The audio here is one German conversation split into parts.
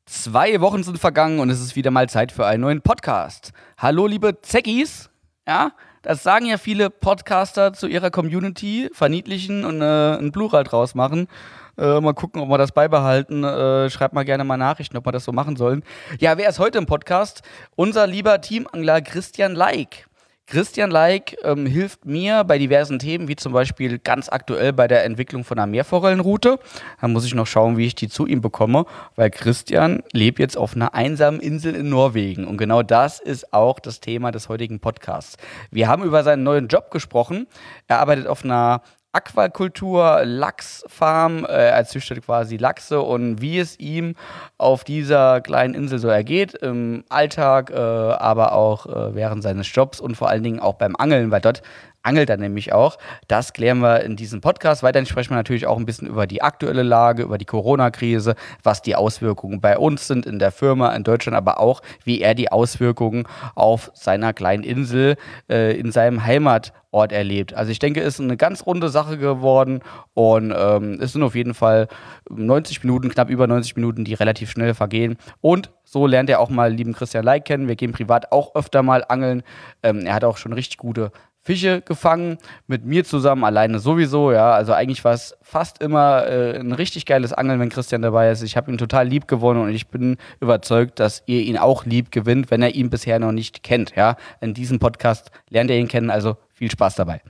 2 Wochen sind vergangen und es ist wieder mal Zeit für einen neuen Podcast. Hallo, liebe Zeckis. Ja, das sagen ja viele Podcaster zu ihrer Community, verniedlichen und ein Plural draus machen. Mal gucken, ob wir das beibehalten. Schreibt mal gerne mal Nachrichten, ob wir das so machen sollen. Ja, wer ist heute im Podcast? Unser lieber Teamangler Christian Laik. Christian Laik hilft mir bei diversen Themen, wie zum Beispiel ganz aktuell bei der Entwicklung von einer Meerforellenroute. Da muss ich noch schauen, wie ich die zu ihm bekomme, weil Christian lebt jetzt auf einer einsamen Insel in Norwegen. Und genau das ist auch das Thema des heutigen Podcasts. Wir haben über seinen neuen Job gesprochen. Er arbeitet auf einer Aquakultur, Lachsfarm, er züchtet quasi Lachse und wie es ihm auf dieser kleinen Insel so ergeht, im Alltag, aber auch während seines Jobs und vor allen Dingen auch beim Angeln, weil dort angelt er nämlich auch. Das klären wir in diesem Podcast. Weiterhin sprechen wir natürlich auch ein bisschen über die aktuelle Lage, über die Corona-Krise, was die Auswirkungen bei uns sind in der Firma, in Deutschland, aber auch, wie er die Auswirkungen auf seiner kleinen Insel in seinem Heimatort erlebt. Also ich denke, es ist eine ganz runde Sache geworden und es sind auf jeden Fall 90 Minuten, knapp über 90 Minuten, die relativ schnell vergehen. Und so lernt er auch mal lieben Christian Laik kennen. Wir gehen privat auch öfter mal angeln. Er hat auch schon richtig gute Fische gefangen, mit mir zusammen, alleine sowieso, ja, also eigentlich war es fast immer ein richtig geiles Angeln, wenn Christian dabei ist. Ich habe ihn total lieb gewonnen und ich bin überzeugt, dass ihr ihn auch lieb gewinnt, wenn er ihn bisher noch nicht kennt, ja. In diesem Podcast lernt ihr ihn kennen, also viel Spaß dabei.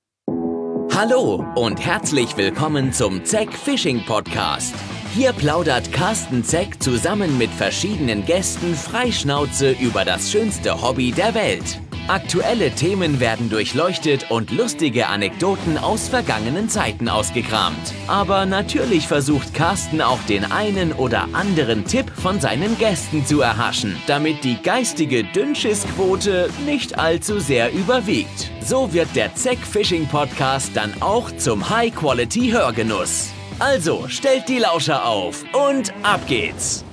Hallo und herzlich willkommen zum Zeck Fishing Podcast. Hier plaudert Carsten Zeck zusammen mit verschiedenen Gästen freischnauze über das schönste Hobby der Welt. Aktuelle Themen werden durchleuchtet und lustige Anekdoten aus vergangenen Zeiten ausgekramt. Aber natürlich versucht Carsten auch den einen oder anderen Tipp von seinen Gästen zu erhaschen, damit die geistige Dünnschissquote nicht allzu sehr überwiegt. So wird der Zeck Fishing Podcast dann auch zum High-Quality-Hörgenuss. Also stellt die Lauscher auf und ab geht's!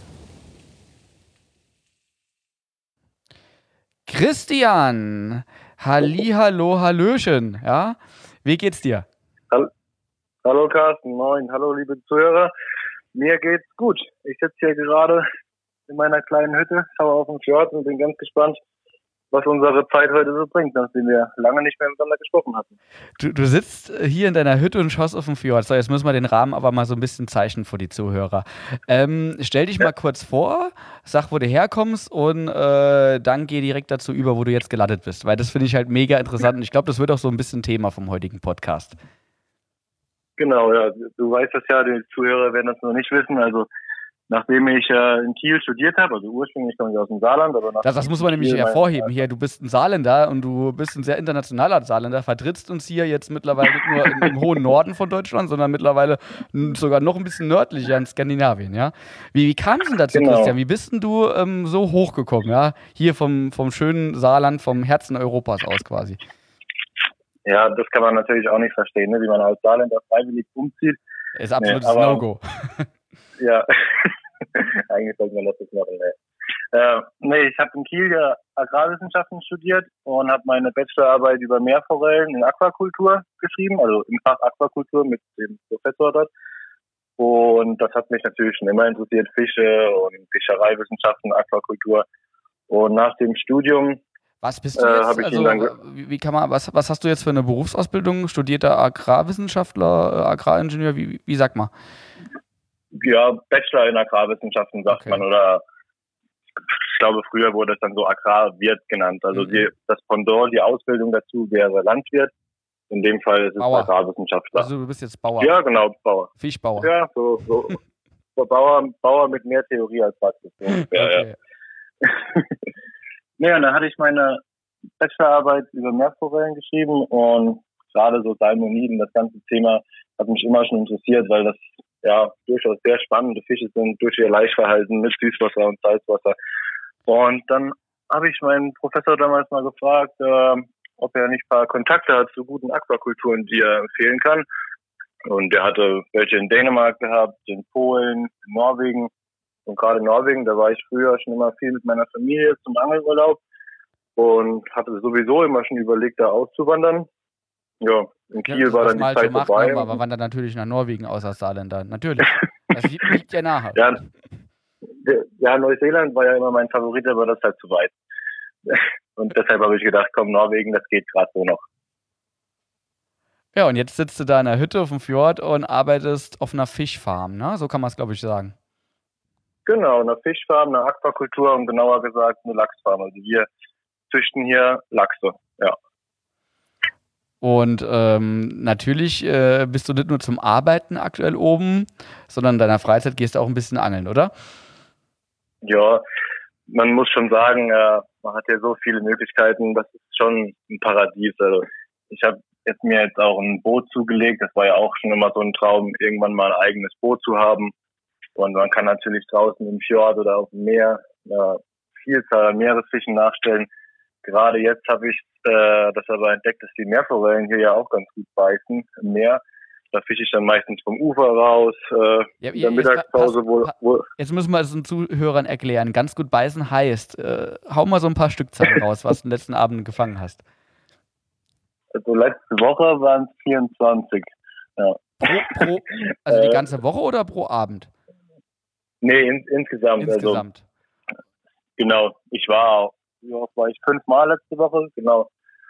Christian, Hallihallo, Hallöchen, ja? Wie geht's dir? Hallo Carsten, moin, hallo liebe Zuhörer. Mir geht's gut. Ich sitze hier gerade in meiner kleinen Hütte, schaue auf den Fjord und bin ganz gespannt, was unsere Zeit heute so bringt, nachdem wir lange nicht mehr miteinander gesprochen hatten. Du sitzt hier in deiner Hütte und schaust auf den Fjord. So, jetzt müssen wir den Rahmen aber mal so ein bisschen zeichnen für die Zuhörer. Stell dich mal kurz vor, sag, wo du herkommst und dann geh direkt dazu über, wo du jetzt gelandet bist. Weil das finde ich halt mega interessant und ich glaube, das wird auch so ein bisschen Thema vom heutigen Podcast. Genau, ja, du weißt das ja, die Zuhörer werden das noch nicht wissen, also nachdem ich in Kiel studiert habe, also ursprünglich komme ich aus dem Saarland. Aber das muss man nämlich hervorheben hier. Du bist ein Saarländer und du bist ein sehr internationaler Saarländer, vertrittst uns hier jetzt mittlerweile nicht nur im hohen Norden von Deutschland, sondern mittlerweile sogar noch ein bisschen nördlicher in Skandinavien, ja. Wie kam es denn dazu, genau, Christian? Wie bist denn du so hochgekommen, ja? Hier vom schönen Saarland, vom Herzen Europas aus quasi. Ja, das kann man natürlich auch nicht verstehen, ne? Wie man als Saarländer freiwillig umzieht. Ist absolutes No-Go. Ja, eigentlich sollte man das nicht machen. Ich habe in Kiel ja Agrarwissenschaften studiert und habe meine Bachelorarbeit über Meerforellen in Aquakultur geschrieben, also im Fach Aquakultur mit dem Professor dort. Und das hat mich natürlich schon immer interessiert, Fische und Fischereiwissenschaften, Aquakultur. Und nach dem Studium was bist du jetzt? Was hast du jetzt für eine Berufsausbildung? Studierter Agrarwissenschaftler, Agraringenieur, wie sagt man? Ja, Bachelor in Agrarwissenschaften sagt man, oder ich glaube, früher wurde es dann so Agrarwirt genannt. Also das Pendant, die Ausbildung dazu wäre Landwirt. In dem Fall ist es Agrarwissenschaftler. Also du bist jetzt Bauer? Ja, genau, Bauer. Fischbauer? Ja, so Bauer mit mehr Theorie als Praxis. So ungefähr, ja. Und dann hatte ich meine Bachelorarbeit über Meerforellen geschrieben und gerade so Salmoniden, das ganze Thema hat mich immer schon interessiert, weil das ja durchaus sehr spannende Fische sind durch ihr Laichverhalten mit Süßwasser und Salzwasser. Und dann habe ich meinen Professor damals mal gefragt, ob er nicht ein paar Kontakte hat zu guten Aquakulturen, die er empfehlen kann. Und er hatte welche in Dänemark gehabt, in Polen, in Norwegen. Und gerade in Norwegen, da war ich früher schon immer viel mit meiner Familie zum Angelurlaub und hatte sowieso immer schon überlegt, da auszuwandern. Ja, in Kiel war dann die Zeit vorbei. Aber wandert natürlich nach Norwegen aus als Saarländer. Natürlich. Das liegt ja nahe. Ja, Neuseeland war ja immer mein Favorit, aber das ist halt zu weit. Und deshalb habe ich gedacht, komm, Norwegen, das geht gerade so noch. Ja, und jetzt sitzt du da in der Hütte auf dem Fjord und arbeitest auf einer Fischfarm, ne? So kann man es, glaube ich, sagen. Genau, eine Fischfarm, eine Aquakultur und genauer gesagt eine Lachsfarm. Also wir züchten hier Lachse, ja. Und natürlich bist du nicht nur zum Arbeiten aktuell oben, sondern in deiner Freizeit gehst du auch ein bisschen angeln, oder? Ja, man muss schon sagen, man hat ja so viele Möglichkeiten, das ist schon ein Paradies. Also ich habe mir jetzt auch ein Boot zugelegt, das war ja auch schon immer so ein Traum, irgendwann mal ein eigenes Boot zu haben. Und man kann natürlich draußen im Fjord oder auf dem Meer Vielzahl an Meeresfischen nachstellen. Gerade jetzt habe ich das aber entdeckt, dass die Meerforellen hier ja auch ganz gut beißen im Meer. Da fische ich dann meistens vom Ufer raus, in der Mittagspause. Jetzt müssen wir es den Zuhörern erklären. Ganz gut beißen heißt, hau mal so ein paar Stückzahlen raus, was du den letzten Abend gefangen hast. Also letzte Woche waren es 24. Ja. Also die ganze Woche oder pro Abend? Nee, insgesamt. Also, genau, war ich 5-mal letzte Woche, genau.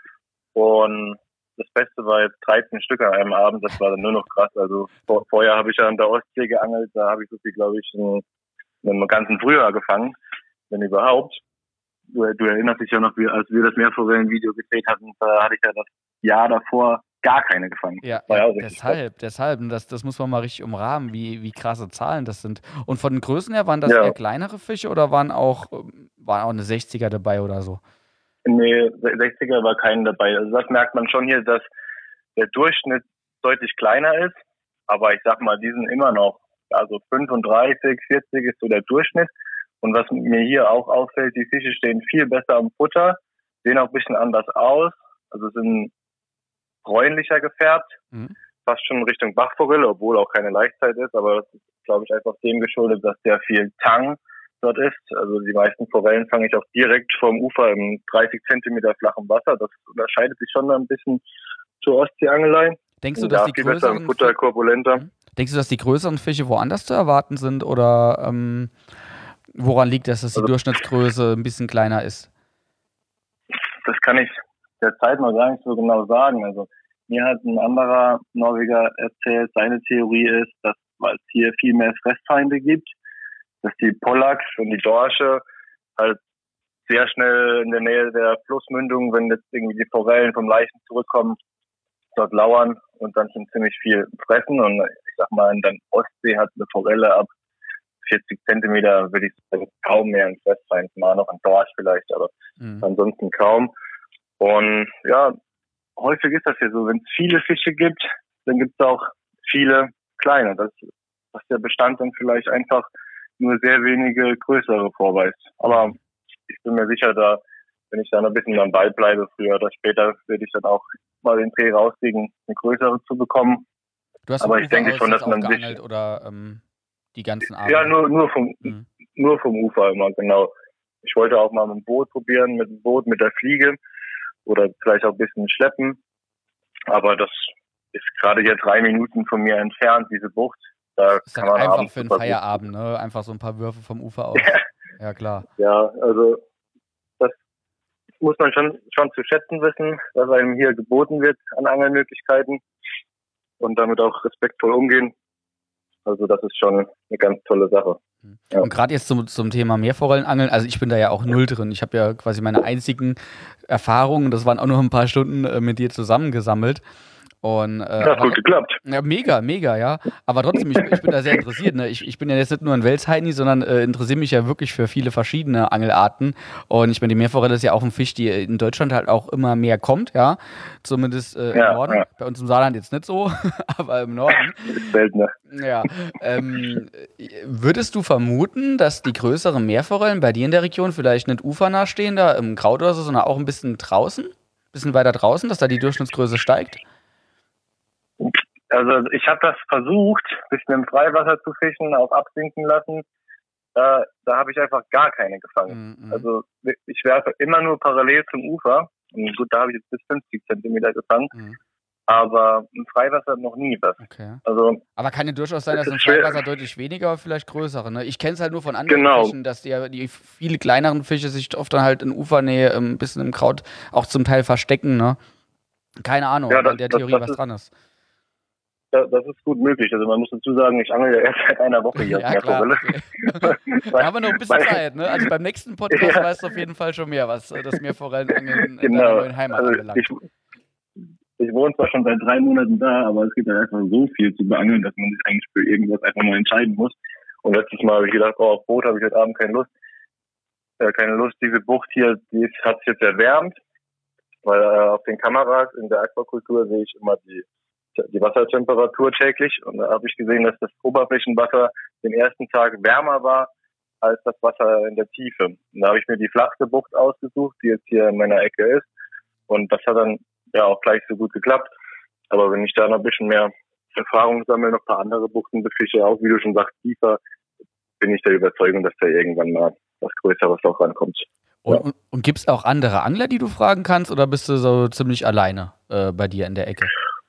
Und das Beste war jetzt 13 Stück an einem Abend, das war dann nur noch krass. Also vorher habe ich ja an der Ostsee geangelt, da habe ich so viel, glaube ich, in einem ganzen Frühjahr gefangen, wenn überhaupt. Du erinnerst dich ja noch, als wir das Meerforellen-Video gedreht hatten, da hatte ich ja das Jahr davor gar keine gefangen. Ja, deshalb. Und das muss man mal richtig umrahmen, wie krasse Zahlen das sind. Und von den Größen her, waren das eher kleinere Fische oder waren auch eine 60er dabei oder so? Nee, 60er war keinen dabei. Also das merkt man schon hier, dass der Durchschnitt deutlich kleiner ist. Aber ich sag mal, die sind immer noch, also 35, 40 ist so der Durchschnitt. Und was mir hier auch auffällt, die Fische stehen viel besser am Futter, sehen auch ein bisschen anders aus. Also sind bräunlicher gefärbt, fast schon Richtung Bachforelle, obwohl auch keine Laichzeit ist. Aber das ist, glaube ich, einfach dem geschuldet, dass sehr viel Tang dort ist. Also die meisten Forellen fange ich auch direkt vom Ufer im 30 Zentimeter flachen Wasser. Das unterscheidet sich schon ein bisschen zur Ostseeangelei. Denkst du, dass die größeren Futter korpulenter. Denkst du, dass die größeren Fische woanders zu erwarten sind oder woran liegt das, dass die Durchschnittsgröße ein bisschen kleiner ist? Das kann ich derzeit noch gar nicht so genau sagen. Also mir hat ein anderer Norweger erzählt, seine Theorie ist, dass weil es hier viel mehr Fressfeinde gibt, dass die Pollachs und die Dorsche halt sehr schnell in der Nähe der Flussmündung, wenn jetzt irgendwie die Forellen vom Leichen zurückkommen, dort lauern und dann schon ziemlich viel fressen. Und ich sag mal, in der Ostsee hat eine Forelle ab 40 Zentimeter, würde ich sagen, kaum mehr ein Fressfeind, mal noch ein Dorsch vielleicht, aber ansonsten kaum. Und ja, häufig ist das ja so, wenn es viele Fische gibt, dann gibt es auch viele kleine. Dass der Bestand dann vielleicht einfach nur sehr wenige größere vorweist. Aber ich bin mir sicher, wenn ich da ein bisschen am Ball bleibe, früher oder später, werde ich dann auch mal den Dreh rauskriegen, eine größere zu bekommen. Aber ich denke schon, dass man sich oder die ganzen Abende? Ja, nur vom Ufer immer, genau. Ich wollte auch mal mit dem Boot probieren, mit dem Boot, mit der Fliege oder vielleicht auch ein bisschen schleppen. Aber das ist gerade hier 3 Minuten von mir entfernt, diese Bucht. Da ist kann man einfach für einen Feierabend, ne? Einfach so ein paar Würfe vom Ufer aus. Ja, klar. Ja, also das muss man schon zu schätzen wissen, was einem hier geboten wird an Angelmöglichkeiten und damit auch respektvoll umgehen. Also das ist schon eine ganz tolle Sache. Ja. Und gerade jetzt zum Thema Meerforellenangeln, also ich bin da ja auch null drin. Ich habe ja quasi meine einzigen Erfahrungen, das waren auch nur ein paar Stunden mit dir zusammengesammelt. Und, ja, gut geklappt. Ja, mega, ja. Aber trotzdem, ich bin da sehr interessiert. Ne? Ich bin ja jetzt nicht nur ein Welsheini, sondern interessiere mich ja wirklich für viele verschiedene Angelarten. Und ich meine, die Meerforelle ist ja auch ein Fisch, die in Deutschland halt auch immer mehr kommt, ja. Zumindest im Norden. Ja. Bei uns im Saarland jetzt nicht so, aber im Norden. Seltener. Ja. Würdest du vermuten, dass die größeren Meerforellen bei dir in der Region vielleicht nicht ufernah stehen, da im Kraut oder so, sondern auch ein bisschen weiter draußen, dass da die Durchschnittsgröße steigt? Also ich habe das versucht, ein bisschen im Freiwasser zu fischen, auch absinken lassen. Da habe ich einfach gar keine gefangen. Mhm. Also ich werfe immer nur parallel zum Ufer. Und gut, da habe ich jetzt bis 50 Zentimeter gefangen. Mhm. aber im Freiwasser noch nie was. Okay. Also, aber kann ja durchaus sein, dass im Freiwasser deutlich weniger, aber vielleicht größere. Ne? Ich kenne es halt nur von anderen Fischen, dass die viele kleineren Fische sich oft dann halt in Ufernähe ein bisschen im Kraut auch zum Teil verstecken. Ne? Keine Ahnung, ob an der Theorie was dran ist. Das ist gut möglich. Also man muss dazu sagen, ich angel ja erst seit einer Woche hier. Ja, klar. Okay. Da haben wir noch ein bisschen Zeit. Ne? Also beim nächsten Podcast weißt du auf jeden Fall schon mehr, was das Meerforellenangeln in deiner neuen Heimat anbelangt. Ich wohne zwar schon seit 3 Monaten da, aber es gibt ja einfach so viel zu beangeln, dass man sich eigentlich für irgendwas einfach mal entscheiden muss. Und letztes Mal habe ich gedacht, auf Boot habe ich heute Abend keine Lust. Diese Bucht hier, hat sich jetzt erwärmt, weil auf den Kameras in der Aquakultur sehe ich immer die Wassertemperatur täglich. Und da habe ich gesehen, dass das Oberflächenwasser den ersten Tag wärmer war als das Wasser in der Tiefe. Und da habe ich mir die flachste Bucht ausgesucht, die jetzt hier in meiner Ecke ist. Und das hat dann ja auch gleich so gut geklappt. Aber wenn ich da noch ein bisschen mehr Erfahrung sammle, noch ein paar andere Buchten befische, auch wie du schon sagst, tiefer, bin ich der Überzeugung, dass da irgendwann mal was Größeres auch rankommt. Und gibt es auch andere Angler, die du fragen kannst, oder bist du so ziemlich alleine bei dir in der Ecke?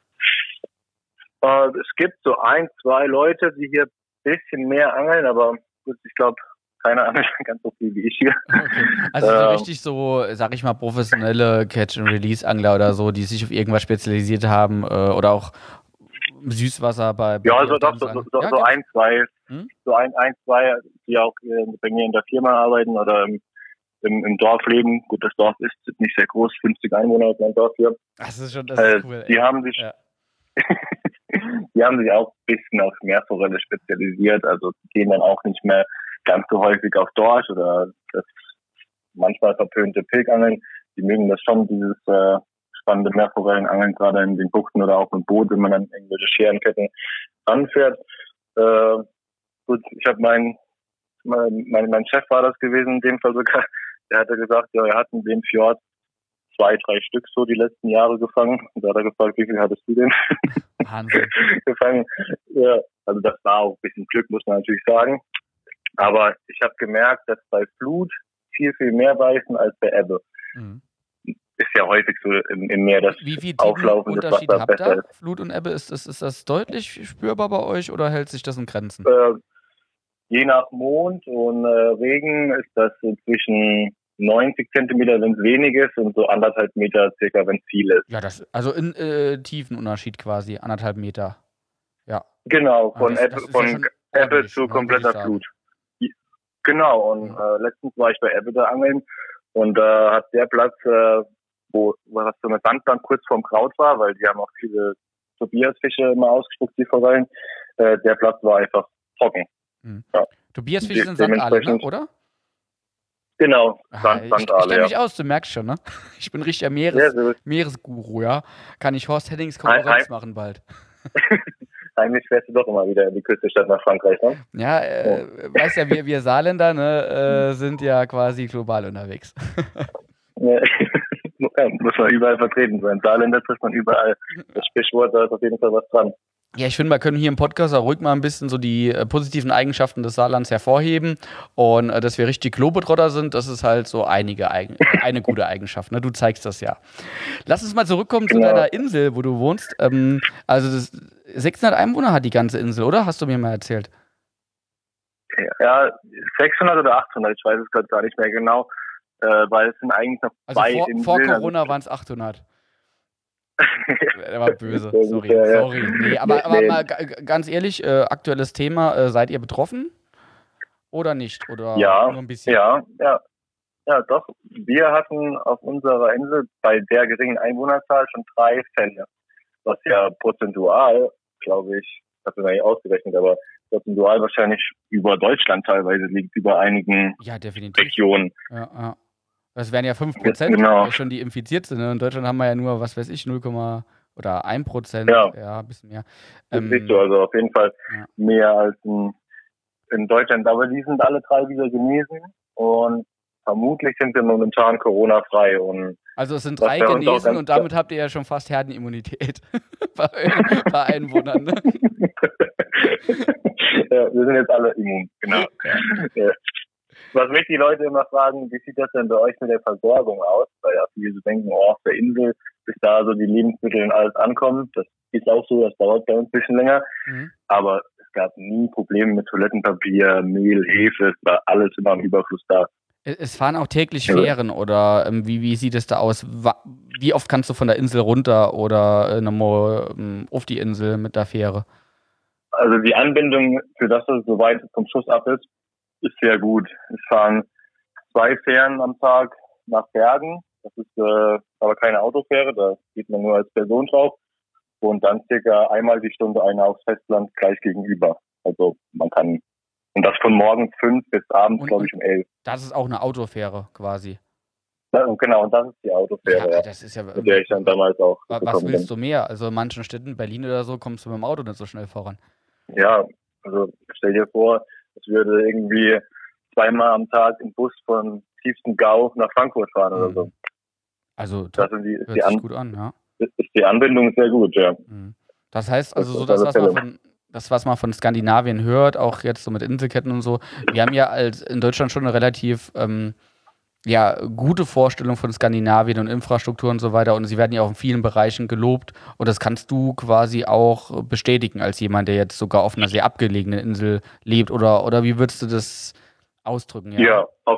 Es gibt so 1, 2 Leute, die hier ein bisschen mehr angeln, aber gut, ich glaube, keiner angelt ganz so viel wie ich hier. Okay. Also so richtig so, sag ich mal, professionelle Catch-and-Release-Angler oder so, die sich auf irgendwas spezialisiert haben oder auch Süßwasser bei ja, so 1, 2, so ein, 2, die auch bei mir in der Firma arbeiten oder im Dorf leben. Gut, das Dorf ist nicht sehr groß, 50 Einwohner ist mein Dorf hier. Das ist cool. Die haben sich die haben sich auch ein bisschen auf Meerforelle spezialisiert, also die gehen dann auch nicht mehr ganz so häufig auf Dorsch oder das manchmal verpönte Pilgangeln. Die mögen das schon, dieses spannende Meerforellenangeln, gerade in den Buchten oder auch im Boot, wenn man dann irgendwelche Scherenketten anfährt. Gut, ich habe mein Chef war das gewesen, in dem Fall sogar, der hatte gesagt, ja, er hat in dem Fjord 2, 3 Stück so die letzten Jahre gefangen. Und da hat er gefragt, wie viel hattest du denn gefangen? Ja, also das war auch ein bisschen Glück, muss man natürlich sagen. Aber ich habe gemerkt, dass bei Flut viel, viel mehr beißen als bei Ebbe. Mhm. Ist ja häufig so im Meer, dass Auflaufen des Wassers besser ist. Flut und Ebbe, ist das deutlich spürbar bei euch oder hält sich das in Grenzen? Je nach Mond und Regen ist das so zwischen 90 Zentimeter, wenn es wenig ist, und so 1,5 Meter circa, wenn es viel ist. Ja, also in Tiefenunterschied quasi, 1,5 Meter. Ja. Genau, von Ebbe zu kompletter Flut. Genau, und letztens war ich bei Ebbe da angeln und hat der Platz, wo was so eine Sandbank kurz vorm Kraut war, weil die haben auch viele Tobiasfische immer ausgespuckt, die Forellen, der Platz war einfach trocken. Mhm. Ja. Tobiasfische sind Sandaale, ne? Oder? Genau, Sandaale, ich kenne mich aus, du merkst schon, ne? Ich bin richtiger Meeresguru, ja. Kann ich Horst Hennings Konkurrenz machen bald. Eigentlich fährst du doch immer wieder in die Küste statt nach Frankreich, ne? Ja, weißt ja, wir Saarländer, ne, sind ja quasi global unterwegs. Ja, muss man überall vertreten sein. Saarländer trifft man überall. Das Sprichwort, da ist auf jeden Fall was dran. Ja, ich finde, wir können hier im Podcast auch ruhig mal ein bisschen so die positiven Eigenschaften des Saarlands hervorheben. Und dass wir richtig Globetrotter sind, das ist halt so eine gute Eigenschaft. Ne? Du zeigst das ja. Lass uns mal zurückkommen zu deiner Insel, wo du wohnst. Also 600 Einwohner hat die ganze Insel, oder? Hast du mir mal erzählt? Ja, 600 oder 800, ich weiß es gerade gar nicht mehr genau. Weil es sind eigentlich noch zwei Inseln. Vor Corona waren es 800. Der war böse, sorry. Nee, aber mal ganz ehrlich, aktuelles Thema, seid ihr betroffen oder nicht? Oder nur ein bisschen? Ja, doch. Wir hatten auf unserer Insel bei der geringen Einwohnerzahl schon 3 Fälle, was ja prozentual, glaube ich habe mir nicht ausgerechnet, aber prozentual wahrscheinlich über Deutschland teilweise liegt, über einigen Regionen. Ja. Das wären ja 5%, schon die infiziert sind. In Deutschland haben wir ja nur, 0, oder 1%. Ja, ein bisschen mehr. Das siehst du also auf jeden Fall mehr als in Deutschland. Aber die sind alle 3 wieder genesen und vermutlich sind wir momentan Corona-frei. Also es sind 3 genesen und damit habt ihr ja schon fast Herdenimmunität bei Einwohnern. Ne? Ja, wir sind jetzt alle immun, genau. Ja. Was mich die Leute immer fragen, wie sieht das denn bei euch mit der Versorgung aus? Weil ja viele so denken, auf der Insel, bis da so die Lebensmittel und alles ankommen. Das ist auch so, das dauert bei uns ein bisschen länger. Aber es gab nie Probleme mit Toilettenpapier, Mehl, Hefe, es war alles immer im Überfluss da. Es fahren auch täglich Fähren oder wie sieht es da aus? Wie oft kannst du von der Insel runter oder auf die Insel mit der Fähre? Also die Anbindung, für das es so weit vom Schuss ab ist sehr gut. Es fahren 2 Fähren am Tag nach Bergen. Das ist aber keine Autofähre, da geht man nur als Person drauf. Und dann circa einmal die Stunde eine aufs Festland gleich gegenüber. Also man kann, und das von morgens 5 bis abends, glaube ich, um 11. Das ist auch eine Autofähre quasi. Ja, genau, und das ist die Autofähre, ja. Das ist ja, mit der ich dann damals auch was willst du mehr? Also in manchen Städten, Berlin oder so, kommst du mit dem Auto nicht so schnell voran. Ja, also stell dir vor, es würde irgendwie 2-mal am Tag im Bus von tiefsten Gau nach Frankfurt fahren oder so. Also das sind hört sich gut an, ja. Ist die Anbindung sehr gut, ja. Das heißt also so, das, was man von Skandinavien hört, auch jetzt so mit Inselketten und so, wir haben ja in Deutschland schon eine relativ gute Vorstellung von Skandinavien und Infrastruktur und so weiter und sie werden ja auch in vielen Bereichen gelobt und das kannst du quasi auch bestätigen als jemand, der jetzt sogar auf einer sehr abgelegenen Insel lebt oder wie würdest du das ausdrücken? Ja, auf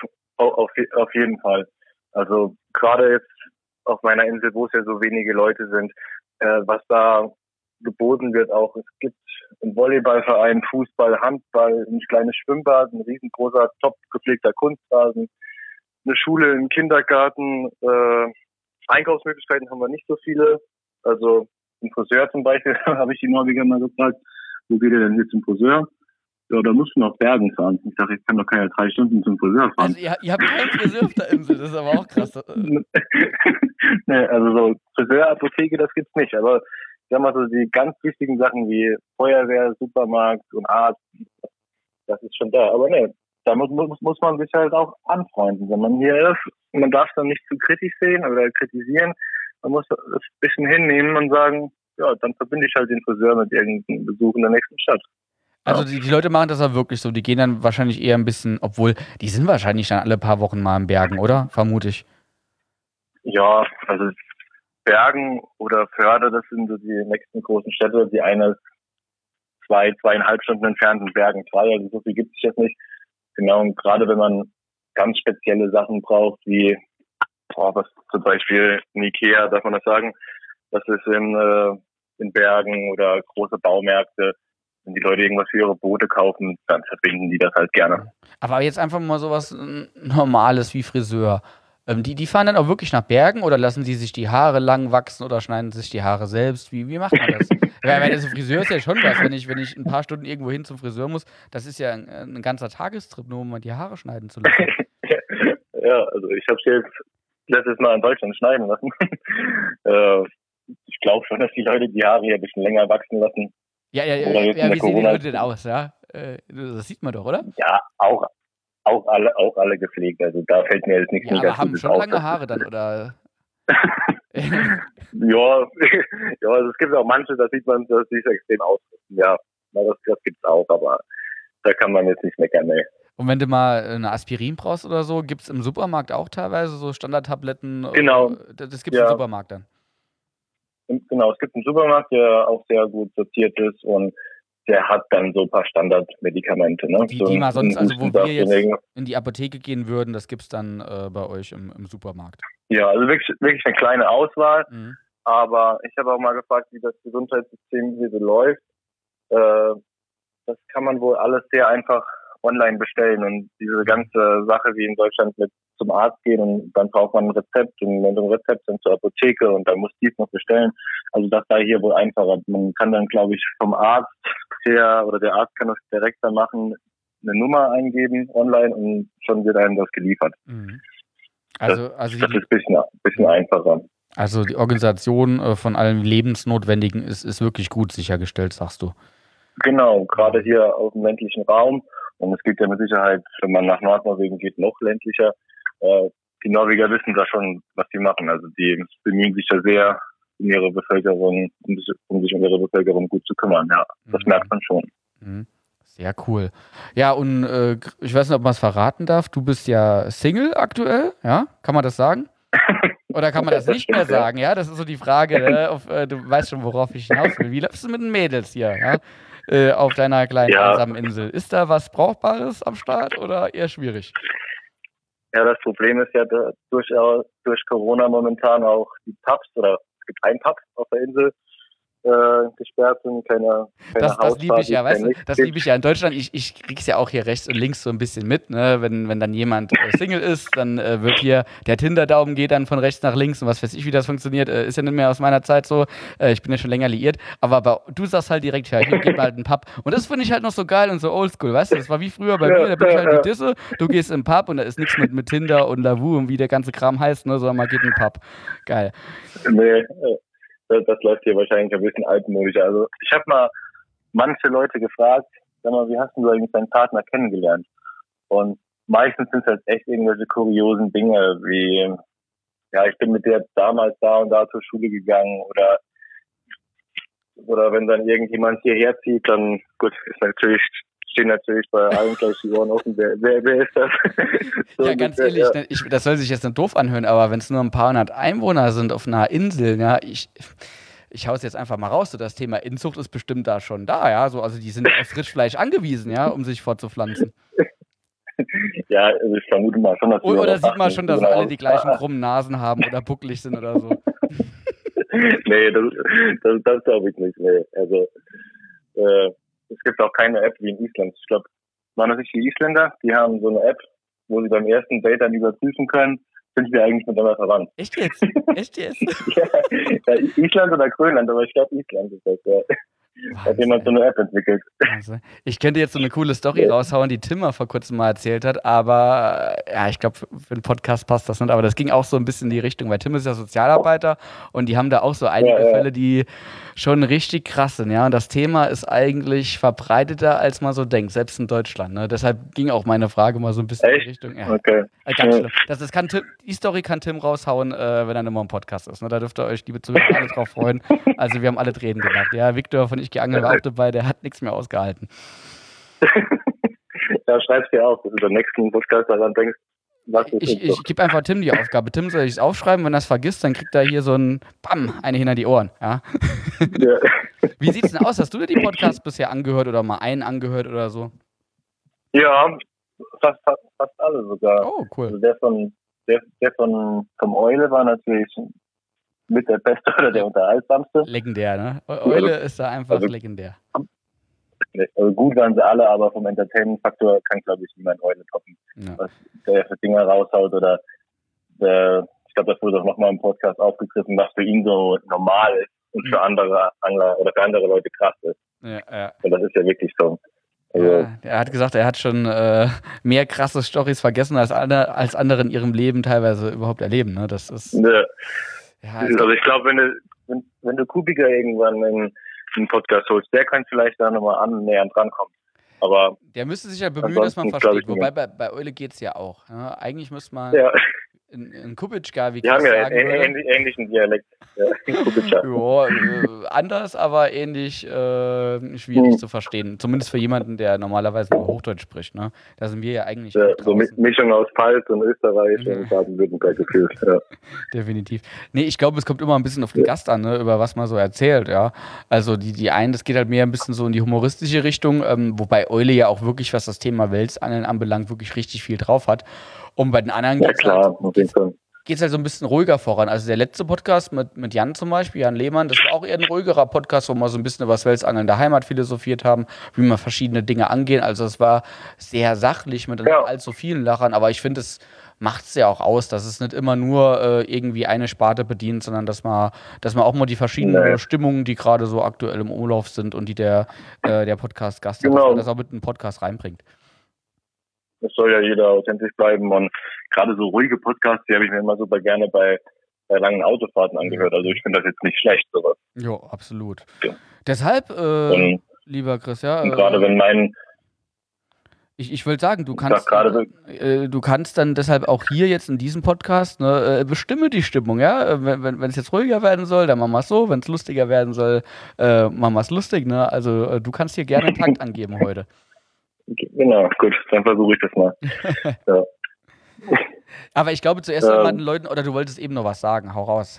jeden Fall. Also gerade jetzt auf meiner Insel, wo es ja so wenige Leute sind, was da geboten wird auch. Es gibt einen Volleyballverein, Fußball, Handball, ein kleines Schwimmbad, ein riesengroßer, top gepflegter Kunstrasen, eine Schule, einen Kindergarten, Einkaufsmöglichkeiten haben wir nicht so viele. Also ein Friseur zum Beispiel, habe ich die Norweger mal gefragt, wo geht ihr denn hier zum Friseur? Ja, da musst du nach Bergen fahren. Ich sage, ich kann doch keine 3 Stunden zum Friseur fahren. Also ihr habt keinen Friseur auf der Insel, das ist aber auch krass. Nee, also so Friseur, Apotheke, das gibt's nicht. Aber ich sag mal so, die ganz wichtigen Sachen wie Feuerwehr, Supermarkt und Arzt, das ist schon da. Aber ne, da muss man sich halt auch anfreunden. Wenn man hier ist, man darf es dann nicht zu kritisch sehen oder kritisieren. Man muss es ein bisschen hinnehmen und sagen, ja, dann verbinde ich halt den Friseur mit irgendeinem Besuch in der nächsten Stadt. Also die Leute machen das ja wirklich so. Die gehen dann wahrscheinlich eher ein bisschen, obwohl die sind wahrscheinlich dann alle paar Wochen mal in Bergen, oder? Vermute ich. Ja, also Bergen oder Förde, das sind so die nächsten großen Städte. Die eine 2,5 Stunden entfernt in Bergen 2. Also so viel gibt es jetzt nicht. Genau, und gerade wenn man ganz spezielle Sachen braucht, wie was zum Beispiel ein Ikea, darf man das sagen, das ist in Bergen oder große Baumärkte. Wenn die Leute irgendwas für ihre Boote kaufen, dann verbinden die das halt gerne. Aber jetzt einfach mal sowas Normales wie Friseur. Die fahren dann auch wirklich nach Bergen oder lassen sie sich die Haare lang wachsen oder schneiden sich die Haare selbst? Wie macht man das? Weil das Friseur ist ja schon was, wenn ich ein paar Stunden irgendwo hin zum Friseur muss, das ist ja ein ganzer Tagestrip, nur um mal die Haare schneiden zu lassen. Ja, also ich habe es jetzt letztes Mal in Deutschland schneiden lassen. Ich glaube schon, dass die Leute die Haare hier ein bisschen länger wachsen lassen. Ja, wie sehen die Leute denn aus, ja? Das sieht man doch, oder? Ja, auch alle gepflegt, also da fällt mir jetzt nichts Negatives auf. Aber haben schon lange Haare dann, oder? Ja, also es gibt auch manche, da sieht man, dass die sich extrem ausrüsten, ja. Das gibt's auch, aber da kann man jetzt nicht meckern, ne. Und wenn du mal eine Aspirin brauchst oder so, gibt's im Supermarkt auch teilweise so Standardtabletten? Genau. Das gibt's im Supermarkt dann? Genau, es gibt einen Supermarkt, der auch sehr gut sortiert ist und der hat dann so ein paar Standardmedikamente. Ne? Die mal sonst, also wo wir jetzt in die Apotheke gehen würden, das gibt's dann bei euch im Supermarkt. Ja, also wirklich eine kleine Auswahl. Aber ich habe auch mal gefragt, wie das Gesundheitssystem hier so läuft. Das kann man wohl alles sehr einfach online bestellen und diese ganze Sache wie in Deutschland mit zum Arzt gehen und dann braucht man ein Rezept und mit dem Rezept dann zur Apotheke und dann muss dies noch bestellen. Also das sei hier wohl einfacher. Man kann dann, glaube ich, vom Arzt her oder der Arzt kann das direkt dann machen, eine Nummer eingeben online und schon wird einem das geliefert. Also das ist ein bisschen einfacher. Also die Organisation von allem Lebensnotwendigen ist wirklich gut sichergestellt, sagst du? Genau, gerade hier auf dem ländlichen Raum. Und es geht ja mit Sicherheit, wenn man nach Nordnorwegen geht, noch ländlicher. Die Norweger wissen da schon, was sie machen. Also die bemühen sich ja sehr um ihre Bevölkerung, um sich um ihre Bevölkerung gut zu kümmern. Ja, das merkt man schon. Sehr cool. Ja, und ich weiß nicht, ob man es verraten darf. Du bist ja Single aktuell, ja? Kann man das sagen? Oder kann man das nicht mehr sagen, ja? Das ist so die Frage, ne? Du weißt schon, worauf ich hinaus will. Wie läufst du mit den Mädels hier, ja? Auf deiner kleinen einsamen Insel? Ist da was Brauchbares am Start oder eher schwierig? Ja, das Problem ist ja durch Corona momentan auch die Pubs, oder es gibt einen Pub auf der Insel, gesperrt sind, keine Das liebe ich ja, weißt du, das liebe ich ja in Deutschland. Ich krieg's ja auch hier rechts und links so ein bisschen mit, ne? Wenn dann jemand Single ist, dann wird hier der Tinder-Daumen geht dann von rechts nach links und was weiß ich, wie das funktioniert, ist ja nicht mehr aus meiner Zeit so. Ich bin ja schon länger liiert, aber du sagst halt direkt, ja, hier geht mal halt einen Pub. Und das finde ich halt noch so geil und so oldschool, weißt du, das war wie früher bei mir, da bin ich halt die Disse, du gehst in den Pub und da ist nichts mit Tinder und Lavu und wie der ganze Kram heißt, ne, sondern man geht in den Pub. Geil. Nee, das läuft hier wahrscheinlich ein bisschen altmodisch. Also ich habe mal manche Leute gefragt, sag mal, wie hast du eigentlich deinen Partner kennengelernt? Und meistens sind es halt echt irgendwelche kuriosen Dinge, wie, ja, ich bin mit der damals da und da zur Schule gegangen, oder wenn dann irgendjemand hierher zieht, dann, gut, stehen natürlich bei allen gleich die Ohren offen, wer ist das? So ja, ganz ehrlich, ja. Das soll sich jetzt nicht doof anhören, aber wenn es nur ein paar hundert Einwohner sind auf einer Insel, ja, ich hau es jetzt einfach mal raus, so das Thema Inzucht ist bestimmt da schon da, ja, so, also die sind auf Frischfleisch angewiesen, ja, um sich fortzupflanzen. Ja, also ich vermute mal schon, dass oder sieht man schon, dass alle die gleichen krummen Nasen haben oder bucklig sind oder so? Nee, das glaube ich nicht, nee, also, es gibt auch keine App wie in Island. Ich glaube, waren das nicht die Isländer? Die haben so eine App, wo sie beim ersten Date dann überprüfen können, sind wir eigentlich miteinander verwandt. Echt jetzt? ja, Island oder Grönland, aber ich glaube Island ist das, ja. Da hat jemand so eine App entwickelt. Also, ich könnte jetzt so eine coole Story raushauen, die Tim mal vor kurzem mal erzählt hat, aber ja, ich glaube, für einen Podcast passt das nicht, aber das ging auch so ein bisschen in die Richtung, weil Tim ist ja Sozialarbeiter und die haben da auch so einige Fälle, die schon richtig krass sind, ja, und das Thema ist eigentlich verbreiteter, als man so denkt, selbst in Deutschland, ne? Deshalb ging auch meine Frage mal so ein bisschen in die Richtung. Ja. Okay. Ganz schlimm. Die Story kann Tim raushauen, wenn er nicht mal im Podcast ist, ne? Da dürft ihr euch, liebe Zuhörer, alle drauf freuen. Also wir haben alle Tränen gelacht. Ja, Viktor von Ich geangelt war auch dabei, der hat nichts mehr ausgehalten. Ja, schreib's dir auf, dass du beim nächsten Podcast daran denkst, was ist Ich gebe einfach Tim die Aufgabe. Tim soll ich es aufschreiben, wenn er es vergisst, dann kriegt er hier so ein eine hinter die Ohren. Ja? Ja. Wie sieht's denn aus? Hast du dir die Podcasts bisher angehört oder mal einen angehört oder so? Ja, fast alle sogar. Oh, cool. Also der vom Eule war natürlich mit der beste oder der unterhaltsamste. Legendär, ne? Eule ist da einfach legendär. Also gut waren sie alle, aber vom Entertainment-Faktor kann, glaube ich, niemand Eule toppen. Ja. Was der für Dinge raushaut oder ich glaube, das wurde auch nochmal im Podcast aufgegriffen, was für ihn so normal ist und für andere Angler oder für andere Leute krass ist. Ja. Und das ist ja wirklich so. Also, ja, er hat gesagt, er hat schon mehr krasse Storys vergessen, als andere in ihrem Leben teilweise überhaupt erleben. Ne? Das ist. Ja, also ich glaube, wenn du Kubica irgendwann in einen Podcast holst, der kann vielleicht da nochmal annähernd drankommen. Aber der müsste sich ja bemühen, dass man versteht. Wobei bei Eule geht's ja auch. Ja? Eigentlich müsste man in Kubitschka, wie die haben ja einen ähnlichen Dialekt. Ja, anders, aber ähnlich schwierig zu verstehen. Zumindest für jemanden, der normalerweise nur Hochdeutsch spricht. Ne? Da sind wir ja eigentlich so Mischung aus Pfalz und Österreich und Baden-Württemberg gefühlt. Ja. Definitiv. Nee, ich glaube, es kommt immer ein bisschen auf den Gast an, ne, über was man so erzählt. Ja. Also die einen, das geht halt mehr ein bisschen so in die humoristische Richtung, wobei Eule ja auch wirklich, was das Thema Welsangeln anbelangt, wirklich richtig viel drauf hat. Und bei den anderen geht's halt so ein bisschen ruhiger voran. Also der letzte Podcast mit Jan zum Beispiel, Jan Lehmann, das war auch eher ein ruhigerer Podcast, wo wir so ein bisschen über das Welsangeln der Heimat philosophiert haben, wie man verschiedene Dinge angehen. Also es war sehr sachlich mit allzu vielen Lachern, aber ich finde, es macht es ja auch aus, dass es nicht immer nur irgendwie eine Sparte bedient, sondern dass man auch mal die verschiedenen Stimmungen, die gerade so aktuell im Umlauf sind und die der Podcast-Gast das auch mit einem Podcast reinbringt. Es soll ja jeder authentisch bleiben und gerade so ruhige Podcasts, die habe ich mir immer super gerne bei langen Autofahrten angehört. Also ich finde das jetzt nicht schlecht, sowas. Ja, absolut. Ja. Deshalb, lieber Chris, und gerade wenn ich will sagen, du kannst dann deshalb auch hier jetzt in diesem Podcast bestimme die Stimmung, ja. Wenn es jetzt ruhiger werden soll, dann machen wir es so. Wenn es lustiger werden soll, machen wir es lustig, ne? Also du kannst hier gerne einen Takt angeben heute. Genau, gut, dann versuche ich das mal. Ja. Aber ich glaube zuerst den Leuten, oder du wolltest eben noch was sagen, hau raus.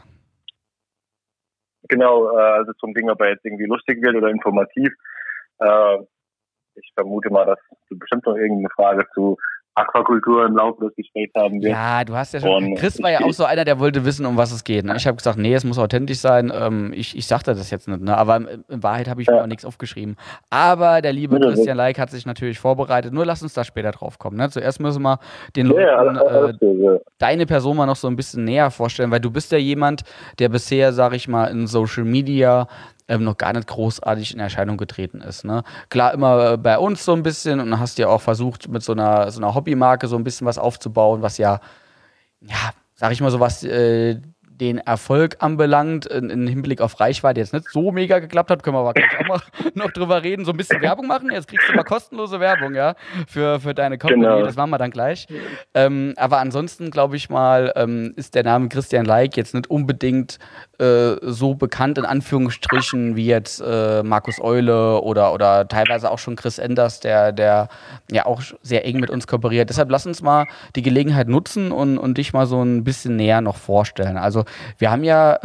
Genau, also zum Ding, ob er jetzt irgendwie lustig wird oder informativ. Ich vermute mal, dass du bestimmt noch irgendeine Frage zu Aquakultur im Laufe des Gesprächs haben wirst. Ja, du hast ja schon. Chris war ja auch so einer, der wollte wissen, um was es geht. Ne? Ich habe gesagt, nee, es muss authentisch sein. Ich sagte das jetzt nicht, ne? Aber in Wahrheit habe ich mir auch nichts aufgeschrieben. Aber der liebe Christian Leik hat sich natürlich vorbereitet. Nur lass uns da später drauf kommen. Ne? Zuerst müssen wir den Leuten deine Person mal noch so ein bisschen näher vorstellen, weil du bist ja jemand, der bisher, sag ich mal, in Social Media noch gar nicht großartig in Erscheinung getreten ist. Ne? Klar, immer bei uns so ein bisschen und hast ja auch versucht, mit so einer Hobbymarke so ein bisschen was aufzubauen, was ja, sag ich mal so, was den Erfolg anbelangt, im Hinblick auf Reichweite jetzt nicht so mega geklappt hat, können wir aber gleich auch mal noch drüber reden, so ein bisschen Werbung machen. Jetzt kriegst du mal kostenlose Werbung, ja, für deine Company, genau. Das machen wir dann gleich. Aber ansonsten, glaube ich mal, ist der Name Christian Leik jetzt nicht unbedingt so bekannt, in Anführungsstrichen, wie jetzt Markus Eule oder teilweise auch schon Chris Enders, der ja auch sehr eng mit uns kooperiert. Deshalb lass uns mal die Gelegenheit nutzen und dich mal so ein bisschen näher noch vorstellen. Also wir haben ja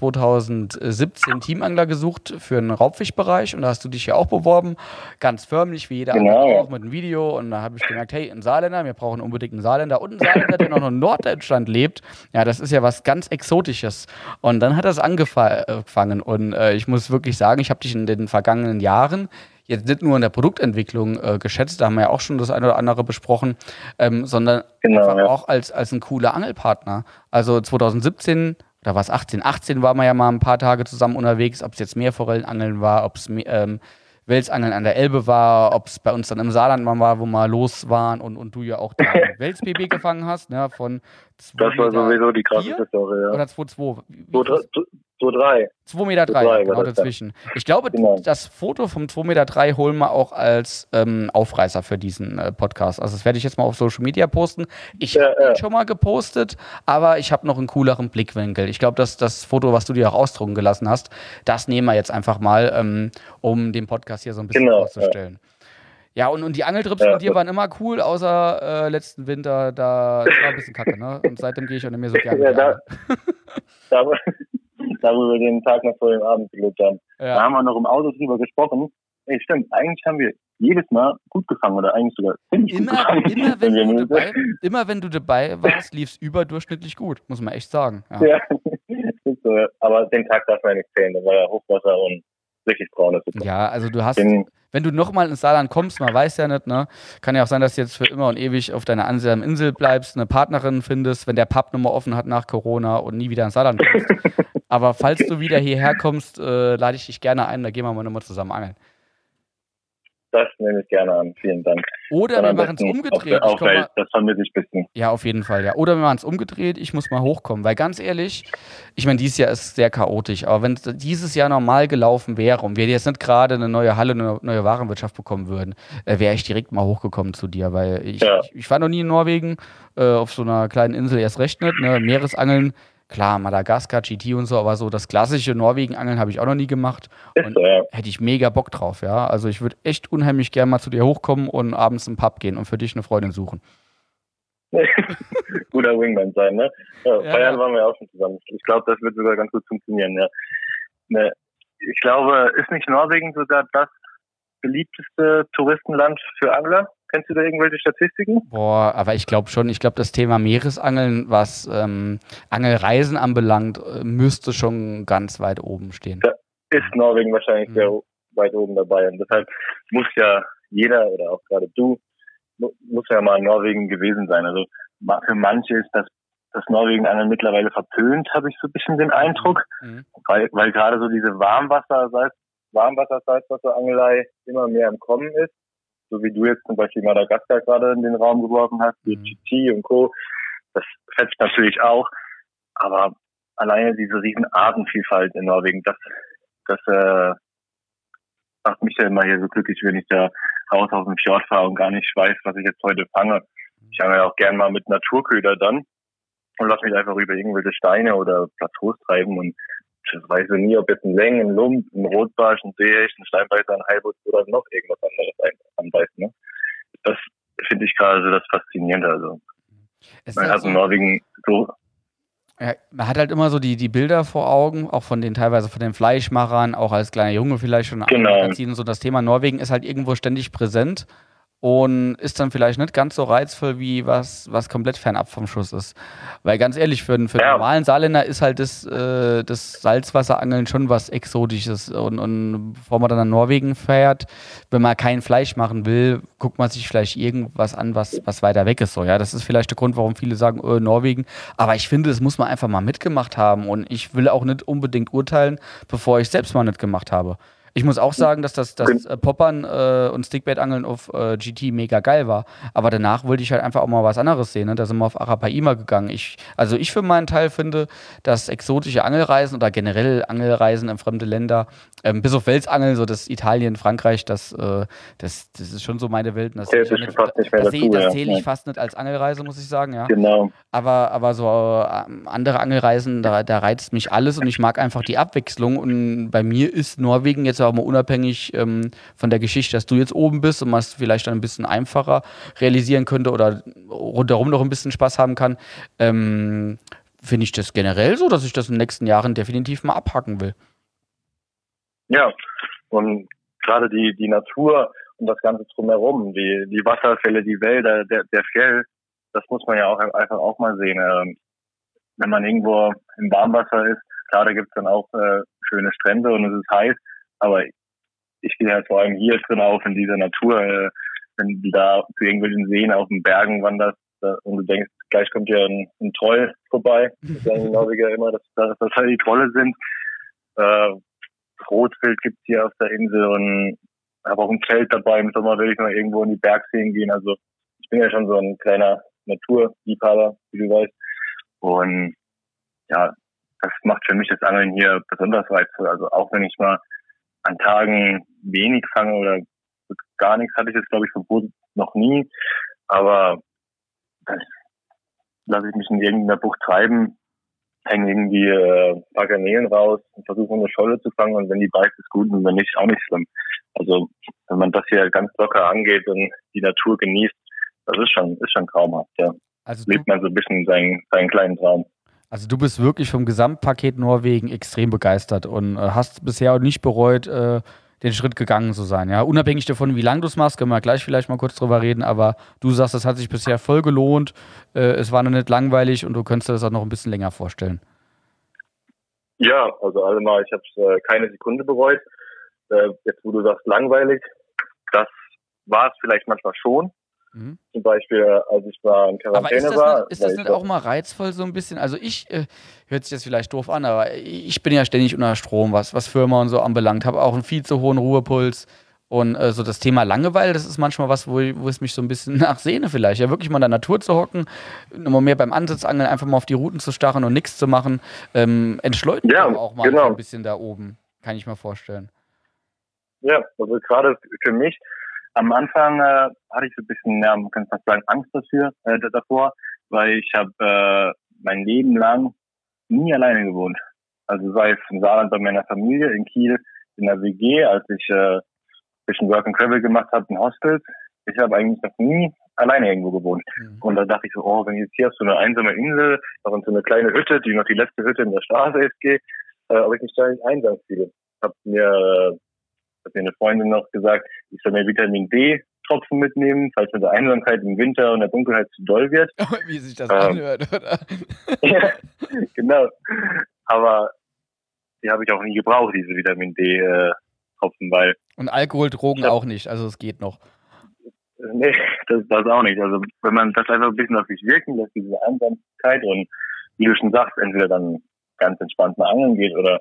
2017 Teamangler gesucht für einen Raubfischbereich und da hast du dich ja auch beworben, ganz förmlich, wie jeder andere auch, mit einem Video. Und da habe ich gemerkt, hey, ein Saarländer, wir brauchen unbedingt einen Saarländer und einen Saarländer, der noch in Norddeutschland lebt. Ja, das ist ja was ganz Exotisches. Und dann hat das angefangen und ich muss wirklich sagen, ich habe dich in den vergangenen Jahren jetzt nicht nur in der Produktentwicklung geschätzt, da haben wir ja auch schon das eine oder andere besprochen, sondern auch als ein cooler Angelpartner. Also 2017, oder war es 18? 18 waren wir ja mal ein paar Tage zusammen unterwegs, ob es jetzt Meerforellenangeln war, ob es Welsangeln an der Elbe war, ob es bei uns dann im Saarland mal war, wo wir los waren und du ja auch den Wels-PB gefangen hast, ne, von 2 Das war sowieso die krasseste Story, ja. Oder 2,2? 2,3. 2,3 Meter, genau dazwischen. Ich glaube, das Foto vom 2,3 Meter holen wir auch als Aufreißer für diesen Podcast. Also das werde ich jetzt mal auf Social Media posten. Ich habe ihn schon mal gepostet, aber ich habe noch einen cooleren Blickwinkel. Ich glaube, dass das Foto, was du dir auch ausdrucken gelassen hast, das nehmen wir jetzt einfach mal, um den Podcast hier so ein bisschen vorzustellen. Ja, und die Angeltrips von dir waren immer cool, außer letzten Winter, das war ein bisschen kacke, ne? Und seitdem gehe ich auch nicht mehr so gerne. Da wo wir den Tag noch vor dem Abend gelebt haben. Ja. Da haben wir noch im Auto drüber gesprochen. Ey, stimmt, eigentlich haben wir jedes Mal gut gefangen oder eigentlich sogar ziemlich gut gefangen. Immer wenn du dabei warst, lief es überdurchschnittlich gut, muss man echt sagen. Ja, ist so. Aber den Tag darf man nicht zählen, da war ja Hochwasser und richtig braunes. Ja, also du hast, wenn du nochmal ins Saarland kommst, man weiß ja nicht, ne? Kann ja auch sein, dass du jetzt für immer und ewig auf deiner einsamen Insel bleibst, eine Partnerin findest, wenn der Pub nochmal offen hat nach Corona und nie wieder ins Saarland kommst. Aber falls du wieder hierher kommst, lade ich dich gerne ein, da gehen wir mal nochmal zusammen angeln. Das nehme ich gerne an, vielen Dank. Oder wir machen es umgedreht. Das vermisse ich ein bisschen. Ja, auf jeden Fall, ja. Oder wir machen es umgedreht, ich muss mal hochkommen. Weil ganz ehrlich, ich meine, dieses Jahr ist sehr chaotisch, aber wenn dieses Jahr normal gelaufen wäre und wir jetzt nicht gerade eine neue Halle, eine neue Warenwirtschaft bekommen würden, wäre ich direkt mal hochgekommen zu dir, weil ich war noch nie in Norwegen, auf so einer kleinen Insel erst recht nicht, ne? Meeresangeln. Klar, Madagaskar, GT und so, aber so das klassische Norwegen-Angeln habe ich auch noch nie gemacht. Und hätte ich mega Bock drauf, ja. Also ich würde echt unheimlich gerne mal zu dir hochkommen und abends im Pub gehen und für dich eine Freundin suchen. Guter Wingman sein, ne? Ja, Feiern waren wir auch schon zusammen. Ich glaube, das wird sogar ganz gut funktionieren, ja. Ne, ich glaube, ist nicht Norwegen sogar das beliebteste Touristenland für Angler? Kennst du da irgendwelche Statistiken? Boah, aber ich glaube schon, das Thema Meeresangeln, was Angelreisen anbelangt, müsste schon ganz weit oben stehen. Da ist Norwegen wahrscheinlich sehr weit oben dabei. Und deshalb muss ja jeder oder auch gerade du, muss ja mal in Norwegen gewesen sein. Also für manche ist das Norwegen-Angeln mittlerweile verpönt, habe ich so ein bisschen den Eindruck. Weil gerade so diese Warmwasser-Salzwasserangelei immer mehr im Kommen ist. So wie du jetzt zum Beispiel Madagaskar gerade in den Raum geworfen hast, wie GT und Co. Das fetzt natürlich auch. Aber alleine diese riesen Artenvielfalt in Norwegen, das macht mich ja immer hier so glücklich, wenn ich da raus aus dem Fjord fahre und gar nicht weiß, was ich jetzt heute fange. Ich fange ja auch gern mal mit Naturköder dann und lasse mich einfach über irgendwelche Steine oder Plateaus treiben und ich weiß nie, ob jetzt ein Leng, ein Lump, ein Rotbarsch, ein Seehecht, ein Steinbeißer, ein Heilbutt oder noch irgendwas anderes anbeißt. Ne? das finde ich gerade so das Faszinierende. Also man hat in Norwegen so. Ja, man hat halt immer so die Bilder vor Augen, auch teilweise von den Fleischmachern, auch als kleiner Junge vielleicht schon in Magazinen. So das Thema Norwegen ist halt irgendwo ständig präsent und ist dann vielleicht nicht ganz so reizvoll, wie was komplett fernab vom Schuss ist. Weil ganz ehrlich, für den normalen Saarländer ist halt das Salzwasserangeln schon was Exotisches. Und bevor man dann nach Norwegen fährt, wenn man kein Fleisch machen will, guckt man sich vielleicht irgendwas an, was weiter weg ist. So, ja, das ist vielleicht der Grund, warum viele sagen, Norwegen. Aber ich finde, das muss man einfach mal mitgemacht haben. Und ich will auch nicht unbedingt urteilen, bevor ich es selbst mal nicht gemacht habe. Ich muss auch sagen, dass das Poppern und Stickbait-Angeln auf GT mega geil war. Aber danach wollte ich halt einfach auch mal was anderes sehen. Ne? Da sind wir auf Arapaima gegangen. Ich für meinen Teil finde, dass exotische Angelreisen oder generell Angelreisen in fremde Länder, bis auf Welsangeln, so das Italien, Frankreich, das ist schon so meine Welt. Das zähle ich fast nicht als Angelreise, muss ich sagen. Ja. Genau. Aber so andere Angelreisen, da reizt mich alles und ich mag einfach die Abwechslung. Und bei mir ist Norwegen jetzt auch mal unabhängig von der Geschichte, dass du jetzt oben bist und man es vielleicht dann ein bisschen einfacher realisieren könnte oder rundherum noch ein bisschen Spaß haben kann, finde ich das generell so, dass ich das in den nächsten Jahren definitiv mal abhaken will. Ja, und gerade die Natur und das Ganze drumherum, die Wasserfälle, die Wälder, der Fjell, das muss man ja auch einfach auch mal sehen. Wenn man irgendwo im Warmwasser ist, klar, da gibt's dann auch schöne Strände und es ist heiß, aber ich gehe halt vor allem hier drin auf in dieser Natur, wenn du da zu irgendwelchen Seen auf den Bergen wanderst und du denkst, gleich kommt ja ein Troll vorbei. Das sagen die Norweger immer, dass halt die Trolle sind. Rotwild gibt's hier auf der Insel und habe auch ein Zelt dabei. Im Sommer will ich mal irgendwo in die Bergseen gehen. Also ich bin ja schon so ein kleiner Naturliebhaber, wie du weißt. Und ja, das macht für mich das Angeln hier besonders reizvoll. Also auch wenn ich mal an Tagen wenig fange oder gar nichts, hatte ich das, glaube ich, verboten noch nie. Aber dann lasse ich mich in irgendeiner Bucht treiben, hänge irgendwie ein paar Garnelen raus und versuche eine Scholle zu fangen. Und wenn die beißt, ist gut und wenn nicht, auch nicht schlimm. Also wenn man das hier ganz locker angeht und die Natur genießt, das ist schon traumhaft, ja. Also lebt man so ein bisschen seinen kleinen Traum. Also du bist wirklich vom Gesamtpaket Norwegen extrem begeistert und hast bisher auch nicht bereut, den Schritt gegangen zu sein. Ja? Unabhängig davon, wie lange du es machst, können wir gleich vielleicht mal kurz drüber reden, aber du sagst, das hat sich bisher voll gelohnt, es war noch nicht langweilig und du könntest dir das auch noch ein bisschen länger vorstellen. Ja, also allemal, ich habe es keine Sekunde bereut. Jetzt, wo du sagst, langweilig, das war es vielleicht manchmal schon. Zum Beispiel, als ich mal in Quarantäne war. Ist das nicht auch mal reizvoll so ein bisschen? Also hört sich das vielleicht doof an, aber ich bin ja ständig unter Strom, was Firma und so anbelangt. Habe auch einen viel zu hohen Ruhepuls. Und so das Thema Langeweile, das ist manchmal was, wo es mich so ein bisschen nachsehne vielleicht. Ja, wirklich mal in der Natur zu hocken, immer mehr beim Ansitzangeln, einfach mal auf die Routen zu starren und nichts zu machen. Entschleunigt auch mal so ein bisschen da oben, kann ich mir vorstellen. Ja, also gerade für mich, am Anfang hatte ich so ein bisschen, ja, man kann fast sagen, Angst davor, weil ich habe mein Leben lang nie alleine gewohnt. Also sei es im Saarland bei meiner Familie, in Kiel, in der WG, als ich ein bisschen Work and Travel gemacht habe in Hostels. Ich habe eigentlich noch nie alleine irgendwo gewohnt. Und da dachte ich so, wenn ich jetzt hier auf so eine einsame Insel, noch in so eine kleine Hütte, die noch die letzte Hütte in der Straße ist, gehe, ob ich mich da nicht einsam fühle. Hat mir eine Freundin noch gesagt, ich soll mir Vitamin D-Tropfen mitnehmen, falls mir der Einsamkeit im Winter und der Dunkelheit zu doll wird. Wie sich das anhört, oder? Ja, genau. Aber die habe ich auch nie gebraucht, diese Vitamin D-Tropfen, weil... Und Alkohol, Drogen auch nicht, also es geht noch. Nee, das auch nicht. Also wenn man das einfach ein bisschen auf sich wirken lässt, diese Einsamkeit und wie du schon sagst, entweder dann ganz entspannt mal angeln geht oder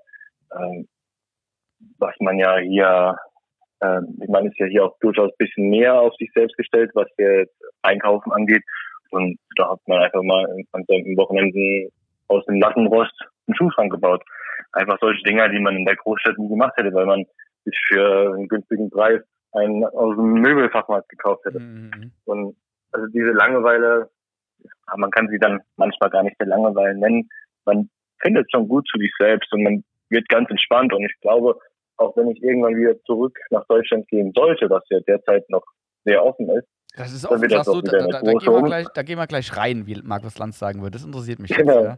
was man ja hier, ich meine, ist ja hier auch durchaus ein bisschen mehr auf sich selbst gestellt, was jetzt Einkaufen angeht. Und da hat man einfach mal an seinen Wochenenden aus dem Lattenrost einen Schuhschrank gebaut. Einfach solche Dinger, die man in der Großstadt nie gemacht hätte, weil man sich für einen günstigen Preis einen aus dem Möbelfachmarkt gekauft hätte. Und also diese Langeweile, man kann sie dann manchmal gar nicht der Langeweile nennen. Man findet schon gut zu sich selbst und man wird ganz entspannt. Und ich glaube, auch wenn ich irgendwann wieder zurück nach Deutschland gehen sollte, was ja derzeit noch sehr offen ist, Das ist dann offen, wird das sagst auch du, wieder eine große da gehen wir gleich rein, wie Markus Lanz sagen würde. Das interessiert mich Genau. jetzt, ja.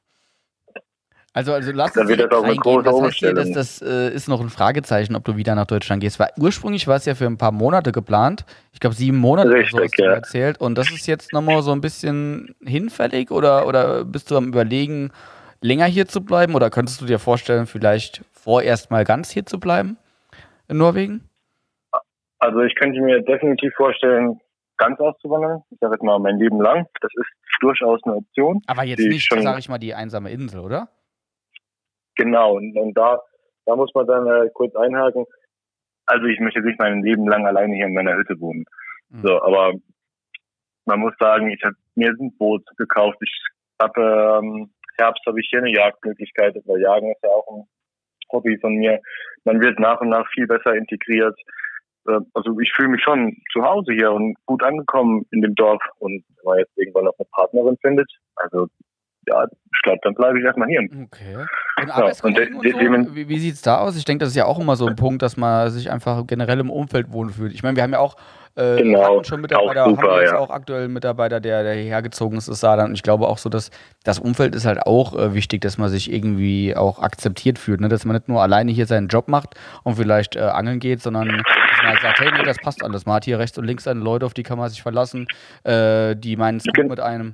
Also lass Dann uns wird direkt das auch eine reingehen. große Das heißt hier, dass Umstellung. das ist noch ein Fragezeichen, ob du wieder nach Deutschland gehst. Weil ursprünglich war es ja für ein paar Monate geplant. Ich glaube 7 Monate oder so Richtig, hast du mir ja. erzählt. Und das ist jetzt nochmal so ein bisschen hinfällig oder bist du am Überlegen, länger hier zu bleiben? Oder könntest du dir vorstellen, vielleicht vorerst mal ganz hier zu bleiben in Norwegen? Also ich könnte mir definitiv vorstellen, ganz auszuwandern. Ich sage jetzt mal mein Leben lang. Das ist durchaus eine Option. Aber jetzt die nicht, sage ich mal, die einsame Insel, oder? Genau, und da muss man dann kurz einhaken. Also ich möchte nicht mein Leben lang alleine hier in meiner Hütte wohnen. So, aber man muss sagen, ich habe mir ein Boot gekauft. Ich habe Herbst habe ich hier eine Jagdmöglichkeit, weil Jagen ist ja auch ein Hobby von mir. Man wird nach und nach viel besser integriert. Also ich fühle mich schon zu Hause hier und gut angekommen in dem Dorf. Und wenn man jetzt irgendwann noch eine Partnerin findet, also ja, ich glaube, dann bleibe ich erstmal hier. Okay. Und Arbeitskollegen und so, wie sieht es da aus? Ich denke, das ist ja auch immer so ein Punkt, dass man sich einfach generell im Umfeld wohlfühlt. Ich meine, wir haben ja auch hatten schon Mitarbeiter, auch super, haben wir jetzt ja. auch aktuell einen Mitarbeiter, der hierher gezogen ist, Saarland. Und ich glaube auch so, dass das Umfeld ist halt auch wichtig, dass man sich irgendwie auch akzeptiert fühlt, ne? Dass man nicht nur alleine hier seinen Job macht und vielleicht angeln geht, sondern dass man halt sagt, hey, nee, das passt alles. Man hat hier rechts und links seine Leute, auf die kann man sich verlassen, die meinen es gut mit einem.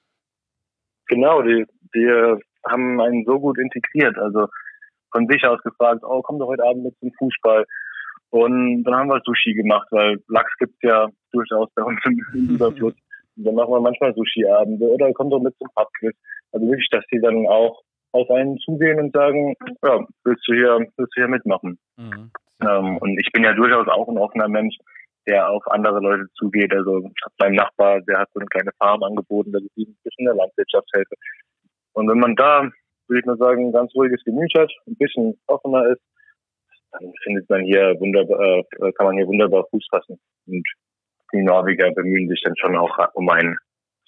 Genau, die haben einen so gut integriert, also von sich aus gefragt, oh, komm doch heute Abend mit zum Fußball. Und dann haben wir Sushi gemacht, weil Lachs gibt's ja durchaus bei uns im Überfluss. Und dann machen wir manchmal Sushi-Abende oder kommt doch mit zum Pubquiz. Also wirklich, dass die dann auch auf einen zugehen und sagen, ja, willst du hier mitmachen? Mhm. Und ich bin ja durchaus auch ein offener Mensch, der auf andere Leute zugeht. Also ich habe meinem Nachbar, der hat so eine kleine Farm angeboten, dass ich ihm ein bisschen in der Landwirtschaft helfe. Und wenn man da, würde ich mal sagen, ein ganz ruhiges Gemüt hat, ein bisschen offener ist, dann findet man hier kann man hier wunderbar Fuß fassen. Und die Norweger bemühen sich dann schon auch um einen.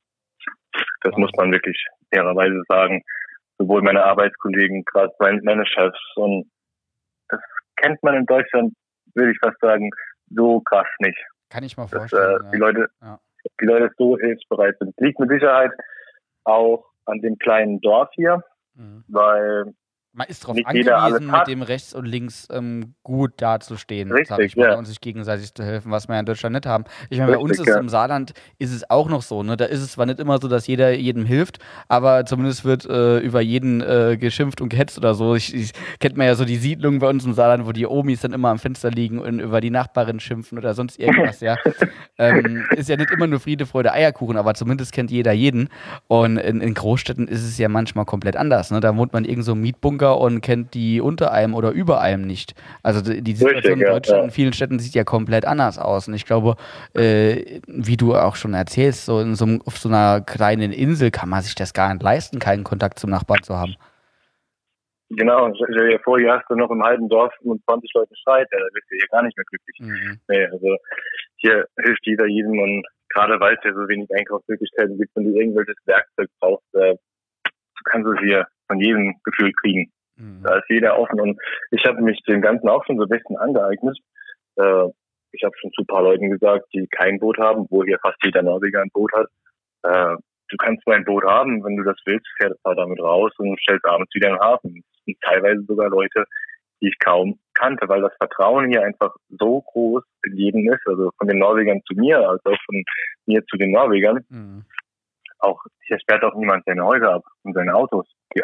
Das muss man wirklich fairerweise sagen. Sowohl meine Arbeitskollegen, gerade meine Chefs, und das kennt man in Deutschland, würde ich fast sagen, so krass nicht. Kann ich mal vorstellen. Dass, die Leute so hilfsbereit sind. Liegt mit Sicherheit auch an dem kleinen Dorf hier, weil man ist darauf angewiesen, mit dem rechts und links gut dazustehen, sag ich mal, und sich gegenseitig zu helfen, was wir ja in Deutschland nicht haben. Ich meine, bei uns ist im Saarland ist es auch noch so, ne? Da ist es zwar nicht immer so, dass jeder jedem hilft, aber zumindest wird über jeden geschimpft und gehetzt oder so. Ich kennt man ja so die Siedlungen bei uns im Saarland, wo die Omis dann immer am Fenster liegen und über die Nachbarin schimpfen oder sonst irgendwas, ja. Ist ja nicht immer nur Friede, Freude, Eierkuchen, aber zumindest kennt jeder jeden. Und in Großstädten ist es ja manchmal komplett anders, ne? Da wohnt man irgend so im Mietbunker und kennt die unter einem oder über einem nicht. Also die Situation in Deutschland in vielen Städten sieht ja komplett anders aus. Und ich glaube, wie du auch schon erzählst, so auf so einer kleinen Insel kann man sich das gar nicht leisten, keinen Kontakt zum Nachbarn zu haben. Genau, stell dir vor, hier hast du noch im halben Dorf mit 20 Leuten Streit, da bist du hier gar nicht mehr glücklich. Nee, also hier hilft jeder jedem, und gerade weil es ja so wenig Einkaufsmöglichkeiten gibt und du irgendwelches Werkzeug brauchst, du kannst es hier von jedem Gefühl kriegen. Da ist jeder offen, und ich habe mich dem Ganzen auch schon so ein bisschen angeeignet. Ich habe schon zu ein paar Leuten gesagt, die kein Boot haben, wo hier fast jeder Norweger ein Boot hat. Du kannst mein Boot haben, wenn du das willst, fährst du damit raus und stellst abends wieder in den Hafen. Und teilweise sogar Leute, die ich kaum kannte, weil das Vertrauen hier einfach so groß in jedem ist, also von den Norwegern zu mir, als auch von mir zu den Norwegern. Auch hier sperrt auch niemand seine Häuser ab und seine Autos. Ja.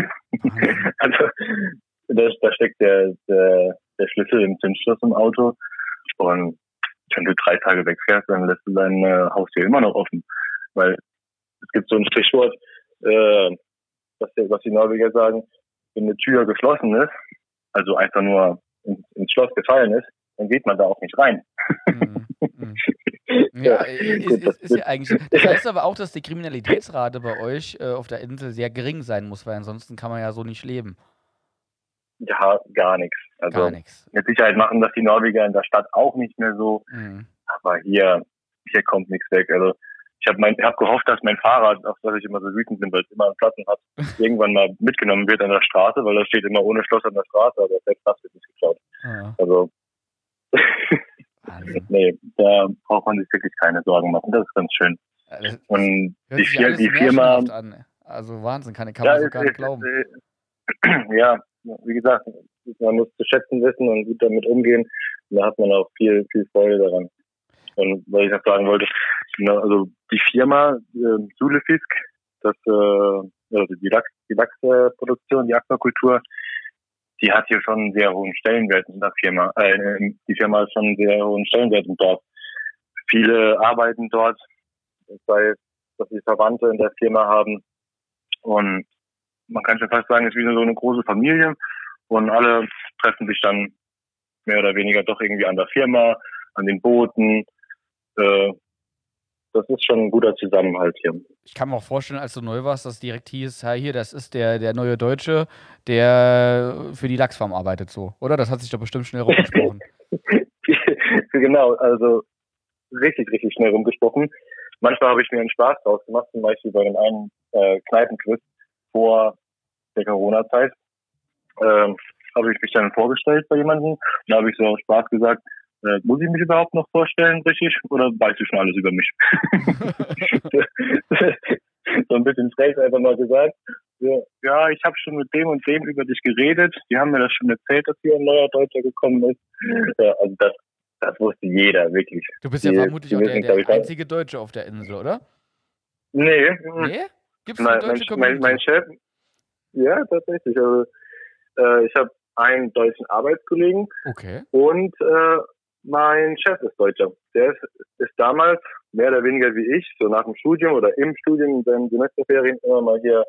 Also da steckt der Schlüssel im Zündschloss im Auto, und wenn du 3 Tage wegfährst, dann lässt du dein Haustür immer noch offen, weil es gibt so ein Sprichwort, was die Norweger sagen: Wenn eine Tür geschlossen ist, also einfach nur ins Schloss gefallen ist, dann geht man da auch nicht rein. Ja, ist ja eigentlich. Das heißt aber auch, dass die Kriminalitätsrate bei euch auf der Insel sehr gering sein muss, weil ansonsten kann man ja so nicht leben. Ja, gar nichts. Also mit Sicherheit machen das die Norweger in der Stadt auch nicht mehr so. Aber hier kommt nichts weg. Also ich hab gehofft, dass mein Fahrrad, auf das ich immer so wütend bin, weil es immer einen Platten hat, irgendwann mal mitgenommen wird an der Straße, weil das steht immer ohne Schloss an der Straße, aber selbst das wird nicht geklaut. Also Nee, da braucht man sich wirklich keine Sorgen machen. Das ist ganz schön. Und die Firma an. Also Wahnsinn, kann man so gar nicht glauben. Ja, wie gesagt, man muss zu schätzen wissen und gut damit umgehen. Und da hat man auch viel, viel Freude daran. Und was ich noch sagen wollte, also die Firma Sulefisk, also die Lachsproduktion, die Aquakultur, die hat hier schon einen sehr hohen Stellenwert in der Firma. Die Firma hat schon einen sehr hohen Stellenwert im Dorf. Viele arbeiten dort, sei dass sie Verwandte in der Firma haben. Und man kann schon fast sagen, es ist wie so eine große Familie. Und alle treffen sich dann mehr oder weniger doch irgendwie an der Firma, an den Booten. Das ist schon ein guter Zusammenhalt hier. Ich kann mir auch vorstellen, als du neu warst, dass direkt hieß, hier, das ist der neue Deutsche, der für die Lachsfarm arbeitet, so, oder? Das hat sich doch bestimmt schnell rumgesprochen. Genau, also richtig, richtig schnell rumgesprochen. Manchmal habe ich mir einen Spaß draus gemacht, zum Beispiel bei dem einen Kneipenquiz vor der Corona-Zeit. Habe ich mich dann vorgestellt bei jemandem. Da habe ich so aus Spaß gesagt, muss ich mich überhaupt noch vorstellen, richtig? Oder weißt du schon alles über mich? So ein bisschen frech einfach mal gesagt. Ja, ich habe schon mit dem und dem über dich geredet. Die haben mir das schon erzählt, dass hier ein neuer Deutscher gekommen ist. Ja, also das wusste jeder, wirklich. Du bist ja vermutlich auch der einzige Deutsche auf der Insel, oder? Nee. Nee? Gibt's eine deutsche Community? Mein Chef, ja, tatsächlich. Also, ich habe einen deutschen Arbeitskollegen. Okay. Und mein Chef ist Deutscher. Der ist damals mehr oder weniger wie ich, so nach dem Studium oder im Studium in seinen Semesterferien immer mal hier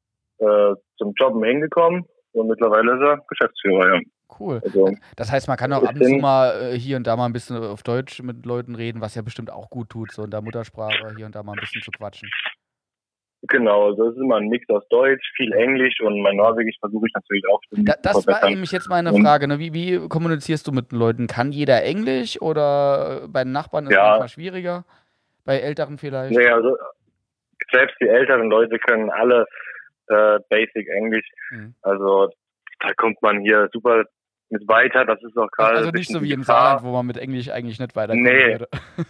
zum Jobben hingekommen. Und mittlerweile ist er Geschäftsführer, ja. Cool. Also, das heißt, man kann auch ab und zu mal hier und da mal ein bisschen auf Deutsch mit Leuten reden, was ja bestimmt auch gut tut, so in der Muttersprache hier und da mal ein bisschen zu quatschen. Genau, also das ist immer ein Mix aus Deutsch, viel Englisch und mein Norwegisch versuche ich natürlich auch. Das war nämlich jetzt meine Frage, ne? Wie kommunizierst du mit den Leuten? Kann jeder Englisch oder bei den Nachbarn ist es manchmal schwieriger? Bei Älteren vielleicht? Nee, also selbst die älteren Leute können alle Basic Englisch. Also da kommt man hier super mit weiter, das ist auch gerade. Also nicht so wie im Saarland, wo man mit Englisch eigentlich nicht weiterkommen würde.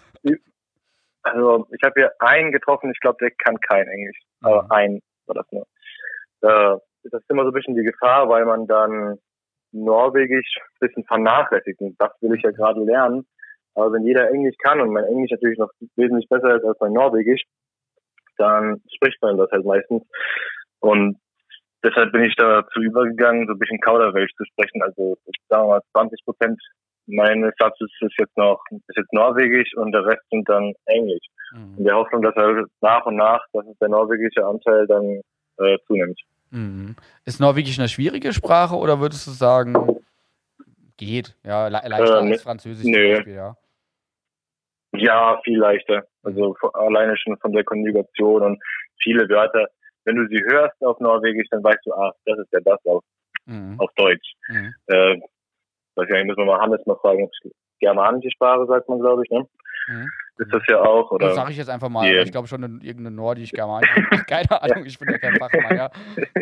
Also ich habe hier einen getroffen, ich glaube, der kann kein Englisch. Aber einen war das nur. Das ist immer so ein bisschen die Gefahr, weil man dann Norwegisch ein bisschen vernachlässigt. Und das will ich ja gerade lernen. Aber wenn jeder Englisch kann und mein Englisch natürlich noch wesentlich besser ist als mein Norwegisch, dann spricht man das halt meistens. Und deshalb bin ich dazu übergegangen, so ein bisschen Kauderwelsch zu sprechen. Also sagen wir mal 20% meines Satzes ist jetzt Norwegisch und der Rest sind dann Englisch. In der Hoffnung, dass er nach und nach, dass der norwegische Anteil dann zunimmt. Ist Norwegisch eine schwierige Sprache oder würdest du sagen, geht? Ja, leichter als Französisch zum Beispiel, ja. Ja, viel leichter. Also alleine schon von der Konjugation und viele Wörter. Wenn du sie hörst auf Norwegisch, dann weißt du, das ist ja das auf Deutsch. Weiß ich nicht, müssen wir mal Hannes mal fragen. Germanische Sprache, sagt man, glaube ich, ne? Ist das ja auch, oder? Das sage ich jetzt einfach mal. Ich glaube schon irgendeine nordisch-germanische. Keine Ahnung, ich bin ja kein Fachmann, ja.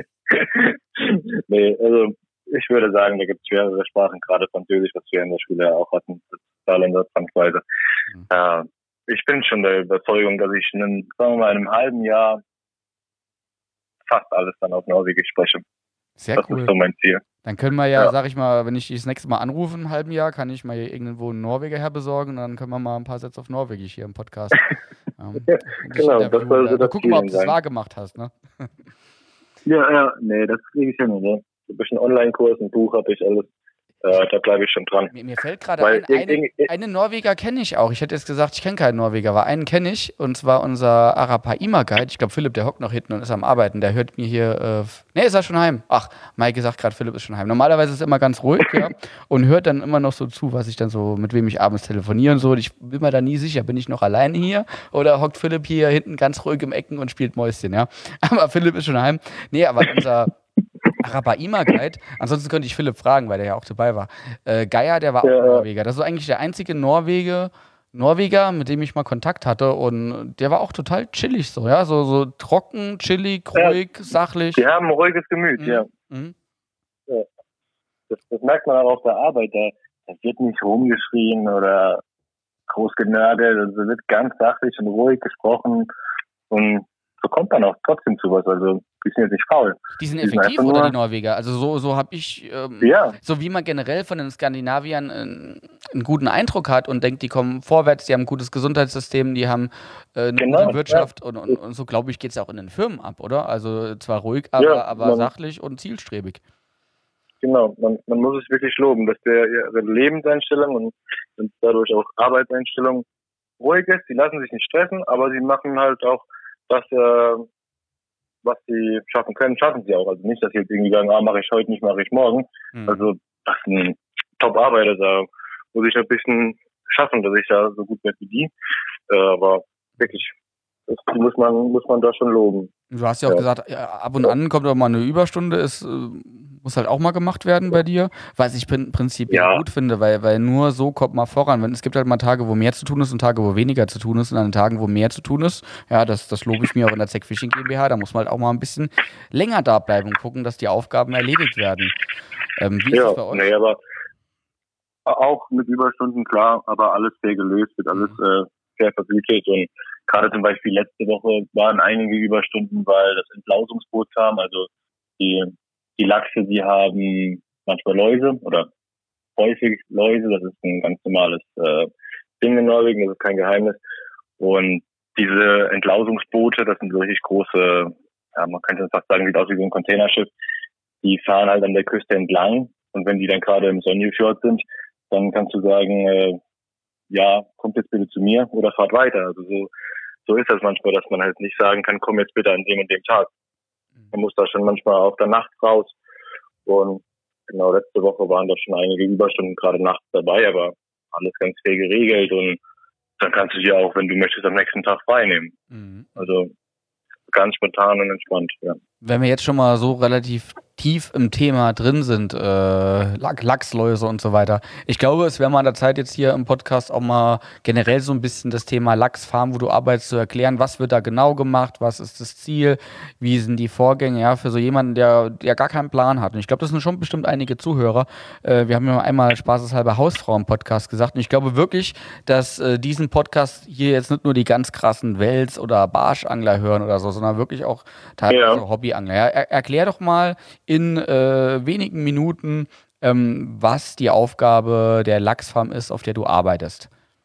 Nee, also ich würde sagen, da gibt es schwerere Sprachen, gerade Französisch, was wir in der Schule auch hatten, Saarländer zwangsweise. Ich bin schon der Überzeugung, dass ich sagen wir mal, in einem halben Jahr fast alles dann auf Norwegisch spreche. Sehr das cool. ist so mein Ziel. Dann können wir ja, sag ich mal, wenn ich dich das nächste Mal anrufe in einem halben Jahr, kann ich mal hier irgendwo einen Norweger herbesorgen und dann können wir mal ein paar Sätze auf Norwegisch hier im Podcast. Genau, das soll so das gucken mal, ob du es wahr gemacht hast, ne? Nee, das kriege ich hin, ne? So ein bisschen Online-Kurs, ein Buch habe ich alles. Da bleibe ich schon dran. Mir fällt gerade ein, einen Norweger kenne ich auch. Ich hätte jetzt gesagt, ich kenne keinen Norweger, aber einen kenne ich. Und zwar unser Arapaima-Guide. Ich glaube, Philipp, der hockt noch hinten und ist am Arbeiten. Der hört mir hier... ist er schon heim? Ach, Maike sagt gerade, Philipp ist schon heim. Normalerweise ist er immer ganz ruhig, ja. Und hört dann immer noch so zu, was ich dann so, mit wem ich abends telefoniere und so. Und ich bin mir da nie sicher, bin ich noch alleine hier? Oder hockt Philipp hier hinten ganz ruhig im Ecken und spielt Mäuschen, ja? Aber Philipp ist schon heim. Nee, aber unser... Arapaima-Guide. Ansonsten könnte ich Philipp fragen, weil der ja auch dabei war. Geier, der war auch Norweger. Das ist eigentlich der einzige Norweger, mit dem ich mal Kontakt hatte. Und der war auch total chillig so, ja. So trocken, chillig, ruhig, sachlich. Die haben ein ruhiges Gemüt, ja. Das merkt man auch auf der Arbeit. Da wird nicht rumgeschrien oder groß genörgelt, also wird ganz sachlich und ruhig gesprochen und so kommt dann auch trotzdem zu was. Also die sind jetzt nicht faul. Die sind effektiv oder die Norweger? Also so habe ich, so wie man generell von den Skandinaviern einen guten Eindruck hat und denkt, die kommen vorwärts, die haben ein gutes Gesundheitssystem, die haben eine gute Wirtschaft und so, glaube ich, geht es auch in den Firmen ab, oder? Also zwar ruhig, aber sachlich und zielstrebig. Genau, man muss es wirklich loben, dass ihre Lebenseinstellung und dadurch auch Arbeitseinstellung ruhig ist. Die lassen sich nicht stressen, aber sie machen halt auch das, was sie schaffen können, schaffen sie auch. Also nicht, dass sie jetzt irgendwie sagen, mache ich heute nicht, mache ich morgen. Also das sind Top-Arbeiter, da muss ich ein bisschen schaffen, dass ich da so gut werde wie die. Aber wirklich, das muss man da schon loben. Du hast ja auch gesagt, ab und an kommt auch mal eine Überstunde, muss halt auch mal gemacht werden bei dir, was ich prinzipiell gut finde, weil nur so kommt man voran. Es gibt halt mal Tage, wo mehr zu tun ist und Tage, wo weniger zu tun ist und an den Tagen, wo mehr zu tun ist, ja, das lobe ich mir auch in der Zec Fishing GmbH, da muss man halt auch mal ein bisschen länger da bleiben und gucken, dass die Aufgaben erledigt werden. Wie ist das bei euch? Nee, aber auch mit Überstunden, klar, aber alles fair gelöst, wird alles fair vergütet und gerade zum Beispiel letzte Woche waren einige Überstunden, weil das Entlausungsboot kam, also die Lachse, die haben manchmal Läuse oder häufig Läuse, das ist ein ganz normales Ding in Norwegen, das ist kein Geheimnis. Und diese Entlausungsboote, das sind so richtig große, man könnte fast sagen, sieht aus wie so ein Containerschiff, die fahren halt an der Küste entlang und wenn die dann gerade im Sonjefjord sind, dann kannst du sagen, kommt jetzt bitte zu mir oder fahrt weiter. Also so ist das manchmal, dass man halt nicht sagen kann, komm jetzt bitte an dem und dem Tag. Man muss da schon manchmal auch der Nacht raus. Und genau, letzte Woche waren da schon einige Überstunden gerade nachts dabei, aber alles ganz fair geregelt und dann kannst du dir auch, wenn du möchtest, am nächsten Tag frei nehmen. Also ganz spontan und entspannt, ja. Wenn wir jetzt schon mal so relativ tief im Thema drin sind, Lachsläuse und so weiter. Ich glaube, es wäre mal an der Zeit, jetzt hier im Podcast auch mal generell so ein bisschen das Thema Lachsfarm, wo du arbeitest, zu erklären, was wird da genau gemacht, was ist das Ziel, wie sind die Vorgänge, ja, für so jemanden, der gar keinen Plan hat. Und ich glaube, das sind schon bestimmt einige Zuhörer. Wir haben ja einmal spaßeshalber Hausfrau im Podcast gesagt. Und ich glaube wirklich, dass diesen Podcast hier jetzt nicht nur die ganz krassen Wels- oder Barschangler hören oder so, sondern wirklich auch teilweise Hobbyangler. Ja, erklär doch mal in wenigen Minuten, was die Aufgabe der Lachsfarm ist, auf der du arbeitest.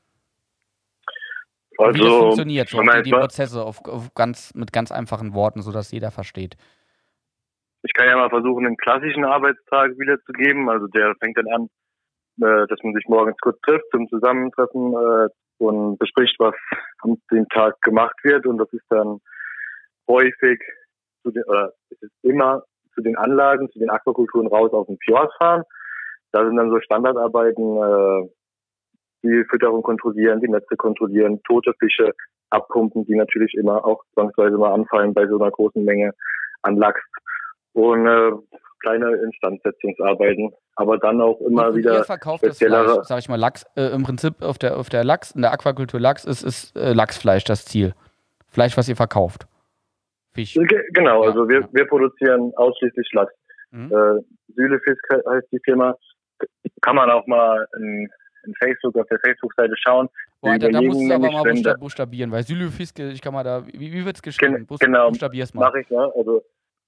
Also, wie das funktioniert, so die Prozesse mit ganz einfachen Worten, sodass jeder versteht. Ich kann ja mal versuchen, einen klassischen Arbeitstag wiederzugeben. Also der fängt dann an, dass man sich morgens kurz trifft zum Zusammentreffen und bespricht, was an dem Tag gemacht wird. Und das ist dann häufig es ist immer zu den Anlagen, zu den Aquakulturen raus auf den Fjord fahren. Da sind dann so Standardarbeiten, die Fütterung kontrollieren, die Netze kontrollieren, tote Fische abpumpen, die natürlich immer auch zwangsweise mal anfallen bei so einer großen Menge an Lachs. Und kleine Instandsetzungsarbeiten, aber dann auch immer wieder speziellere. Sag ich mal, Lachs, im Prinzip auf der Lachs, in der Aquakultur Lachs ist Lachsfleisch das Ziel. Fleisch, was ihr verkauft. Fisch. Genau, also wir produzieren ausschließlich Lachs. Sylefisk heißt die Firma. Kann man auch mal in Facebook, auf der Facebook-Seite schauen. Boah, da musst du aber mal buchstabieren, weil Sylefisk, ich kann mal da, wie wird's geschrieben? Genau, buchstabier's mal. Mach ich, ja, also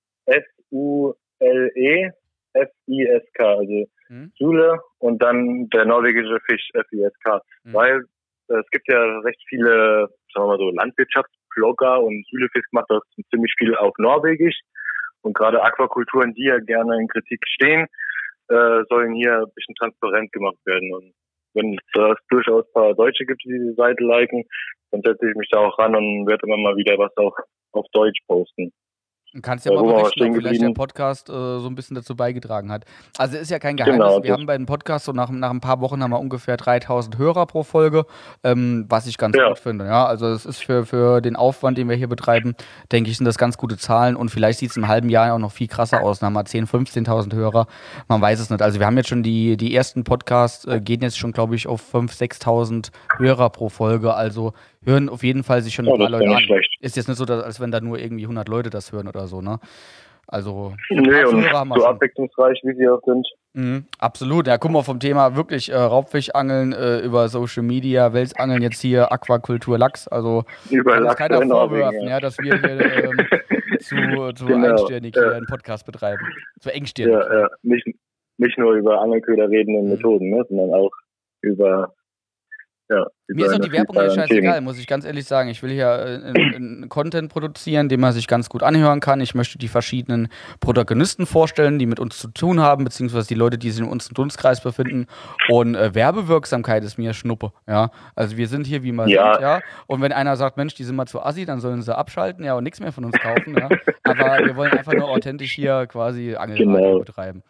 Sulefisk, also Sule und dann der norwegische Fisch, Fisk, weil es gibt ja recht viele, sagen wir mal so, Landwirtschaftsblogger und Sylefisk macht das ziemlich viel auf Norwegisch und gerade Aquakulturen, die ja gerne in Kritik stehen, sollen hier ein bisschen transparent gemacht werden und wenn es durchaus ein paar Deutsche gibt, die diese Seite liken, dann setze ich mich da auch ran und werde immer mal wieder was auch auf Deutsch posten. Du kannst ja mal berichten, ob vielleicht der Podcast so ein bisschen dazu beigetragen hat. Also ist ja kein Geheimnis, genau, wir haben bei dem Podcast so nach ein paar Wochen haben wir ungefähr 3000 Hörer pro Folge, was ich ganz gut finde. Ja, also es ist für den Aufwand, den wir hier betreiben, denke ich, sind das ganz gute Zahlen und vielleicht sieht es im halben Jahr auch noch viel krasser aus. Dann haben wir 10.000, 15.000 Hörer, man weiß es nicht. Also wir haben jetzt schon die ersten Podcasts, gehen jetzt schon, glaube ich, auf 5.000, 6.000 Hörer pro Folge, also hören auf jeden Fall sich schon ein paar Leute an. Ist jetzt nicht so, als wenn da nur irgendwie 100 Leute das hören oder so, ne? Also, nee, und so abwechslungsreich, wie sie auch sind. Absolut, ja, guck mal, vom Thema wirklich Raubfischangeln über Social Media, Welsangeln, jetzt hier Aquakultur, Lachs, also kann uns keiner vorwerfen, ja, dass wir hier zu einstirnig hier einen Podcast betreiben, zu engstirnig. Ja. Nicht nur über Angelköder reden und Methoden, ne, sondern auch über mir ist auch die Werbung hier scheißegal, muss ich ganz ehrlich sagen. Ich will hier einen Content produzieren, den man sich ganz gut anhören kann. Ich möchte die verschiedenen Protagonisten vorstellen, die mit uns zu tun haben, beziehungsweise die Leute, die sich in unserem Dunstkreis befinden. Und Werbewirksamkeit ist mir Schnuppe. Ja? Also wir sind hier, wie wir sind. Ja? Und wenn einer sagt, Mensch, die sind mal zu assi, dann sollen sie abschalten und nichts mehr von uns kaufen. Ja? Aber wir wollen einfach nur authentisch hier quasi Angelradio betreiben.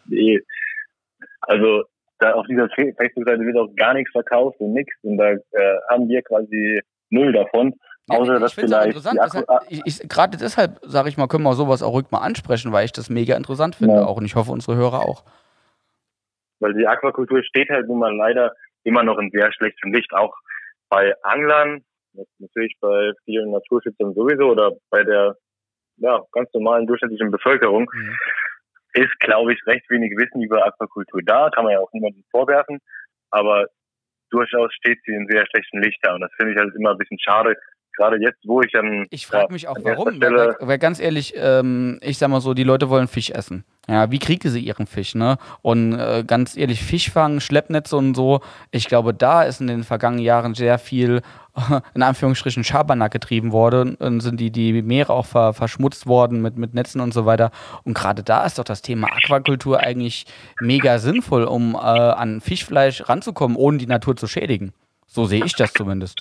Also auf dieser Facebook-Seite wird auch gar nichts verkauft und nichts. Und da haben wir quasi null davon. Außer dass vielleicht interessant. Gerade deshalb, sage ich mal, können wir sowas auch ruhig mal ansprechen, weil ich das mega interessant finde auch. Und ich hoffe, unsere Hörer auch. Weil die Aquakultur steht halt nun mal leider immer noch in sehr schlechtem Licht. Auch bei Anglern, natürlich bei vielen Naturschützern sowieso oder bei der ganz normalen durchschnittlichen Bevölkerung. Ist, glaube ich, recht wenig Wissen über Aquakultur da, kann man ja auch niemandem vorwerfen, aber durchaus steht sie in sehr schlechten Licht da und das finde ich halt immer ein bisschen schade, gerade jetzt, wo ich dann... Ich frage mich auch, warum, weil ganz ehrlich, ich sag mal so, die Leute wollen Fisch essen. Ja, wie kriegen sie ihren Fisch, ne? Und ganz ehrlich, Fischfang, Schleppnetze und so, ich glaube, da ist in den vergangenen Jahren sehr viel, in Anführungsstrichen, Schabernack getrieben worden und sind die Meere auch verschmutzt worden mit Netzen und so weiter. Und gerade da ist doch das Thema Aquakultur eigentlich mega sinnvoll, um an Fischfleisch ranzukommen, ohne die Natur zu schädigen. So sehe ich das zumindest.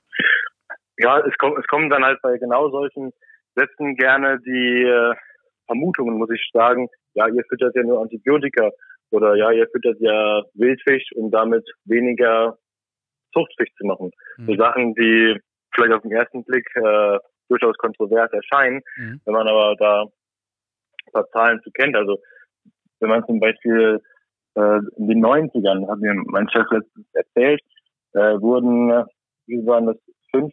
Ja, es kommen dann halt bei genau solchen Sätzen gerne die Vermutungen, muss ich sagen, ja, ihr füttert ja nur Antibiotika oder ja, ihr füttert ja Wildfisch, um damit weniger Zuchtfisch zu machen. So Sachen, die vielleicht auf den ersten Blick durchaus kontrovers erscheinen, wenn man aber da ein paar Zahlen zu kennt. Also wenn man zum Beispiel in den 90ern, hat mir mein Chef letztens erzählt, wurden, wie waren das,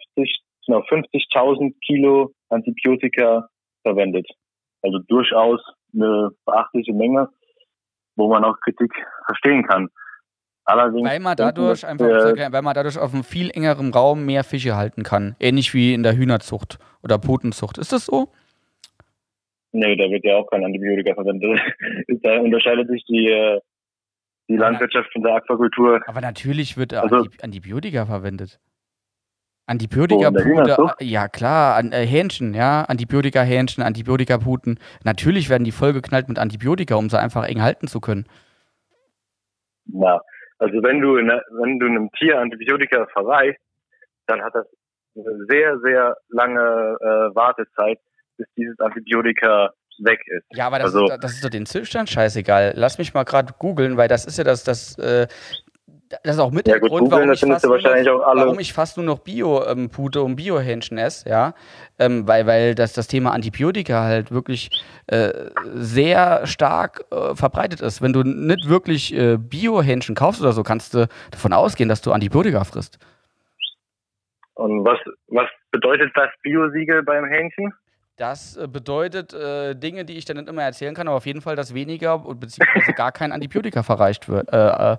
50.000 Kilo Antibiotika verwendet. Also durchaus eine beachtliche Menge, wo man auch Kritik verstehen kann. Allerdings, weil man dadurch auf einem viel engeren Raum mehr Fische halten kann. Ähnlich wie in der Hühnerzucht oder Putenzucht. Ist das so? Nee, da wird ja auch kein Antibiotika verwendet. Da unterscheidet sich die Landwirtschaft von der Aquakultur. Aber natürlich wird Antibiotika verwendet. Antibiotika-Pute, ja klar, Hähnchen, ja, Antibiotika-Hähnchen, Antibiotika-Puten. Natürlich werden die vollgeknallt mit Antibiotika, um sie einfach eng halten zu können. Na, also wenn du einem Tier Antibiotika verreichst, dann hat das eine sehr, sehr lange Wartezeit, bis dieses Antibiotika weg ist. Ja, aber das ist doch den Züchtern scheißegal. Lass mich mal gerade googeln, weil das ist ja das ist auch mit der Grund, warum ich fast nur noch Bio-Pute und Bio-Hähnchen esse, ja, weil das Thema Antibiotika halt wirklich sehr stark verbreitet ist. Wenn du nicht wirklich Bio-Hähnchen kaufst oder so, kannst du davon ausgehen, dass du Antibiotika frisst. Und was bedeutet das Bio-Siegel beim Hähnchen? Das bedeutet Dinge, die ich dann nicht immer erzählen kann, aber auf jeden Fall, dass weniger bzw. gar kein Antibiotika verreicht wird,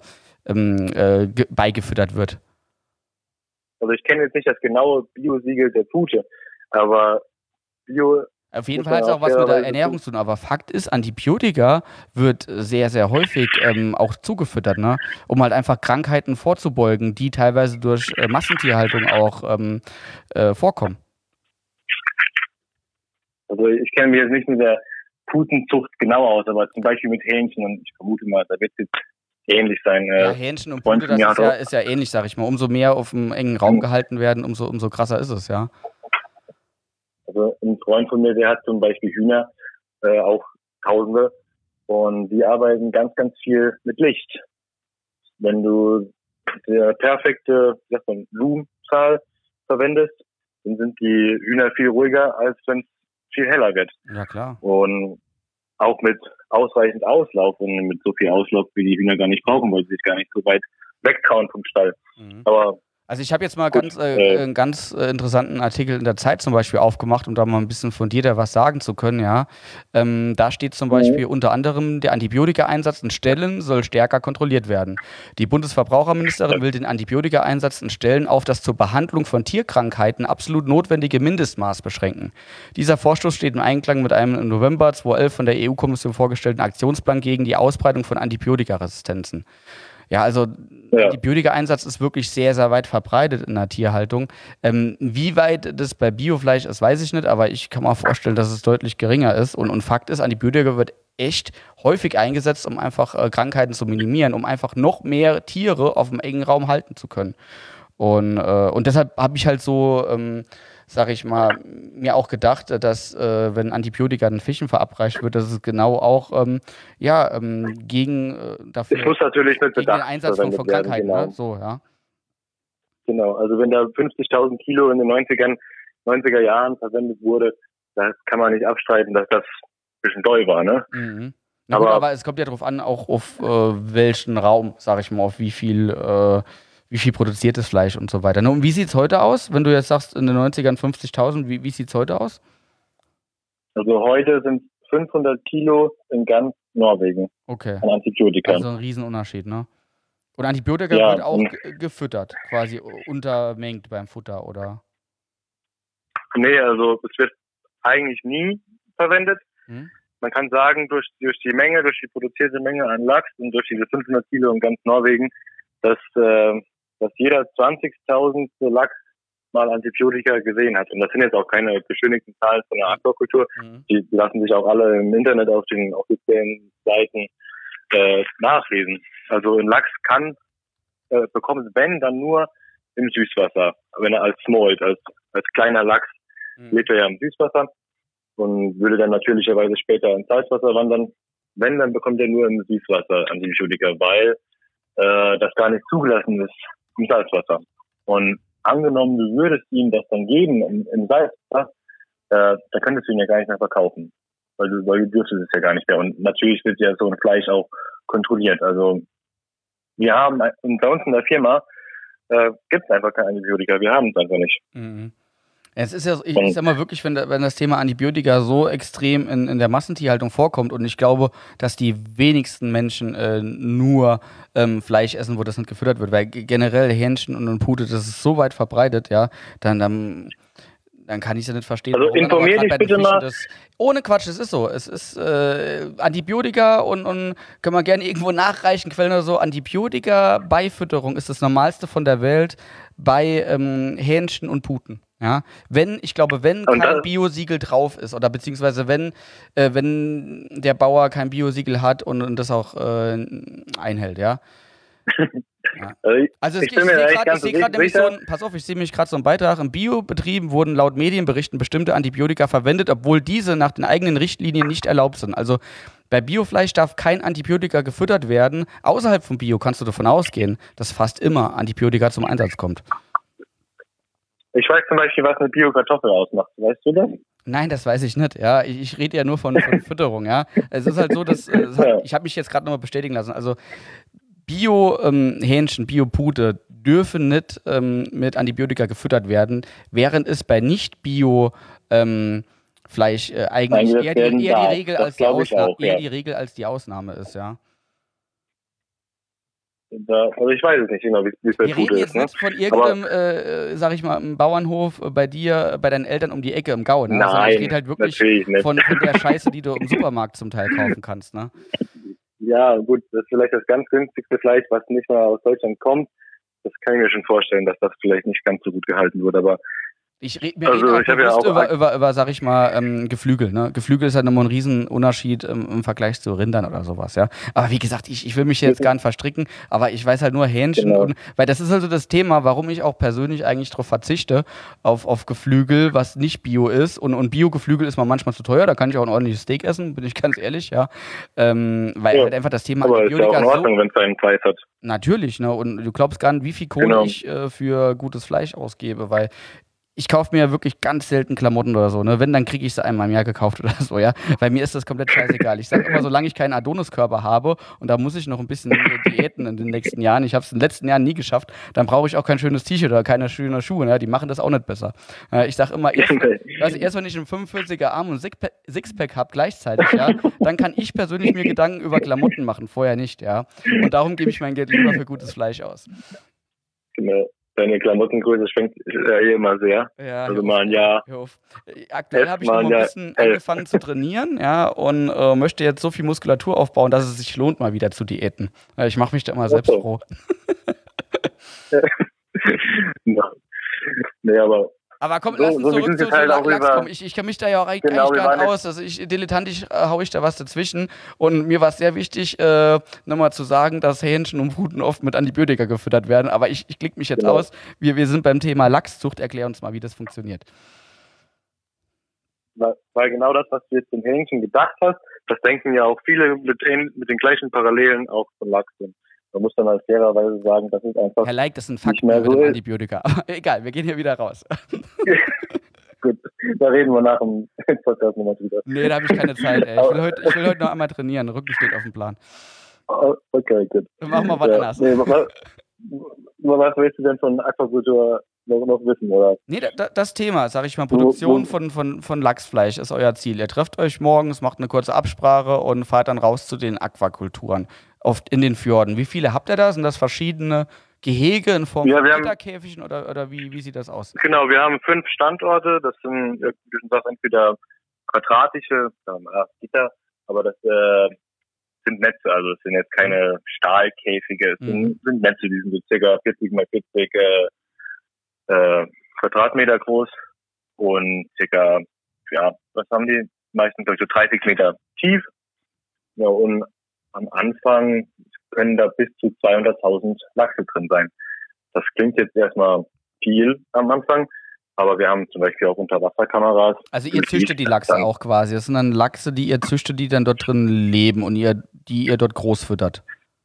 beigefüttert wird. Also ich kenne jetzt nicht das genaue Bio-Siegel der Pute, aber Bio... Auf jeden Fall hat es auch was mit der Ernährung zu tun, aber Fakt ist, Antibiotika wird sehr, sehr häufig auch zugefüttert, ne? Um halt einfach Krankheiten vorzubeugen, die teilweise durch Massentierhaltung auch vorkommen. Also ich kenne mich jetzt nicht mit der Putenzucht genau aus, aber zum Beispiel mit Hähnchen und ich vermute mal, da wird es ähnlich sein. Ja, Hähnchen und Pute, das ist ja ähnlich, sag ich mal. Umso mehr auf einem engen Raum gehalten werden, umso krasser ist es, ja. Also ein Freund von mir, der hat zum Beispiel Hühner, auch Tausende, und die arbeiten ganz, ganz viel mit Licht. Wenn du der perfekte Lumenzahl verwendest, dann sind die Hühner viel ruhiger, als wenn es viel heller wird. Ja, klar. Und auch mit ausreichend Auslauf und mit so viel Auslauf, wie die Hühner gar nicht brauchen, weil sie sich gar nicht so weit wegtrauen vom Stall. Mhm. Aber Also ich habe jetzt mal einen ganz interessanten Artikel in der Zeit zum Beispiel aufgemacht, um da mal ein bisschen fundierter was sagen zu können, ja. Da steht zum Beispiel unter anderem, der Antibiotikaeinsatz in Ställen soll stärker kontrolliert werden. Die Bundesverbraucherministerin will den Antibiotikaeinsatz in Ställen auf das zur Behandlung von Tierkrankheiten absolut notwendige Mindestmaß beschränken. Dieser Vorstoß steht im Einklang mit einem im November 2011 von der EU-Kommission vorgestellten Aktionsplan gegen die Ausbreitung von Antibiotikaresistenzen. Ja, also Antibiotika-Einsatz ist wirklich sehr, sehr weit verbreitet in der Tierhaltung. Wie weit das bei Biofleisch ist, weiß ich nicht, aber ich kann mir vorstellen, dass es deutlich geringer ist. Und Fakt ist, Antibiotika wird echt häufig eingesetzt, um einfach Krankheiten zu minimieren, um einfach noch mehr Tiere auf einem engen Raum halten zu können. Und deshalb habe ich halt so, sag ich mal, mir auch gedacht, dass wenn Antibiotika den Fischen verabreicht wird, dass es genau auch gegen dafür es muss natürlich mit gegen den Bedacht Einsatz von Krankheiten, genau. Ne? So, ja. Genau, also wenn da 50.000 Kilo in den 90er Jahren verwendet wurde, das kann man nicht abstreiten, dass das ein bisschen doll war, ne? Mhm. Aber es kommt ja darauf an, auch auf welchen Raum, sag ich mal, auf wie viel produziertes Fleisch und so weiter. Und wie sieht es heute aus? Wenn du jetzt sagst, in den 90ern 50.000, wie sieht es heute aus? Also heute sind 500 Kilo in ganz Norwegen an Antibiotika. Also ein Riesenunterschied, ne? Und Antibiotika wird auch gefüttert, quasi untermengt beim Futter, oder? Nee, also es wird eigentlich nie verwendet. Man kann sagen, durch die produzierte Menge an Lachs und durch diese 500 Kilo in ganz Norwegen, dass jeder 20.000 Lachs mal Antibiotika gesehen hat. Und das sind jetzt auch keine beschönigten Zahlen von der Aquakultur. Die lassen sich auch alle im Internet auf den offiziellen Seiten nachlesen. Also ein Lachs bekommt es, wenn, dann nur im Süßwasser. Wenn er als Smolt, als kleiner Lachs, lebt er ja im Süßwasser und würde dann natürlicherweise später ins Salzwasser wandern. Wenn, dann bekommt er nur im Süßwasser Antibiotika, weil das gar nicht zugelassen ist im Salzwasser. Und angenommen, du würdest ihm das dann geben im Salzwasser, da könntest du ihn ja gar nicht mehr verkaufen. Weil du dürftest es ja gar nicht mehr. Und natürlich wird ja so ein Fleisch auch kontrolliert. Also wir haben, bei uns in der Firma gibt es einfach kein Antibiotika. Wir haben es einfach nicht. Mhm. Es ist ja, ich sag mal wirklich, wenn das Thema Antibiotika so extrem in der Massentierhaltung vorkommt, und ich glaube, dass die wenigsten Menschen nur Fleisch essen, wo das nicht gefüttert wird, weil generell Hähnchen und Pute, das ist so weit verbreitet, ja, dann kann ich es ja nicht verstehen. Also informier dich bitte mal. Ohne Quatsch, es ist so. Es ist Antibiotika und können wir gerne irgendwo nachreichen, Quellen oder so. Antibiotika-Beifütterung ist das Normalste von der Welt bei Hähnchen und Puten. Ja, wenn kein Biosiegel drauf ist, oder beziehungsweise wenn der Bauer kein Biosiegel hat und das auch einhält, ja. Ja. Also ich sehe gerade nämlich ich sehe mich gerade so einen Beitrag, in Biobetrieben wurden laut Medienberichten bestimmte Antibiotika verwendet, obwohl diese nach den eigenen Richtlinien nicht erlaubt sind. Also bei Biofleisch darf kein Antibiotika gefüttert werden. Außerhalb von Bio kannst du davon ausgehen, dass fast immer Antibiotika zum Einsatz kommt. Ich weiß zum Beispiel, was eine Bio-Kartoffel ausmacht. Weißt du das? Nein, das weiß ich nicht. Ja, ich rede ja nur von Fütterung. Ja, es ist halt so, dass ich habe mich jetzt gerade nochmal bestätigen lassen. Also Bio-Hähnchen, Bio-Pute dürfen nicht mit Antibiotika gefüttert werden, während es bei Nicht-Bio Fleisch eigentlich eher die Regel als die Ausnahme ist, ja. Also ich weiß es nicht genau, wie es bei Pute ist. Wir reden jetzt nicht von irgendeinem, sag ich mal, im Bauernhof bei dir, bei deinen Eltern um die Ecke im Gau. Ne? Nein, also ich rede halt wirklich von der Scheiße, die du im Supermarkt zum Teil kaufen kannst, ne? Ja, gut, das ist vielleicht das ganz günstigste Fleisch, was nicht mal aus Deutschland kommt. Das kann ich mir schon vorstellen, dass das vielleicht nicht ganz so gut gehalten wird, aber wir reden auch über, sag ich mal, Geflügel. Ne? Geflügel ist halt nochmal ein Riesenunterschied im Vergleich zu Rindern oder sowas, ja. Aber wie gesagt, ich will mich jetzt gar nicht verstricken, aber ich weiß halt nur Hähnchen. Genau. Weil das ist also das Thema, warum ich auch persönlich eigentlich darauf verzichte, auf Geflügel, was nicht Bio ist. Und Bio-Geflügel ist mir manchmal zu teuer, da kann ich auch ein ordentliches Steak essen, bin ich ganz ehrlich, ja. Weil halt einfach das Thema aber Antibiotika ist ja auch in Ordnung, wenn es seinen Preis hat. Natürlich, ne? Und du glaubst gar nicht, wie viel Kohle ich für gutes Fleisch ausgebe, weil ich kaufe mir ja wirklich ganz selten Klamotten oder so, ne? Wenn, dann kriege ich sie einmal im Jahr gekauft oder so, ja. Bei mir ist das komplett scheißegal. Ich sage immer, solange ich keinen Adoniskörper habe und da muss ich noch ein bisschen diäten in den nächsten Jahren, ich habe es in den letzten Jahren nie geschafft, dann brauche ich auch kein schönes T-Shirt oder keine schönen Schuhe, ne? Die machen das auch nicht besser. Ich sage immer, erst wenn ich einen 45er Arm und Sixpack habe gleichzeitig, ja, dann kann ich persönlich mir Gedanken über Klamotten machen, vorher nicht, ja. Und darum gebe ich mein Geld lieber für gutes Fleisch aus. Genau. Deine Klamottengröße schwenkt immer sehr. Ja, also mal ein Jahr. Aktuell habe ich noch mal ein bisschen angefangen zu trainieren, ja, und möchte jetzt so viel Muskulatur aufbauen, dass es sich lohnt, mal wieder zu diäten. Ich mache mich da immer selbst froh. Nee, aber komm, lass uns zurück zu Lachs kommen. Ich kenne mich da ja auch eigentlich gar nicht aus. Also dilettantisch haue ich da was dazwischen. Und mir war es sehr wichtig, nochmal zu sagen, dass Hähnchen und Puten oft mit Antibiotika gefüttert werden. Aber ich klicke mich jetzt aus. Wir sind beim Thema Lachszucht. Erklär uns mal, wie das funktioniert. Weil genau das, was du jetzt zum Hähnchen gedacht hast, das denken ja auch viele mit den gleichen Parallelen auch von Lachs sind. Man muss dann halt fairerweise sagen, das ist einfach. Herr Leik, das ist ein Fakt mit dem Antibiotika. Aber egal, wir gehen hier wieder raus. Gut, da reden wir nach dem Podcast nochmal drüber. Nee, da habe ich keine Zeit, ey. Ich will heute noch einmal trainieren. Rücken steht auf dem Plan. Okay, gut. Dann machen wir was anderes. Nee, was willst du denn von Aquakultur noch wissen, oder? Nee, das Thema, sag ich mal, Produktion von Lachsfleisch ist euer Ziel. Ihr trefft euch morgens, macht eine kurze Absprache und fahrt dann raus zu den Aquakulturen. Oft in den Fjorden. Wie viele habt ihr da? Sind das verschiedene Gehege in Form von Gitterkäfigen oder wie sieht das aus? Genau, wir haben 5 Standorte. Das sind entweder quadratische Gitter, aber das sind Netze, also es sind jetzt keine Stahlkäfige, es sind Netze, die sind so ca. 40 mal 40 Quadratmeter groß und ca. Was haben die? Meistens so 30 Meter tief. Ja, und am Anfang können da bis zu 200.000 Lachse drin sein. Das klingt jetzt erstmal viel am Anfang, aber wir haben zum Beispiel auch Unterwasserkameras. Also ihr züchtet die Lachse auch quasi. Das sind dann Lachse, die ihr züchtet, die dann dort drin leben und die ihr dort groß füttert.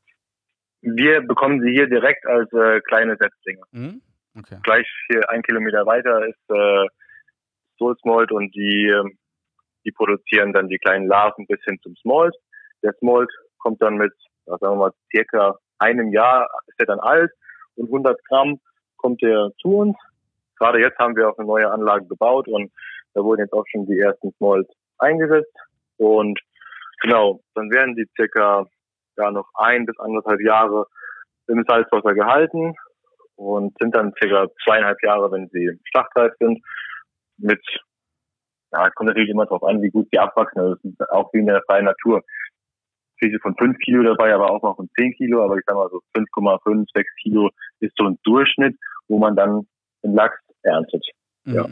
Wir bekommen sie hier direkt als kleine Setzlinge. Okay. Gleich hier 1 Kilometer weiter ist Sulzmold und die produzieren dann die kleinen Larven bis hin zum Smolt. Der Smolt kommt dann mit, sagen wir mal, circa einem Jahr ist er dann alt und 100 Gramm kommt der zu uns. Gerade jetzt haben wir auch eine neue Anlage gebaut und da wurden jetzt auch schon die ersten Smolt eingesetzt. Und genau, dann werden die circa noch 1 bis 1,5 Jahre im Salzwasser gehalten und sind dann circa 2,5 Jahre, wenn sie schlachtreif sind, es kommt natürlich immer darauf an, wie gut sie abwachsen. Also das ist auch wie in der freien Natur. Fische von 5 Kilo dabei, aber auch mal von 10 Kilo. Aber ich sag mal so 5,5, 6 Kilo ist so ein Durchschnitt, wo man dann den Lachs erntet. Ja.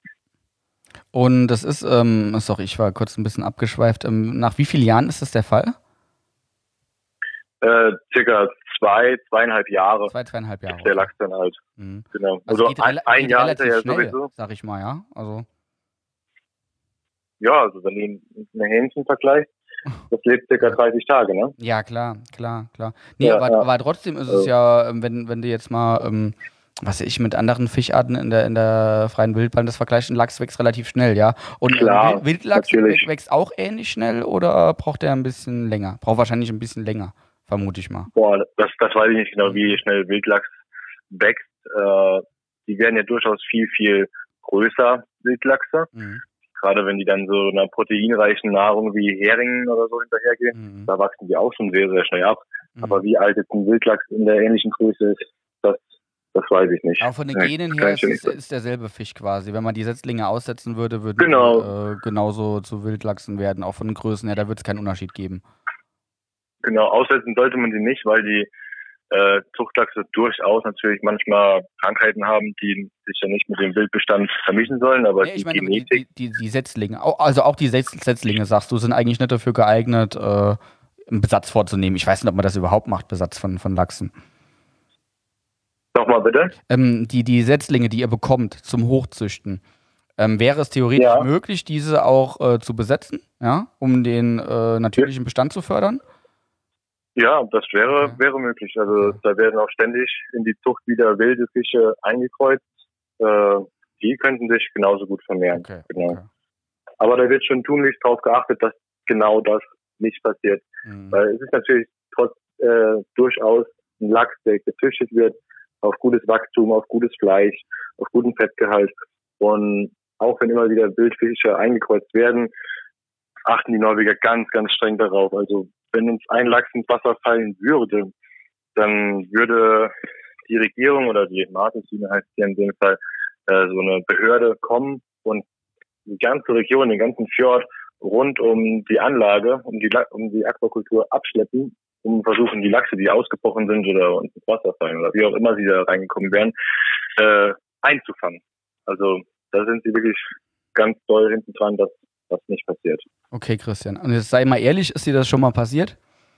Und das ist, ich war kurz ein bisschen abgeschweift. Nach wie vielen Jahren ist das der Fall? Circa 2,5 Jahre. 2,5 Jahre. Ist der Lachs dann alt. Genau. Also ein Jahr relativ ist er ja schnell, sowieso. Sag ich mal, ja. Also wenn du ein Hähnchen vergleichst, das lebt circa 30 Tage, ne? Ja, klar. Nee, aber trotzdem ist es ja, wenn du jetzt mal, mit anderen Fischarten in der freien Wildbahn das vergleichst, ein Lachs wächst relativ schnell, ja. Und klar, Wildlachs wächst auch ähnlich schnell oder braucht er ein bisschen länger? Braucht wahrscheinlich ein bisschen länger, vermute ich mal. Boah, das weiß ich nicht genau, wie schnell Wildlachs wächst. Die werden ja durchaus viel, viel größer, Wildlachse. Gerade wenn die dann so einer proteinreichen Nahrung wie Heringen oder so hinterhergehen, da wachsen die auch schon sehr, sehr schnell ab. Aber wie alt jetzt ein Wildlachs in der ähnlichen Größe ist, das weiß ich nicht. Auch von den Genen her ist derselbe Fisch quasi. Wenn man die Setzlinge aussetzen würde, würden die genauso zu Wildlachsen werden. Auch von den Größen her, da wird es keinen Unterschied geben. Genau, aussetzen sollte man sie nicht, weil die Zuchtlachse durchaus natürlich manchmal Krankheiten haben, die sich ja nicht mit dem Wildbestand vermischen sollen, aber die Genetik... Die Setzlinge, also auch die Setzlinge, sagst du, sind eigentlich nicht dafür geeignet, einen Besatz vorzunehmen. Ich weiß nicht, ob man das überhaupt macht, Besatz von Lachsen. Nochmal bitte? Die Setzlinge, die ihr bekommt zum Hochzüchten, wäre es theoretisch möglich, diese auch zu besetzen, ja, um den natürlichen Bestand zu fördern? Ja, das wäre möglich. Also da werden auch ständig in die Zucht wieder wilde Fische eingekreuzt. die könnten sich genauso gut vermehren. Okay, genau. okay. Aber da wird schon tunlichst darauf geachtet, dass genau das nicht passiert. Weil es ist natürlich durchaus ein Lachs, der gezüchtet wird auf gutes Wachstum, auf gutes Fleisch, auf guten Fettgehalt. Und auch wenn immer wieder Wildfische eingekreuzt werden, achten die Norweger ganz, ganz streng darauf. Also wenn uns ein Lachs ins Wasser fallen würde, dann würde die Regierung oder die Martenschiene heißt hier in dem Fall, so eine Behörde kommen und die ganze Region, den ganzen Fjord rund um die Anlage, um die Aquakultur abschleppen, um versuchen, die Lachse, die ausgebrochen sind oder ins Wasser fallen oder wie auch immer sie da reingekommen wären, einzufangen. Also da sind sie wirklich ganz doll hinten dran, dass das nicht passiert. Okay, Christian. Und jetzt sei mal ehrlich, ist dir das schon mal passiert?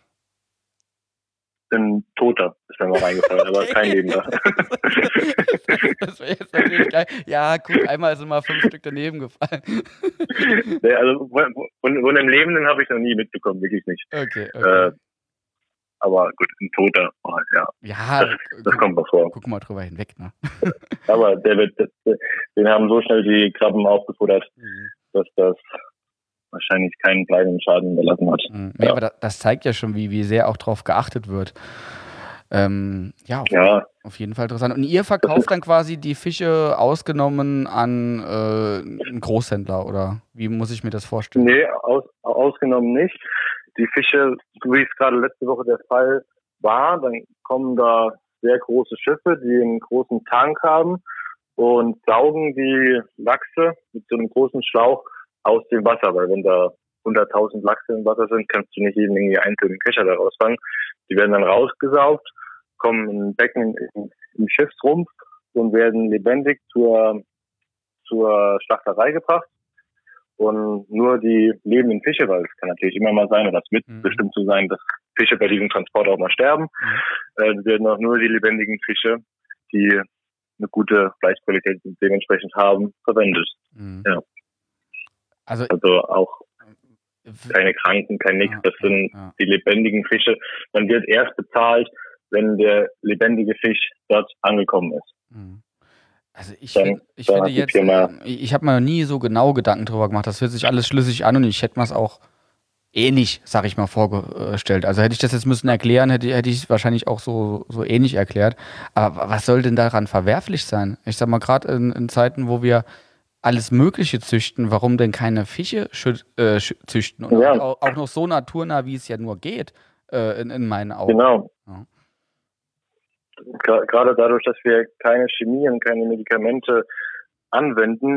Ein Toter ist mir mal reingefallen, aber kein Lebender. Das wäre jetzt natürlich geil. Ja, guck, einmal sind mal 5 Stück daneben gefallen. Nee, also von einem Lebenden habe ich noch nie mitbekommen, wirklich nicht. Okay. Aber gut, ein Toter, Ja, das kommt mal vor. Guck mal drüber hinweg, ne? Aber den haben so schnell die Krabben aufgefuttert, dass das wahrscheinlich keinen bleibenden Schaden hinterlassen hat. Ja, aber das zeigt ja schon, wie sehr auch drauf geachtet wird. Auf jeden Fall interessant. Und ihr verkauft dann quasi die Fische ausgenommen an einen Großhändler, oder wie muss ich mir das vorstellen? Nee, ausgenommen nicht. Die Fische, wie es gerade letzte Woche der Fall war, dann kommen da sehr große Schiffe, die einen großen Tank haben und saugen die Lachse mit so einem großen Schlauch aus dem Wasser, weil wenn da 100.000 Lachse im Wasser sind, kannst du nicht jeden irgendwie einzelnen Kescher da rausfangen. Die werden dann rausgesaugt, kommen in ein Becken im Schiffsrumpf und werden lebendig zur Schlachterei gebracht. Und nur die lebenden Fische, weil es kann natürlich immer mal sein, oder es wird bestimmt so sein, dass Fische bei diesem Transport auch mal sterben, werden auch nur die lebendigen Fische, die eine gute Fleischqualität dementsprechend haben, verwendet. Ja. Also auch keine Kranken, kein Nix, das sind die lebendigen Fische. Man wird erst bezahlt, wenn der lebendige Fisch dort angekommen ist. Also ich finde jetzt, ich habe mir noch nie so genau Gedanken drüber gemacht, das hört sich alles schlüssig an und ich hätte mir es auch ähnlich, sag ich mal, vorgestellt. Also hätte ich das jetzt müssen erklären, hätte ich es wahrscheinlich auch so ähnlich erklärt. Aber was soll denn daran verwerflich sein? Ich sag mal, gerade in Zeiten, wo wir alles Mögliche züchten, warum denn keine Fische züchten? Und auch noch so naturnah, wie es ja nur geht, in meinen Augen. Genau. Ja. Gerade dadurch, dass wir keine Chemie und keine Medikamente anwenden,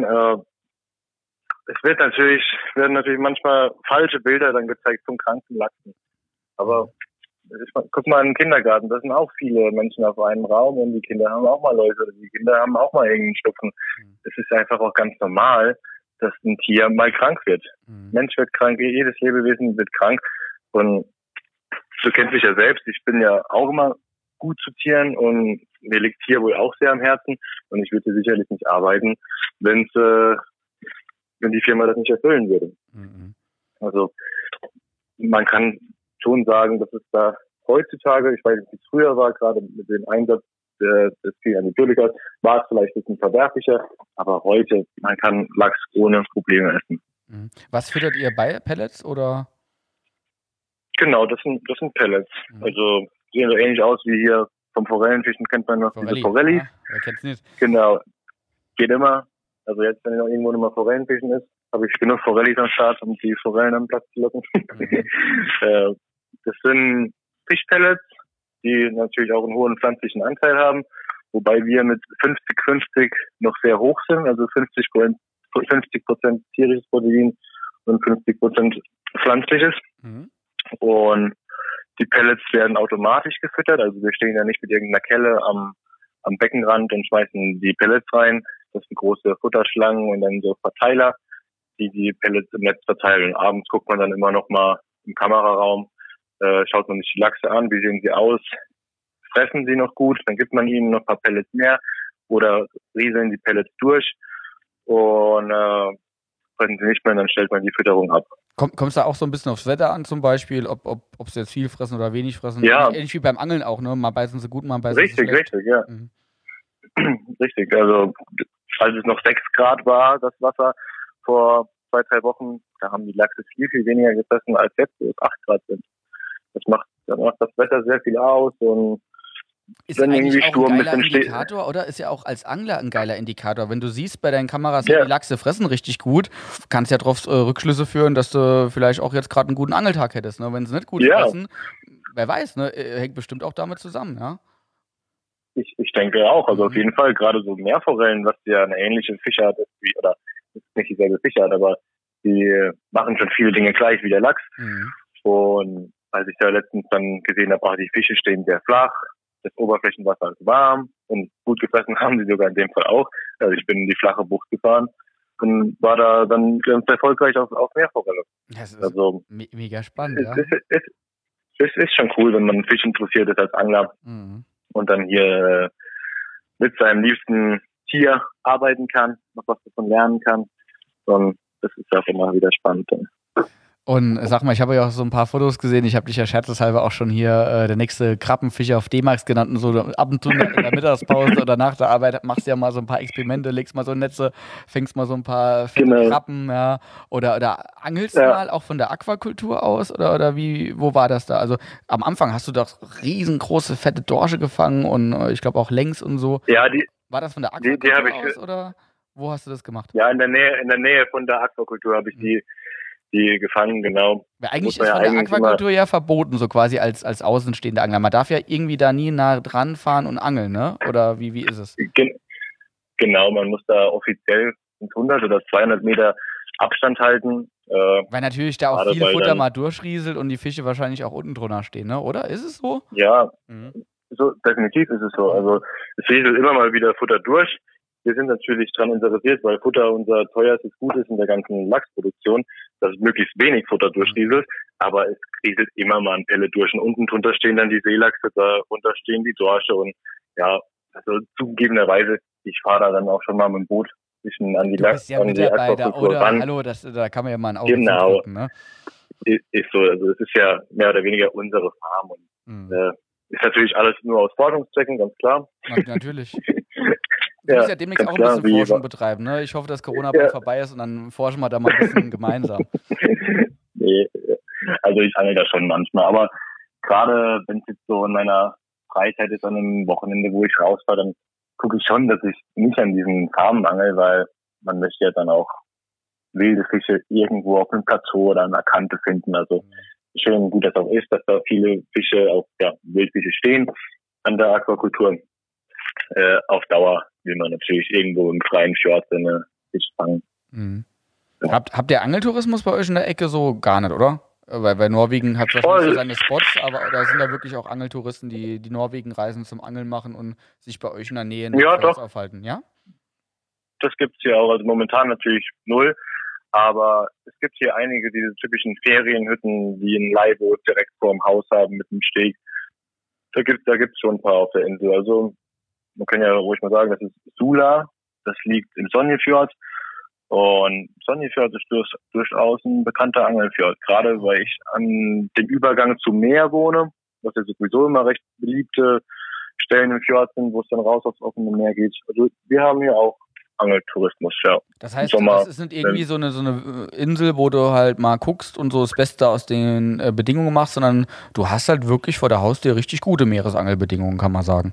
werden natürlich manchmal falsche Bilder dann gezeigt von kranken Lachsen. Aber guck mal in den Kindergarten, da sind auch viele Menschen auf einem Raum und die Kinder haben auch mal Läuse oder die Kinder haben auch mal irgendeinen Schnupfen. Es ist einfach auch ganz normal, dass ein Tier mal krank wird. Mensch wird krank, jedes Lebewesen wird krank. Und du kennst mich ja selbst, ich bin ja auch immer gut zu Tieren und mir liegt Tier wohl auch sehr am Herzen und ich würde sicherlich nicht arbeiten, wenn die Firma das nicht erfüllen würde. Also man kann schon sagen, dass es da heutzutage, ich weiß nicht, wie es früher war, gerade mit dem Einsatz des Antibiotikas, war es vielleicht ein bisschen verwerflicher, aber heute, man kann Lachs ohne Probleme essen. Was füttert ihr bei? Pellets oder? Genau, das sind Pellets. Also sehen so ähnlich aus wie hier vom Forellenfischen, kennt man noch diese Forellis. Wer kennt's nicht? Genau, geht immer. Also jetzt, wenn noch irgendwo mal Forellenfischen ist, habe ich genug Forellis am Start, um die Forellen am Platz zu locken. Das sind Fischpellets, die natürlich auch einen hohen pflanzlichen Anteil haben, wobei wir mit 50-50 noch sehr hoch sind, also 50% tierisches Protein und 50% pflanzliches. Und die Pellets werden automatisch gefüttert, also wir stehen ja nicht mit irgendeiner Kelle am Beckenrand und schmeißen die Pellets rein. Das sind große Futterschlangen und dann so Verteiler, die Pellets im Netz verteilen. Und abends guckt man dann immer noch mal im Kameraraum, schaut man sich die Lachse an, wie sehen sie aus, fressen sie noch gut, dann gibt man ihnen noch ein paar Pellets mehr oder rieseln die Pellets durch und fressen sie nicht mehr, dann stellt man die Fütterung ab. Kommt es da auch so ein bisschen aufs Wetter an zum Beispiel, ob sie jetzt viel fressen oder wenig fressen? Ja. Ähnlich wie beim Angeln auch, ne? Mal beißen sie gut, mal beißen sie schlecht. Richtig, ja. Richtig, also als es noch 6 Grad war, das Wasser vor 2-3 Wochen, da haben die Lachse viel, viel weniger gefressen als jetzt, wo es 8 Grad sind. Da macht das Wetter sehr viel aus und ist eigentlich auch ein geiler Indikator, oder? Ist ja auch als Angler ein geiler Indikator. Wenn du siehst bei deinen Kameras, die Lachse fressen richtig gut, kannst ja darauf Rückschlüsse führen, dass du vielleicht auch jetzt gerade einen guten Angeltag hättest. Ne? Wenn sie nicht gut fressen, wer weiß, ne? Hängt bestimmt auch damit zusammen, ja? Ich denke auch, also auf jeden Fall, gerade so Meerforellen, was ja eine ähnliche Fischart ist, oder ist nicht dieselbe Fischart, aber die machen schon viele Dinge gleich wie der Lachs. Und als ich da letztens dann gesehen habe, die Fische stehen sehr flach, das Oberflächenwasser ist warm und gut gefressen haben sie sogar in dem Fall auch. Also ich bin in die flache Bucht gefahren und war da dann ganz erfolgreich auf Meerforelle. Das ist also mega spannend, ja. Es ist schon cool, wenn man Fisch interessiert ist als Angler und dann hier mit seinem liebsten Tier arbeiten kann, noch was davon lernen kann. Und das ist auch immer wieder spannend. Und sag mal, ich habe ja auch so ein paar Fotos gesehen. Ich habe dich ja scherzeshalber auch schon hier der nächste Krabbenfischer auf D-Max genannt. Und so ab und zu in der Mittagspause oder nach der Arbeit machst du ja mal so ein paar Experimente, legst mal so Netze, fängst mal so ein paar fette Krabben, ja. Oder angelst du mal auch von der Aquakultur aus? Oder wo war das da? Also am Anfang hast du doch riesengroße, fette Dorsche gefangen und ich glaube auch Längs und so. Ja, war das von der Aquakultur aus oder wo hast du das gemacht? Ja, in der Nähe von der Aquakultur habe ich die gefangen, genau. Weil eigentlich ist von der Aquakultur ja verboten, so quasi als außenstehender Angler. Man darf ja irgendwie da nie nah dran fahren und angeln, ne? Oder wie ist es? Genau, man muss da offiziell 100 oder 200 Meter Abstand halten. Weil natürlich da auch viel Futter mal durchrieselt und die Fische wahrscheinlich auch unten drunter stehen, ne? Oder? Ist es so? Ja, so, definitiv ist es so. Also es rieselt immer mal wieder Futter durch. Wir sind natürlich daran interessiert, weil Futter unser teuerstes Gut ist in der ganzen Lachsproduktion, dass möglichst wenig Futter durchrieselt, aber es rieselt immer mal ein Pelle durch und unten drunter stehen dann die Seelachse, darunter stehen die Dorsche und ja, also zugegebenerweise, ich fahre da dann auch schon mal mit dem Boot ein bisschen an die Lachs. Ja Mitarbeiter, oder? Ran. Hallo, da kann man ja mal ein Auge drücken, ne? Ist so, also es ist ja mehr oder weniger unsere Farm und ist natürlich alles nur aus Forschungszwecken, ganz klar. Natürlich. Du musst ja demnächst auch ein bisschen Forschung betreiben, ne? Ich hoffe, dass Corona bald vorbei ist und dann forschen wir da mal ein bisschen gemeinsam. Nee, also ich angel da schon manchmal, aber gerade wenn es jetzt so in meiner Freizeit ist, an einem Wochenende, wo ich rausfahre, dann gucke ich schon, dass ich nicht an diesen Farmen angel, weil man möchte ja dann auch wilde Fische irgendwo auf einem Plateau oder an einer Kante finden. Also schön gut das auch ist, dass da viele Fische, auch Wildfische stehen an der Aquakultur. Auf Dauer will man natürlich irgendwo im freien Fjord seine Fisch fangen. Ja. Habt ihr Angeltourismus bei euch in der Ecke so gar nicht, oder? Weil Norwegen hat wahrscheinlich seine Spots, aber da sind da wirklich auch Angeltouristen, die Norwegen reisen zum Angeln machen und sich bei euch in der Nähe in Fjords aufhalten, ja? Das gibt's hier auch, also momentan natürlich 0, aber es gibt hier einige diese typischen Ferienhütten, die ein Leihboot direkt vorm Haus haben mit einem Steg. Da gibt's schon ein paar auf der Insel, also man kann ja ruhig mal sagen, das ist Sula, das liegt im Sonjefjord und Sonjefjord ist durchaus ein bekannter Angelfjord, gerade weil ich an dem Übergang zum Meer wohne, was ja sowieso immer recht beliebte Stellen im Fjord sind, wo es dann raus aufs offene Meer geht. Also wir haben hier auch Angeltourismus, ja. Das heißt, das ist nicht irgendwie so eine Insel, wo du halt mal guckst und so das Beste aus den Bedingungen machst, sondern du hast halt wirklich vor der Haustür richtig gute Meeresangelbedingungen, kann man sagen.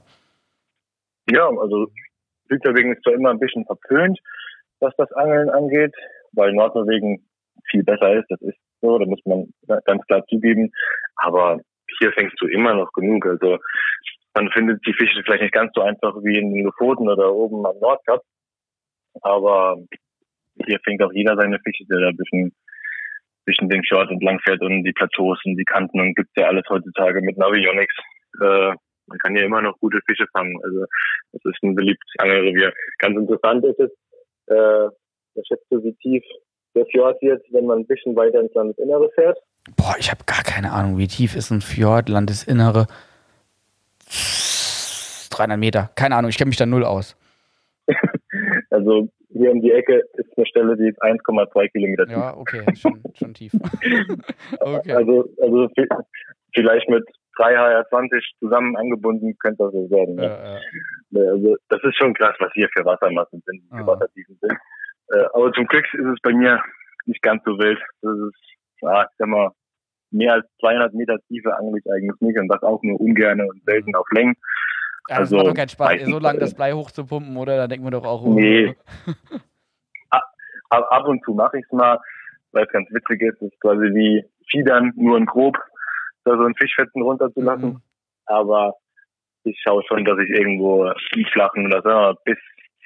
Ja, also Südnorwegen ist zwar immer ein bisschen verpönt, was das Angeln angeht, weil Nordnorwegen viel besser ist, das ist so, da muss man ganz klar zugeben, aber hier fängst du immer noch genug, also man findet die Fische vielleicht nicht ganz so einfach wie in den Lofoten oder oben am Nordkap, aber hier fängt auch jeder seine Fische, der da ein bisschen den Fjord entlang fährt und die Plateaus und die Kanten und gibt's ja alles heutzutage mit Navionics. Man kann ja immer noch gute Fische fangen. Also das ist ein beliebtes Angelrevier. Ganz interessant ist es, was schätzt du, wie tief der Fjord wird, wenn man ein bisschen weiter ins Landesinnere fährt? Boah, ich habe gar keine Ahnung, wie tief ist ein Fjord, Landesinnere? 300 Meter, keine Ahnung, ich kenne mich da null aus. Also hier um die Ecke ist eine Stelle, die ist 1,2 Kilometer tief. Ja, okay, schon tief. Okay. Also vielleicht mit 3 HR20 zusammen angebunden könnte das so werden. Ja. Also das ist schon krass, was hier für Wassermassen sind, für Wassertiefen sind. Aber zum Glück ist es bei mir nicht ganz so wild. Das ist, ich sag mal, mehr als 200 Meter Tiefe angle ich eigentlich nicht und das auch nur ungern und selten auf Längen. Ja, das macht doch keinen Spaß, so lange das Blei hochzupumpen, oder? Da denkt man doch auch... Nee. Ab und zu mache ich es mal, weil es ganz witzig ist. Es ist quasi wie Fiedern, nur in grob, da so ein Fischfetzen runterzulassen. Aber ich schaue schon, dass ich irgendwo im Flachen oder so bis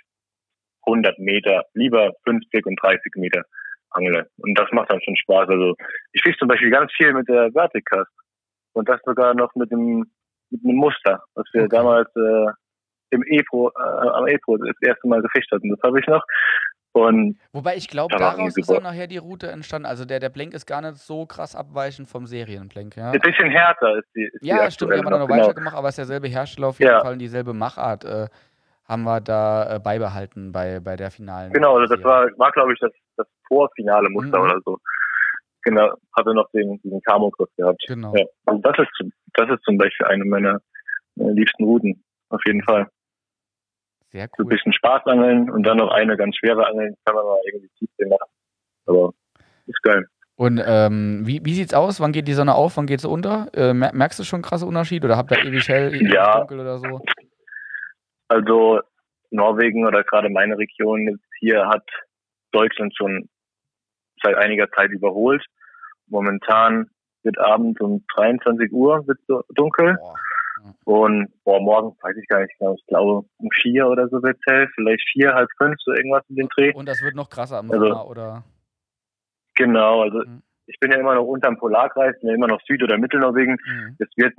100 Meter, lieber 50 und 30 Meter angle. Und das macht dann schon Spaß. Also ich fische zum Beispiel ganz viel mit der Verticast. Und das sogar noch mit einem Muster, was wir damals am EPRO das erste Mal gefischt hatten. Das habe ich noch. Und wobei ich glaube, daraus ist auch nachher die Route entstanden. Also der Blank ist gar nicht so krass abweichend vom Serienblank. Ja? Ein bisschen härter ist die. Ja, stimmt, die haben wir noch weicher gemacht, aber es ist derselbe Hersteller auf jeden Fall und dieselbe Machart haben wir da beibehalten bei der finalen. Genau, das war glaube ich, das vorfinale Muster oder so. Genau, hatte noch diesen Camo-Kurs gehabt. Genau. Ja, also das ist zum Beispiel eine meiner liebsten Routen, auf jeden Fall. Sehr cool. So ein bisschen Spaß angeln und dann noch eine ganz schwere Angeln, kann man mal irgendwie Tiefsee machen. Aber ist geil. Und wie sieht's aus? Wann geht die Sonne auf? Wann geht sie unter? Merkst du schon einen krassen Unterschied oder habt ihr ewig hell, ewig dunkel oder so? Also Norwegen oder gerade meine Region jetzt hier hat Deutschland schon seit einiger Zeit überholt. Momentan wird abends um 23 Uhr wird so dunkel. Und morgen weiß ich gar nicht, ich glaube um 4 oder so wird es hell, vielleicht 4, halb 5, so irgendwas in den Dreh. Und das wird noch krasser im Sommer, oder? Genau, also ich bin ja immer noch unterm Polarkreis, bin ja immer noch Süd- oder Mittelnorwegen. Es wird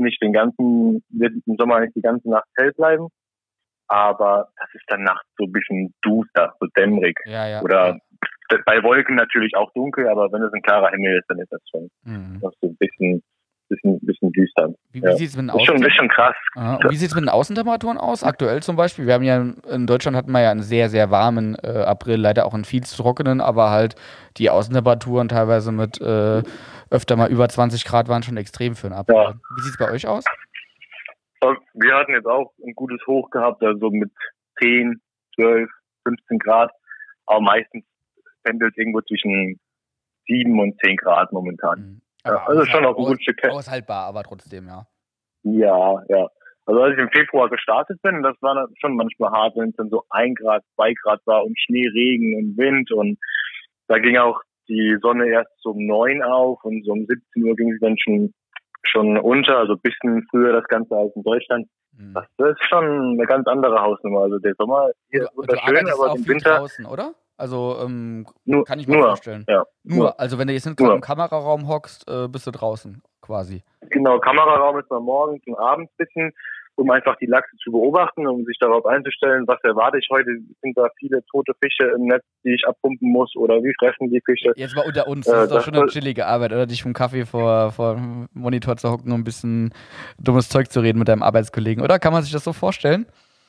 im Sommer nicht die ganze Nacht hell bleiben, aber das ist dann nachts so ein bisschen duster, so dämmerig. Oder bei Wolken natürlich auch dunkel, aber wenn es ein klarer Himmel ist, dann ist das schon noch so ein bisschen düster. Wie sieht's mit den ist schon krass. Und wie sieht's mit den Außentemperaturen aus? Aktuell zum Beispiel, wir haben ja in Deutschland hatten wir ja einen sehr, sehr warmen April, leider auch einen viel zu trockenen, aber halt die Außentemperaturen teilweise mit öfter mal über 20 Grad waren schon extrem für einen April. Ja. Wie sieht's bei euch aus? Wir hatten jetzt auch ein gutes Hoch gehabt, also mit 10, 12, 15 Grad, aber meistens pendelt irgendwo zwischen 7 und 10 Grad momentan. Also schon auch ein gutes Stück. Aushaltbar, aber trotzdem, ja. Ja. Also als ich im Februar gestartet bin, das war dann schon manchmal hart, wenn es dann so 1 Grad, 2 Grad war und Schnee, Regen und Wind und da ging auch die Sonne erst so um 9 auf und so um 17 Uhr ging sie dann schon unter, also ein bisschen früher das Ganze als in Deutschland. Das ist schon eine ganz andere Hausnummer. Also der Sommer hier ist wunderschön, aber im Winter draußen, oder? Also kann ich mir vorstellen. Ja, nur, also wenn du jetzt nicht gerade im Kameraraum hockst, bist du draußen quasi. Genau, Kameraraum ist mal morgens und abends ein bisschen, um einfach die Lachse zu beobachten, um sich darauf einzustellen, was erwarte ich heute. Sind da viele tote Fische im Netz, die ich abpumpen muss oder wie fressen die Fische? Jetzt mal unter uns, das ist doch schon eine chillige Arbeit, oder dich vom Kaffee vor dem Monitor zu hocken und ein bisschen dummes Zeug zu reden mit deinem Arbeitskollegen, oder? Kann man sich das so vorstellen?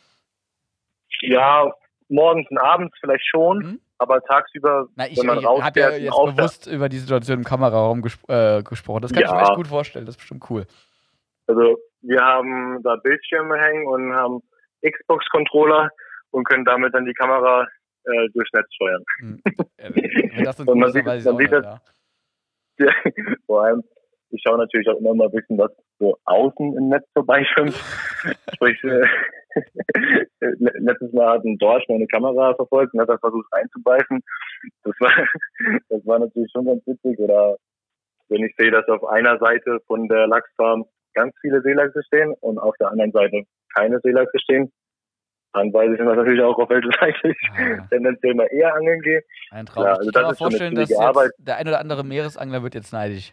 Ja, morgens und abends vielleicht schon, aber tagsüber, wenn man rausfährt... Ich habe ja jetzt bewusst über die Situation im Kameraraum gesprochen. Das kann ich mir echt gut vorstellen, das ist bestimmt cool. Also wir haben da Bildschirme hängen und haben Xbox-Controller und können damit dann die Kamera durchs Netz steuern. Wenn das so ein man sieht das, ja, vor allem, ich schaue natürlich auch immer mal ein bisschen, was so außen im Netz vorbeischwimmt. Sprich, letztes Mal hat ein Dorsch meine Kamera verfolgt und hat dann versucht reinzubeißen. Das war natürlich schon ganz witzig. Oder wenn ich sehe, dass auf einer Seite von der Lachsfarm ganz viele Seelachse stehen und auf der anderen Seite keine Seelachse stehen, dann weiß ich natürlich auch, auf welche Seite ich tendenziell mal eher angeln gehe. Ein Traum. Ja, also ich kann mir vorstellen, dass der ein oder andere Meeresangler wird jetzt neidisch.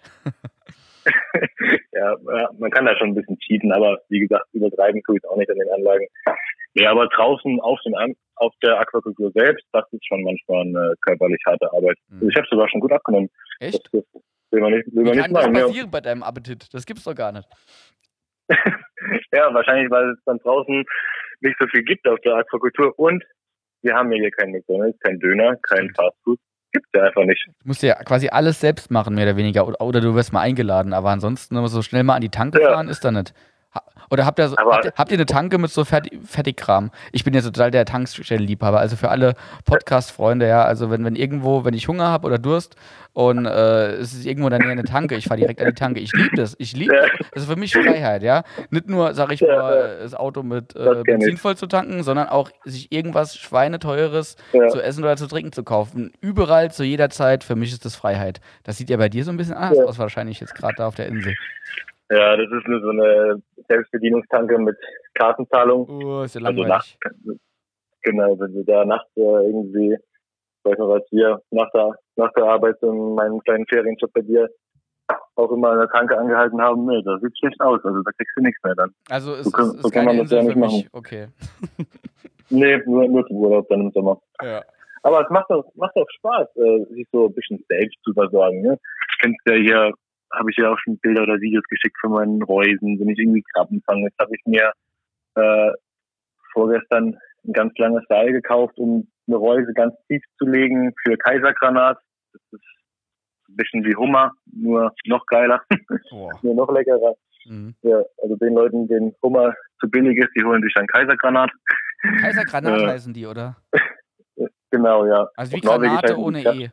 Ja, man kann da schon ein bisschen cheaten, aber wie gesagt, übertreiben tue ich es auch nicht an den Anlagen. Ja, aber draußen auf der Aquakultur selbst, das ist schon manchmal eine körperlich harte Arbeit. Also ich habe sogar schon gut abgenommen. Echt? Das will man nicht machen. Das passieren bei deinem Appetit? Das gibt's doch gar nicht. Ja, wahrscheinlich, weil es dann draußen nicht so viel gibt auf der Aquakultur und wir haben ja hier kein McDonald's, kein Döner, kein Fastfood. Gibt's ja einfach nicht. Du musst ja quasi alles selbst machen, mehr oder weniger. Oder du wirst mal eingeladen, aber ansonsten so schnell mal an die Tanke fahren ist da nicht. Oder habt ihr eine Tanke mit so Fertigkram? Ich bin ja total der Tankstellenliebhaber, also für alle Podcast-Freunde, ja, also wenn ich Hunger habe oder Durst und es ist irgendwo in der Nähe eine Tanke, ich fahre direkt an die Tanke. Ich liebe das. Das ist für mich Freiheit, ja. Nicht nur, sag ich mal, das Auto mit Benzin voll zu tanken, sondern auch sich irgendwas Schweineteures zu essen oder zu trinken zu kaufen. Überall, zu jeder Zeit, für mich ist das Freiheit. Das sieht ja bei dir so ein bisschen anders aus, wahrscheinlich jetzt gerade da auf der Insel. Ja, das ist nur so eine Selbstbedienungstanke mit Kartenzahlung. Ist ja langweilig. Also genau, wenn du da nachts irgendwie, weiß noch was wir, nach der Arbeit in meinem kleinen Ferienjob bei dir auch immer an der Tanke angehalten haben, nee, das sieht schlecht aus, also da kriegst du nichts mehr dann. Also ist keine Insel für mich, okay. Nee, nur zum Urlaub dann im Sommer. Ja. Aber es macht auch Spaß, sich so ein bisschen selbst zu versorgen, ne? Kennst ja hier, habe ich ja auch schon Bilder oder Videos geschickt von meinen Reusen, wenn ich irgendwie Krabben fange. Jetzt habe ich mir vorgestern ein ganz langes Seil gekauft, um eine Reuse ganz tief zu legen für Kaisergranat. Das ist ein bisschen wie Hummer, nur noch geiler, nur noch leckerer. Mhm. Ja, also den Leuten, denen Hummer zu billig ist, die holen sich dann Kaisergranat. Kaisergranat heißen die, oder? Genau, ja. Also wie Granate ohne E.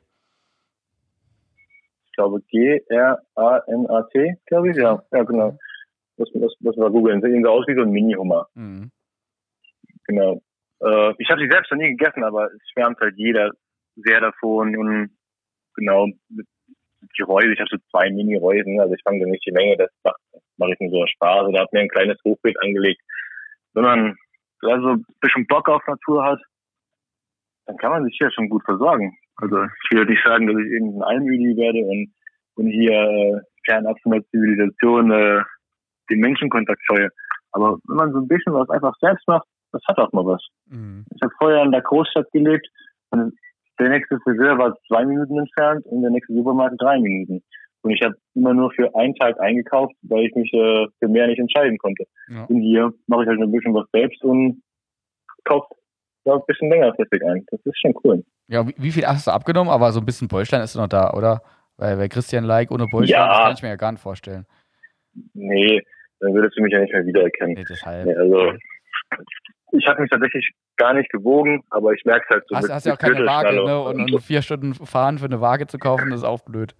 Ich glaube Granat, glaube ich, ja. Ja, genau. Das wir googeln. Sehen so aus wie so ein Mini-Hummer. Mhm. Genau. Ich habe sie selbst noch nie gegessen, aber es schwärmt halt jeder sehr davon. Und genau, die Reuse, ich habe so 2 Mini-Reusen, also ich fange da nicht die Menge, das mache ich nur so Spaß. Oder habe mir ein kleines Hochbeet angelegt. Wenn man also ein bisschen Bock auf Natur hat, dann kann man sich hier schon gut versorgen. Also ich will nicht sagen, dass ich irgendein Allmüdi werde und hier fernab von der Zivilisation den Menschenkontakt scheue. Aber wenn man so ein bisschen was einfach selbst macht, das hat auch mal was. Mhm. Ich habe vorher in der Großstadt gelebt und der nächste Friseur war 2 Minuten entfernt und der nächste Supermarkt 3 Minuten. Und ich habe immer nur für einen Tag eingekauft, weil ich mich für mehr nicht entscheiden konnte. Ja. Und hier mache ich halt ein bisschen was selbst und kaufe ein bisschen längerfristig ein. Das ist schon cool. Ja, wie viel hast du abgenommen? Aber so ein bisschen Bäuchlein ist noch da, oder? Weil Christian Like ohne Bäuchlein, das kann ich mir ja gar nicht vorstellen. Nee, dann würdest du mich ja nicht mehr wiedererkennen. Nee, deshalb. Nee, also, ich habe mich tatsächlich gar nicht gewogen, aber ich merke es halt so. Hast ja auch keine Waage, ne? Und 4 Stunden fahren für eine Waage zu kaufen, das ist auch blöd.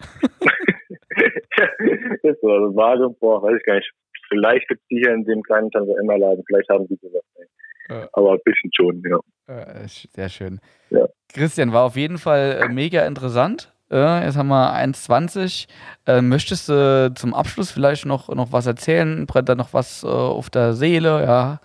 Ist so, also Waage, weiß ich gar nicht. Vielleicht gibt es die hier in dem kleinen Tante-Emma-Laden, vielleicht haben die sowas nicht. Aber ein bisschen schon, ja. Sehr schön. Ja. Christian, war auf jeden Fall mega interessant. Jetzt haben wir 1,20. Möchtest du zum Abschluss vielleicht noch was erzählen? Brennt da noch was auf der Seele? Ja.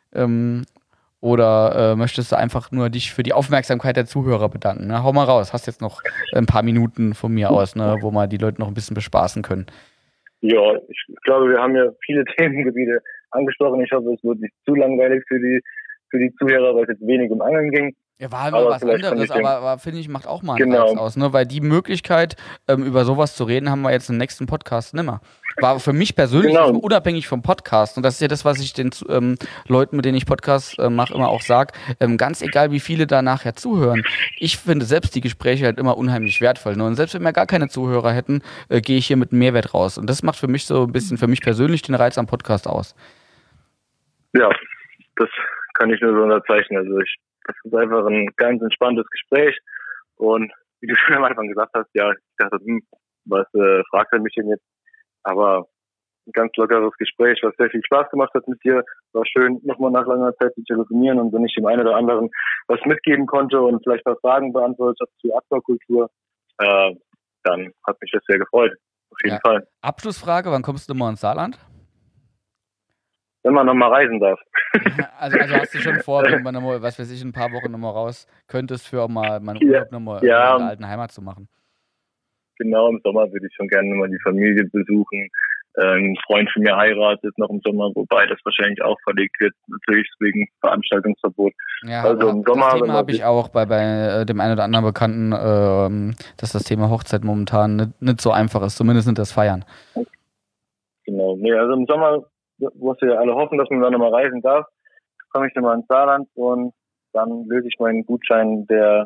Oder möchtest du einfach nur dich für die Aufmerksamkeit der Zuhörer bedanken? Ne? Hau mal raus. Hast jetzt noch ein paar Minuten von mir aus, ne, wo wir die Leute noch ein bisschen bespaßen können. Ja, ich glaube, wir haben ja viele Themengebiete angesprochen. Ich hoffe, es wird nicht zu langweilig für die Zuhörer, weil es jetzt wenig um Angeln ging. Ja, war halt mal was anderes, aber finde ich, macht auch mal einen Reiz aus, ne? Weil die Möglichkeit, über sowas zu reden, haben wir jetzt im nächsten Podcast nimmer. War für mich persönlich unabhängig vom Podcast, und das ist ja das, was ich den Leuten, mit denen ich Podcasts mache, immer auch sage, ganz egal, wie viele da nachher zuhören. Ich finde selbst die Gespräche halt immer unheimlich wertvoll, ne? Und selbst wenn wir gar keine Zuhörer hätten, gehe ich hier mit einem Mehrwert raus. Und das macht für mich so ein bisschen, für mich persönlich, den Reiz am Podcast aus. Ja, das kann ich nur so unterzeichnen. Also das ist einfach ein ganz entspanntes Gespräch. Und wie du schon am Anfang gesagt hast, ja, ich dachte, was fragt er mich denn jetzt? Aber ein ganz lockeres Gespräch, was sehr viel Spaß gemacht hat mit dir. War schön, nochmal nach langer Zeit zu telefonieren, und wenn ich dem einen oder anderen was mitgeben konnte und vielleicht was Fragen beantwortet habe zur Aquakultur, dann hat mich das sehr gefreut. Auf jeden Fall. Abschlussfrage, wann kommst du mal ins Saarland? Wenn man nochmal reisen darf. Also hast du schon vor, wenn man nochmal, was weiß ich, ein paar Wochen nochmal raus könntest, für auch mal meinen Urlaub nochmal in der alten Heimat zu machen? Genau, im Sommer würde ich schon gerne nochmal die Familie besuchen. Ein Freund von mir heiratet noch im Sommer, wobei das wahrscheinlich auch verlegt wird, natürlich wegen Veranstaltungsverbot. Ja, also im Sommer, das Thema habe ich auch bei dem einen oder anderen Bekannten, dass das Thema Hochzeit momentan nicht so einfach ist, zumindest nicht das Feiern. Genau, nee, also im Sommer, wo wir alle hoffen, dass man dann nochmal reisen darf, komme ich dann mal ins Saarland und dann löse ich meinen Gutschein der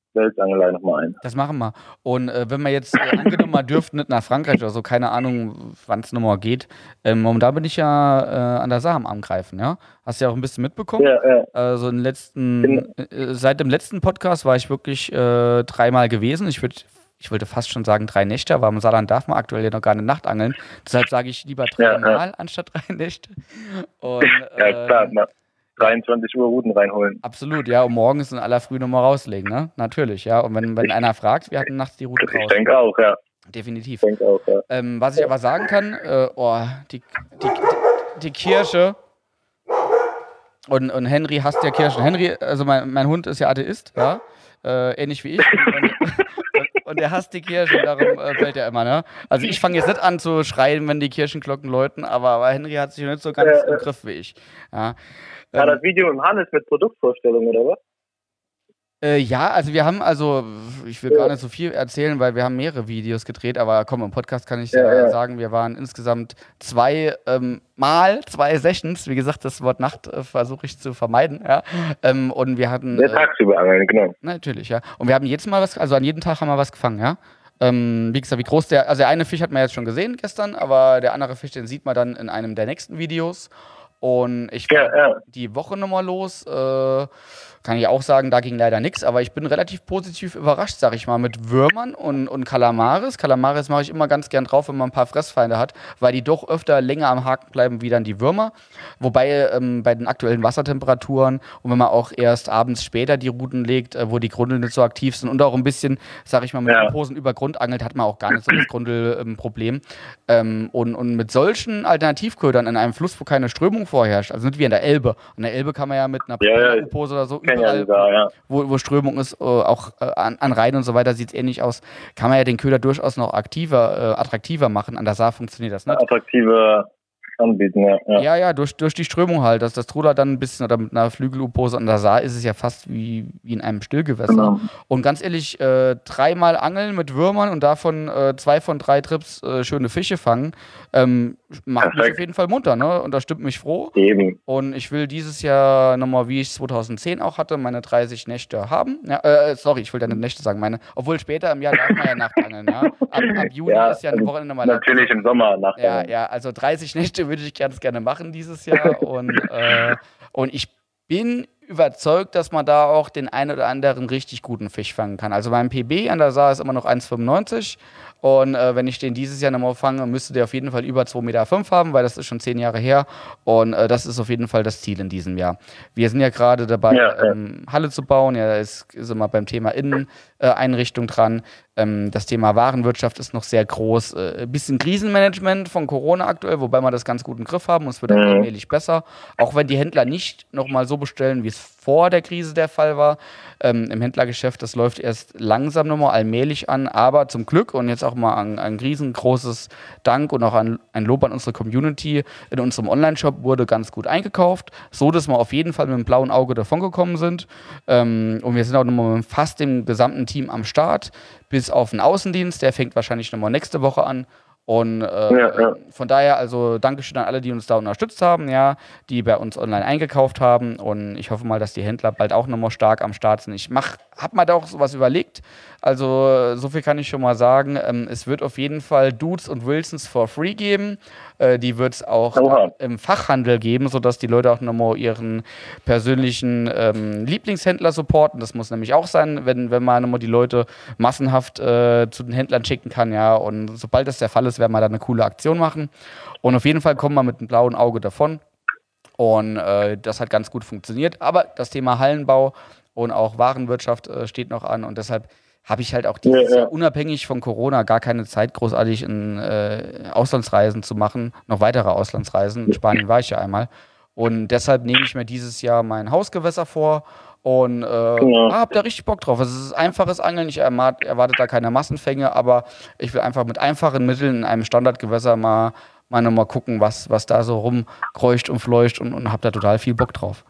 Welsangelei nochmal ein. Das machen wir. Und wenn wir jetzt angenommen mal dürften nicht nach Frankreich oder so, keine Ahnung, wann es nochmal geht. Momentan bin ich ja an der Saar am Angreifen, ja. Hast du ja auch ein bisschen mitbekommen. Ja. Also seit dem letzten Podcast war ich wirklich 3-mal gewesen. Ich wollte fast schon sagen 3 Nächte, aber im Saarland darf man aktuell ja noch gar eine Nacht angeln. Deshalb sage ich lieber 3-mal anstatt 3 Nächte. Und, ja, klar, 23 Uhr Routen reinholen. Absolut, ja, und morgens in aller Früh nochmal rauslegen, ne? Natürlich, ja. Und wenn einer fragt, wir hatten nachts die Route raus. Ich denke auch, ja. Definitiv. Ich denke auch, ja. Was ich aber sagen kann, die Kirsche und Henry hasst ja Kirschen. Henry, also mein Hund ist ja Atheist, ja, ähnlich wie ich. Und er hasst die Kirche, darum fällt er immer, ne? Also ich fange jetzt nicht an zu schreien, wenn die Kirchenglocken läuten, aber Henry hat sich nicht so ganz im Griff wie ich. Ja. War das Video im Hannes mit Produktvorstellung, oder was? Ja, also wir haben, ich will gar nicht so viel erzählen, weil wir haben mehrere Videos gedreht, aber komm, im Podcast kann ich sagen, wir waren insgesamt 2 Sessions, wie gesagt, das Wort Nacht versuche ich zu vermeiden, ja. Und wir hatten... tagsüber angeln, genau. Natürlich, ja. Und wir haben jetzt mal was, also an jedem Tag haben wir was gefangen, ja. Wie gesagt, wie groß der eine Fisch hat man jetzt schon gesehen gestern, aber der andere Fisch, den sieht man dann in einem der nächsten Videos. Und ich war die Woche nochmal los, kann ich auch sagen, da ging leider nichts, aber ich bin relativ positiv überrascht, sag ich mal, mit Würmern und Kalamaris. Kalamaris mache ich immer ganz gern drauf, wenn man ein paar Fressfeinde hat, weil die doch öfter länger am Haken bleiben wie dann die Würmer. Wobei bei den aktuellen Wassertemperaturen und wenn man auch erst abends später die Routen legt, wo die Grundel nicht so aktiv sind und auch ein bisschen, sag ich mal, mit Posen über Grund angelt, hat man auch gar nicht so das Grundelproblem. Und mit solchen Alternativködern in einem Fluss, wo keine Strömung vorherrscht, also nicht wie in der Elbe. An der Elbe kann man ja mit einer Pose oder so überall, wo Strömung ist, auch an Rhein und so weiter sieht es ähnlich aus, kann man ja den Köder durchaus noch attraktiver machen. An der Saar funktioniert das nicht. Attraktiver anbieten, ja. Ja, durch die Strömung halt, dass das Truder dann ein bisschen oder mit einer Flügelupose an der Saar ist es ja fast wie in einem Stillgewässer. Genau. Und ganz ehrlich, 3-mal angeln mit Würmern und davon 2 von 3 Trips schöne Fische fangen, macht mich auf jeden Fall munter, ne? Und das stimmt mich froh. Eben. Und ich will dieses Jahr nochmal, wie ich es 2010 auch hatte, meine 30 Nächte haben. Ja, sorry, ich will ja nicht Nächte sagen, obwohl später im Jahr darf man ja Nachtangeln, ja. Ab Juni ist ja ein Wochenende mal natürlich im Sommer Nachtangeln. Ja, also 30 Nächte würde ich ganz gerne machen dieses Jahr und ich bin überzeugt, dass man da auch den einen oder anderen richtig guten Fisch fangen kann. Also mein PB an der Saar ist immer noch 1,95 und wenn ich den dieses Jahr nochmal fange, müsste der auf jeden Fall über 2,5 Meter haben, weil das ist schon 10 Jahre her und das ist auf jeden Fall das Ziel in diesem Jahr. Wir sind ja gerade dabei, Halle zu bauen, ja, da ist immer beim Thema Inneneinrichtung dran. Das Thema Warenwirtschaft ist noch sehr groß. Ein bisschen Krisenmanagement von Corona aktuell, wobei wir das ganz gut im Griff haben und es wird dann allmählich besser. Auch wenn die Händler nicht nochmal so bestellen, wie es vor der Krise der Fall war. Im Händlergeschäft, das läuft erst langsam nochmal allmählich an, aber zum Glück und jetzt auch mal ein riesengroßes Dank und auch ein Lob an unsere Community. In unserem Online-Shop wurde ganz gut eingekauft, so dass wir auf jeden Fall mit dem blauen Auge davongekommen sind. Und wir sind auch nochmal mit fast dem gesamten Team am Start, bis auf den Außendienst, der fängt wahrscheinlich nochmal nächste Woche an. Und von daher, also Dankeschön an alle, die uns da unterstützt haben, ja, die bei uns online eingekauft haben. Und ich hoffe mal, dass die Händler bald auch nochmal stark am Start sind. Ich habe mir da auch sowas überlegt. Also so viel kann ich schon mal sagen. Es wird auf jeden Fall Dudes und Wilsons for free geben. Die wird es auch im Fachhandel geben, sodass die Leute auch nochmal ihren persönlichen Lieblingshändler supporten. Das muss nämlich auch sein, wenn man nochmal die Leute massenhaft zu den Händlern schicken kann. Ja. Und sobald das der Fall ist, werden wir da eine coole Aktion machen. Und auf jeden Fall kommen wir mit einem blauen Auge davon. Und das hat ganz gut funktioniert. Aber das Thema Hallenbau und auch Warenwirtschaft steht noch an. Und deshalb habe ich halt auch dieses Jahr unabhängig von Corona gar keine Zeit, großartig in Auslandsreisen zu machen. Noch weitere Auslandsreisen. In Spanien war ich ja einmal. Und deshalb nehme ich mir dieses Jahr mein Hausgewässer vor. Und hab da richtig Bock drauf. Es ist einfaches Angeln, ich erwarte da keine Massenfänge, aber ich will einfach mit einfachen Mitteln in einem Standardgewässer mal nochmal gucken, was da so rumkreucht und fleucht und hab da total viel Bock drauf.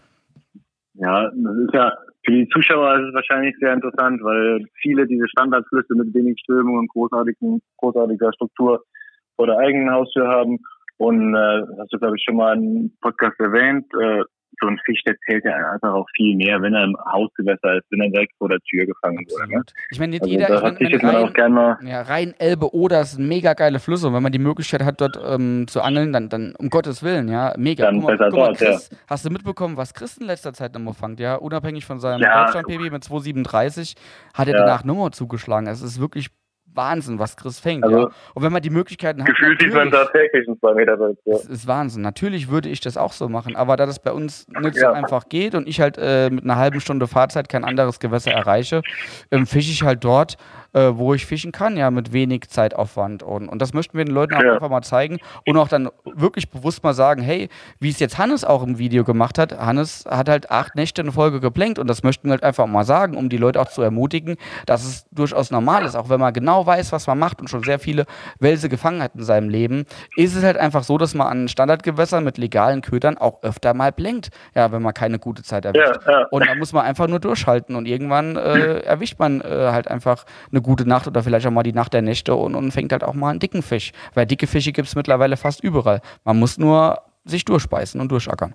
Ja, das ist ja, für die Zuschauer ist es wahrscheinlich sehr interessant, weil viele diese Standardflüsse mit wenig Strömung und großartiger Struktur vor der eigenen Haustür haben. Und hast du, glaube ich, schon mal einen Podcast erwähnt, so ein Fisch, der zählt ja einfach auch viel mehr, wenn er im Hausgewässer ist, wenn er direkt vor der Tür gefangen wurde. Ne? Ich meine, nicht Also jeder, da hat sich jetzt auch gerne mal. Ja, Rhein, Elbe, Oder sind mega geile Flüsse. Und wenn man die Möglichkeit hat, dort zu angeln, dann um Gottes Willen, ja, mega. Dann besser dort, Chris, hast du mitbekommen, was Chris in letzter Zeit nochmal fängt, ja? Unabhängig von seinem Deutschland-PB mit 2,37 hat er danach nochmal zugeschlagen. Es ist wirklich Wahnsinn, was Chris fängt. Also, ja. Und wenn man die Möglichkeiten hat. Gefühlt sieht man da täglich einen 2 Meter Welt. Ja. Das ist Wahnsinn. Natürlich würde ich das auch so machen, aber da das bei uns nicht so einfach geht und ich halt mit einer halben Stunde Fahrzeit kein anderes Gewässer erreiche, fische ich halt dort, wo ich fischen kann, ja, mit wenig Zeitaufwand. Und das möchten wir den Leuten auch einfach mal zeigen und auch dann wirklich bewusst mal sagen, hey, wie es jetzt Hannes auch im Video gemacht hat, Hannes hat halt 8 Nächte in Folge geplankt und das möchten wir halt einfach mal sagen, um die Leute auch zu ermutigen, dass es durchaus normal ist, auch wenn man genau weiß, was man macht und schon sehr viele Welse gefangen hat in seinem Leben, ist es halt einfach so, dass man an Standardgewässern mit legalen Ködern auch öfter mal blenkt, ja, wenn man keine gute Zeit erwischt. Ja. Und da muss man einfach nur durchhalten und irgendwann erwischt man halt einfach eine gute Nacht oder vielleicht auch mal die Nacht der Nächte und fängt halt auch mal einen dicken Fisch, weil dicke Fische gibt es mittlerweile fast überall. Man muss nur sich durchbeißen und durchackern.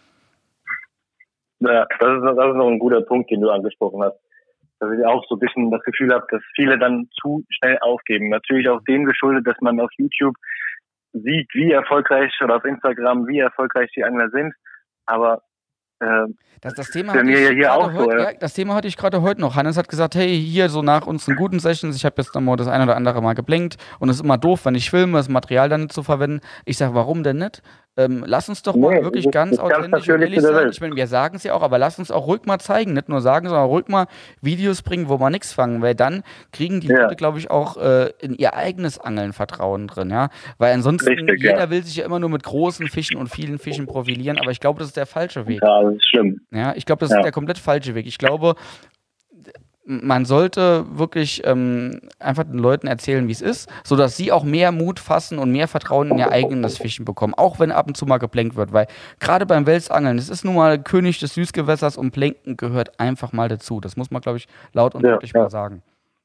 Ja, das ist noch ein guter Punkt, den du angesprochen hast. Dass ich auch so ein bisschen das Gefühl habe, dass viele dann zu schnell aufgeben. Natürlich auch dem geschuldet, dass man auf YouTube sieht, wie erfolgreich oder auf Instagram, wie erfolgreich die Angler sind. Aber das Thema hatte ich gerade heute noch. Hannes hat gesagt, hey, hier so nach unseren guten Sessions, ich habe jetzt nochmal das eine oder andere Mal geblinkt und es ist immer doof, wenn ich filme, das Material dann nicht zu verwenden. Ich sage, warum denn nicht? Lass uns doch mal wirklich ganz authentisch und ehrlich sein. Ich meine, wir sagen es ja auch, aber lass uns auch ruhig mal zeigen. Nicht nur sagen, sondern ruhig mal Videos bringen, wo wir nichts fangen, weil dann kriegen die Leute, glaube ich, auch in ihr eigenes Angeln Vertrauen drin, ja. Weil ansonsten, jeder will sich ja immer nur mit großen Fischen und vielen Fischen profilieren, aber ich glaube, das ist der falsche Weg. Ja, das ist schlimm. Ja, ich glaube, das ist der komplett falsche Weg. Ich glaube, man sollte wirklich einfach den Leuten erzählen, wie es ist, sodass sie auch mehr Mut fassen und mehr Vertrauen in ihr eigenes Fischen bekommen, auch wenn ab und zu mal geplenkt wird, weil gerade beim Welsangeln, es ist nun mal König des Süßgewässers und Plenken gehört einfach mal dazu. Das muss man, glaube ich, laut und deutlich mal sagen.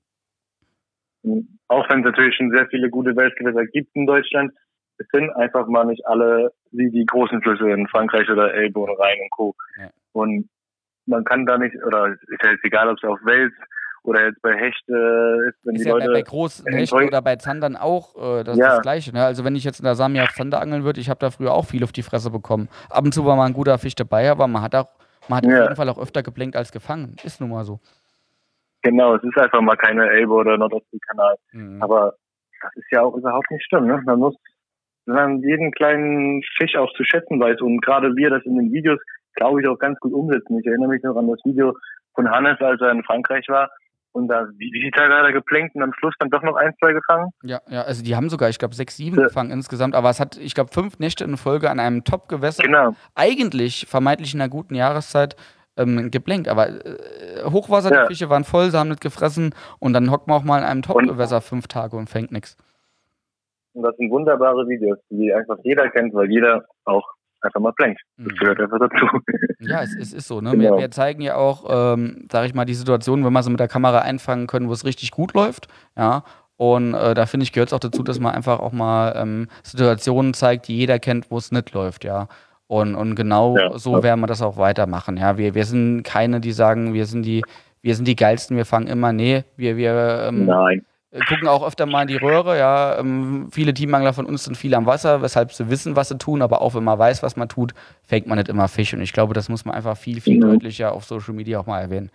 Auch wenn es natürlich schon sehr viele gute Welsgewässer gibt in Deutschland, es sind einfach mal nicht alle wie die großen Flüsse in Frankreich oder Elbe und Rhein und Co. Ja. Und man kann da nicht, oder ist ja jetzt egal, ob es auf Wels oder jetzt bei Hechte ist, wenn ist die Leute... bei großen Hechten oder bei Zandern auch das ist das Gleiche. Ne? Also wenn ich jetzt in der Samia auf Zander angeln würde, ich habe da früher auch viel auf die Fresse bekommen. Ab und zu war mal ein guter Fisch dabei, aber man hat auf jeden Fall auch öfter geblenkt als gefangen. Ist nun mal so. Genau, es ist einfach mal keine Elbe oder Nordostseekanal. Aber das ist ja auch überhaupt nicht schlimm. Ne? Man muss jeden kleinen Fisch auch zu schätzen weiß und gerade wir das in den Videos, glaube ich, auch ganz gut umsetzen. Ich erinnere mich noch an das Video von Hannes, als er in Frankreich war und da, wie viele Tage hat er geplenkt und am Schluss dann doch noch 1, 2 gefangen? Ja, also die haben sogar, ich glaube, 6, 7 gefangen insgesamt, aber es hat, ich glaube, 5 Nächte in Folge an einem Top-Gewässer, eigentlich vermeintlich in einer guten Jahreszeit, geblenkt, aber Hochwasser, die Fische waren voll, sie haben nicht gefressen und dann hockt man auch mal in einem Top-Gewässer 5 Tage und fängt nichts. Und das sind wunderbare Videos, die einfach jeder kennt, weil jeder auch einfach mal blenkt. Das gehört einfach dazu. Ja, es ist so. Ne? Genau. Wir zeigen ja auch, sage ich mal, die Situation, wenn wir so mit der Kamera einfangen können, wo es richtig gut läuft. Ja. Und da finde ich, gehört es auch dazu, dass man einfach auch mal Situationen zeigt, die jeder kennt, wo es nicht läuft. Ja. Und genau so werden wir das auch weitermachen. Ja. Wir sind keine, die sagen, wir sind die Geilsten, wir fangen immer. Nee, Nein. Gucken auch öfter mal in die Röhre, ja. Viele Teamangler von uns sind viel am Wasser, weshalb sie wissen, was sie tun, aber auch wenn man weiß, was man tut, fängt man nicht immer Fisch. Und ich glaube, das muss man einfach viel, viel deutlicher auf Social Media auch mal erwähnen.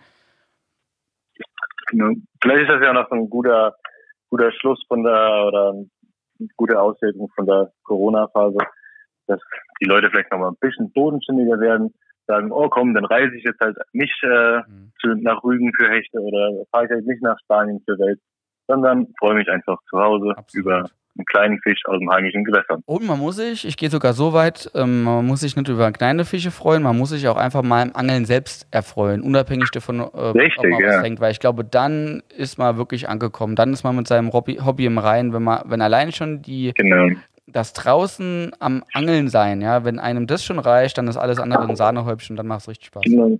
Genau. Vielleicht ist das ja noch ein guter Schluss oder eine gute Auswirkung von der Corona-Phase, dass die Leute vielleicht noch mal ein bisschen bodenständiger werden, sagen, oh komm, dann reise ich jetzt halt nicht nach Rügen für Hechte oder fahre ich halt nicht nach Spanien für Wels, sondern freue mich einfach zu Hause über einen kleinen Fisch aus dem heimischen Gewässer. Und man muss sich, ich gehe sogar so weit, man muss sich nicht über kleine Fische freuen, man muss sich auch einfach mal im Angeln selbst erfreuen, unabhängig davon, ob man was fängt, weil ich glaube, dann ist man wirklich angekommen, dann ist man mit seinem Hobby im Reinen, wenn allein schon das draußen am Angeln sein, ja, wenn einem das schon reicht, dann ist alles andere ein Sahnehäubchen, dann macht es richtig Spaß. Genau.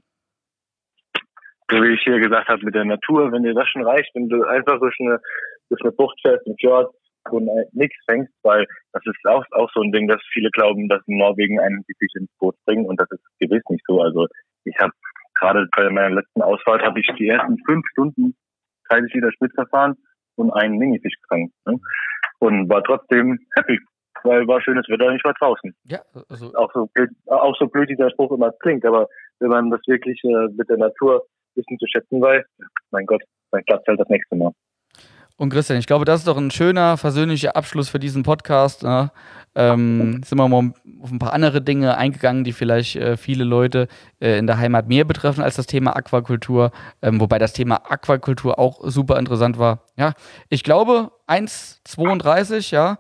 So wie ich hier gesagt habe mit der Natur, wenn dir das schon reicht, wenn du einfach durch eine Bucht fährst, im Fjord, und nichts fängst, weil das ist auch so ein Ding, dass viele glauben, dass in Norwegen einen wirklich ins Boot bringen und das ist gewiss nicht so. Also ich habe gerade bei meiner letzten Ausfahrt habe ich die ersten 5 Stunden 30 Liter Spitz verfahren und einen Minifisch gefangen. Ne? Und war trotzdem happy, weil war schönes Wetter und ich war draußen. Ja, also auch so blöd dieser Spruch immer klingt, aber wenn man das wirklich mit der Natur ein bisschen zu schätzen weiß, mein Gott, dann klappt halt das nächste Mal. Und Christian, ich glaube, das ist doch ein schöner, versöhnlicher Abschluss für diesen Podcast. Ne? Sind wir mal auf ein paar andere Dinge eingegangen, die vielleicht viele Leute in der Heimat mehr betreffen als das Thema Aquakultur. Wobei das Thema Aquakultur auch super interessant war. Ja, ich glaube 1,32, ja.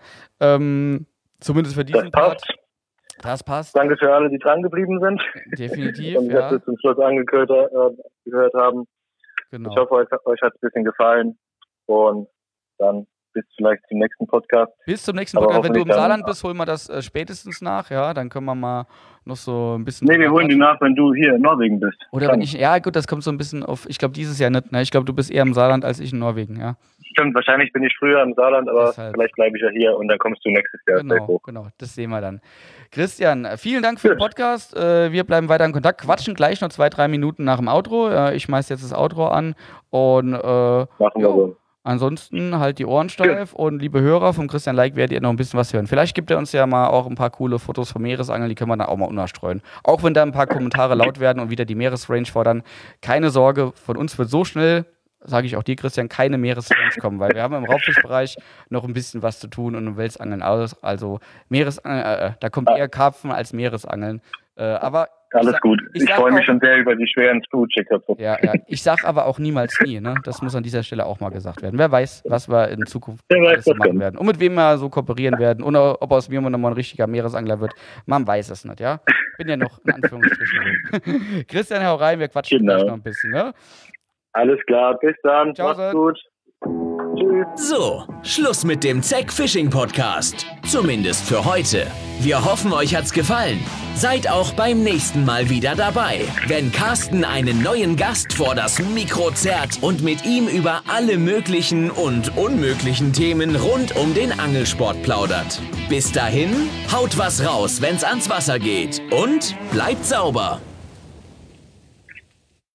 Zumindest für diesen Part. Das passt. Danke für alle, die dran geblieben sind. Definitiv, und dass wir zum Schluss gehört haben. Genau. Ich hoffe, euch hat es ein bisschen gefallen. Und dann bis vielleicht zum nächsten Podcast. Bis zum nächsten Podcast. Wenn du im Saarland bist, holen wir das spätestens nach. Ja, dann können wir mal noch so ein bisschen... Nee, wir holen die nach, wenn du hier in Norwegen bist. Oder wenn ich... Ja, gut, das kommt so ein bisschen auf... Ich glaube, dieses Jahr nicht. Ne? Ich glaube, du bist eher im Saarland als ich in Norwegen, ja. Stimmt, wahrscheinlich bin ich früher im Saarland, aber vielleicht bleibe ich ja hier und dann kommst du nächstes Jahr. Genau, das sehen wir dann. Christian, vielen Dank für den Podcast. Wir bleiben weiter in Kontakt, quatschen gleich noch 2-3 Minuten nach dem Outro. Ich schmeiß jetzt das Outro an und machen wir so. Ansonsten halt die Ohren steif und liebe Hörer, vom Christian Like werdet ihr noch ein bisschen was hören. Vielleicht gibt er uns ja mal auch ein paar coole Fotos vom Meeresangeln, die können wir dann auch mal unterstreuen. Auch wenn da ein paar Kommentare laut werden und wieder die Meeresrange fordern. Keine Sorge, von uns wird so schnell, sage ich auch dir, Christian, keine Meeresrange kommen, weil wir haben im Raubfischbereich noch ein bisschen was zu tun und im Welsangeln aus. Also Meeresangeln, da kommt eher Karpfen als Meeresangeln. Aber alles gut. Ich freue mich schon sehr über die schweren Food-Checker. Ja. Ich sag aber auch niemals nie, ne? Das muss an dieser Stelle auch mal gesagt werden. Wer weiß, was wir in Zukunft alles so machen werden. Und mit wem wir so kooperieren werden. Und ob aus mir nochmal ein richtiger Meeresangler wird. Man weiß es nicht, ja? Bin ja noch in Anführungsstrichen. Christian, hau rein, wir quatschen gleich noch ein bisschen, ne? Alles klar, bis dann. Ciao, macht's gut. Tschüss. So, Schluss mit dem Zeck Fishing Podcast. Zumindest für heute. Wir hoffen, euch hat's gefallen. Seid auch beim nächsten Mal wieder dabei, wenn Carsten einen neuen Gast vor das Mikro zerrt und mit ihm über alle möglichen und unmöglichen Themen rund um den Angelsport plaudert. Bis dahin, haut was raus, wenn's ans Wasser geht und bleibt sauber.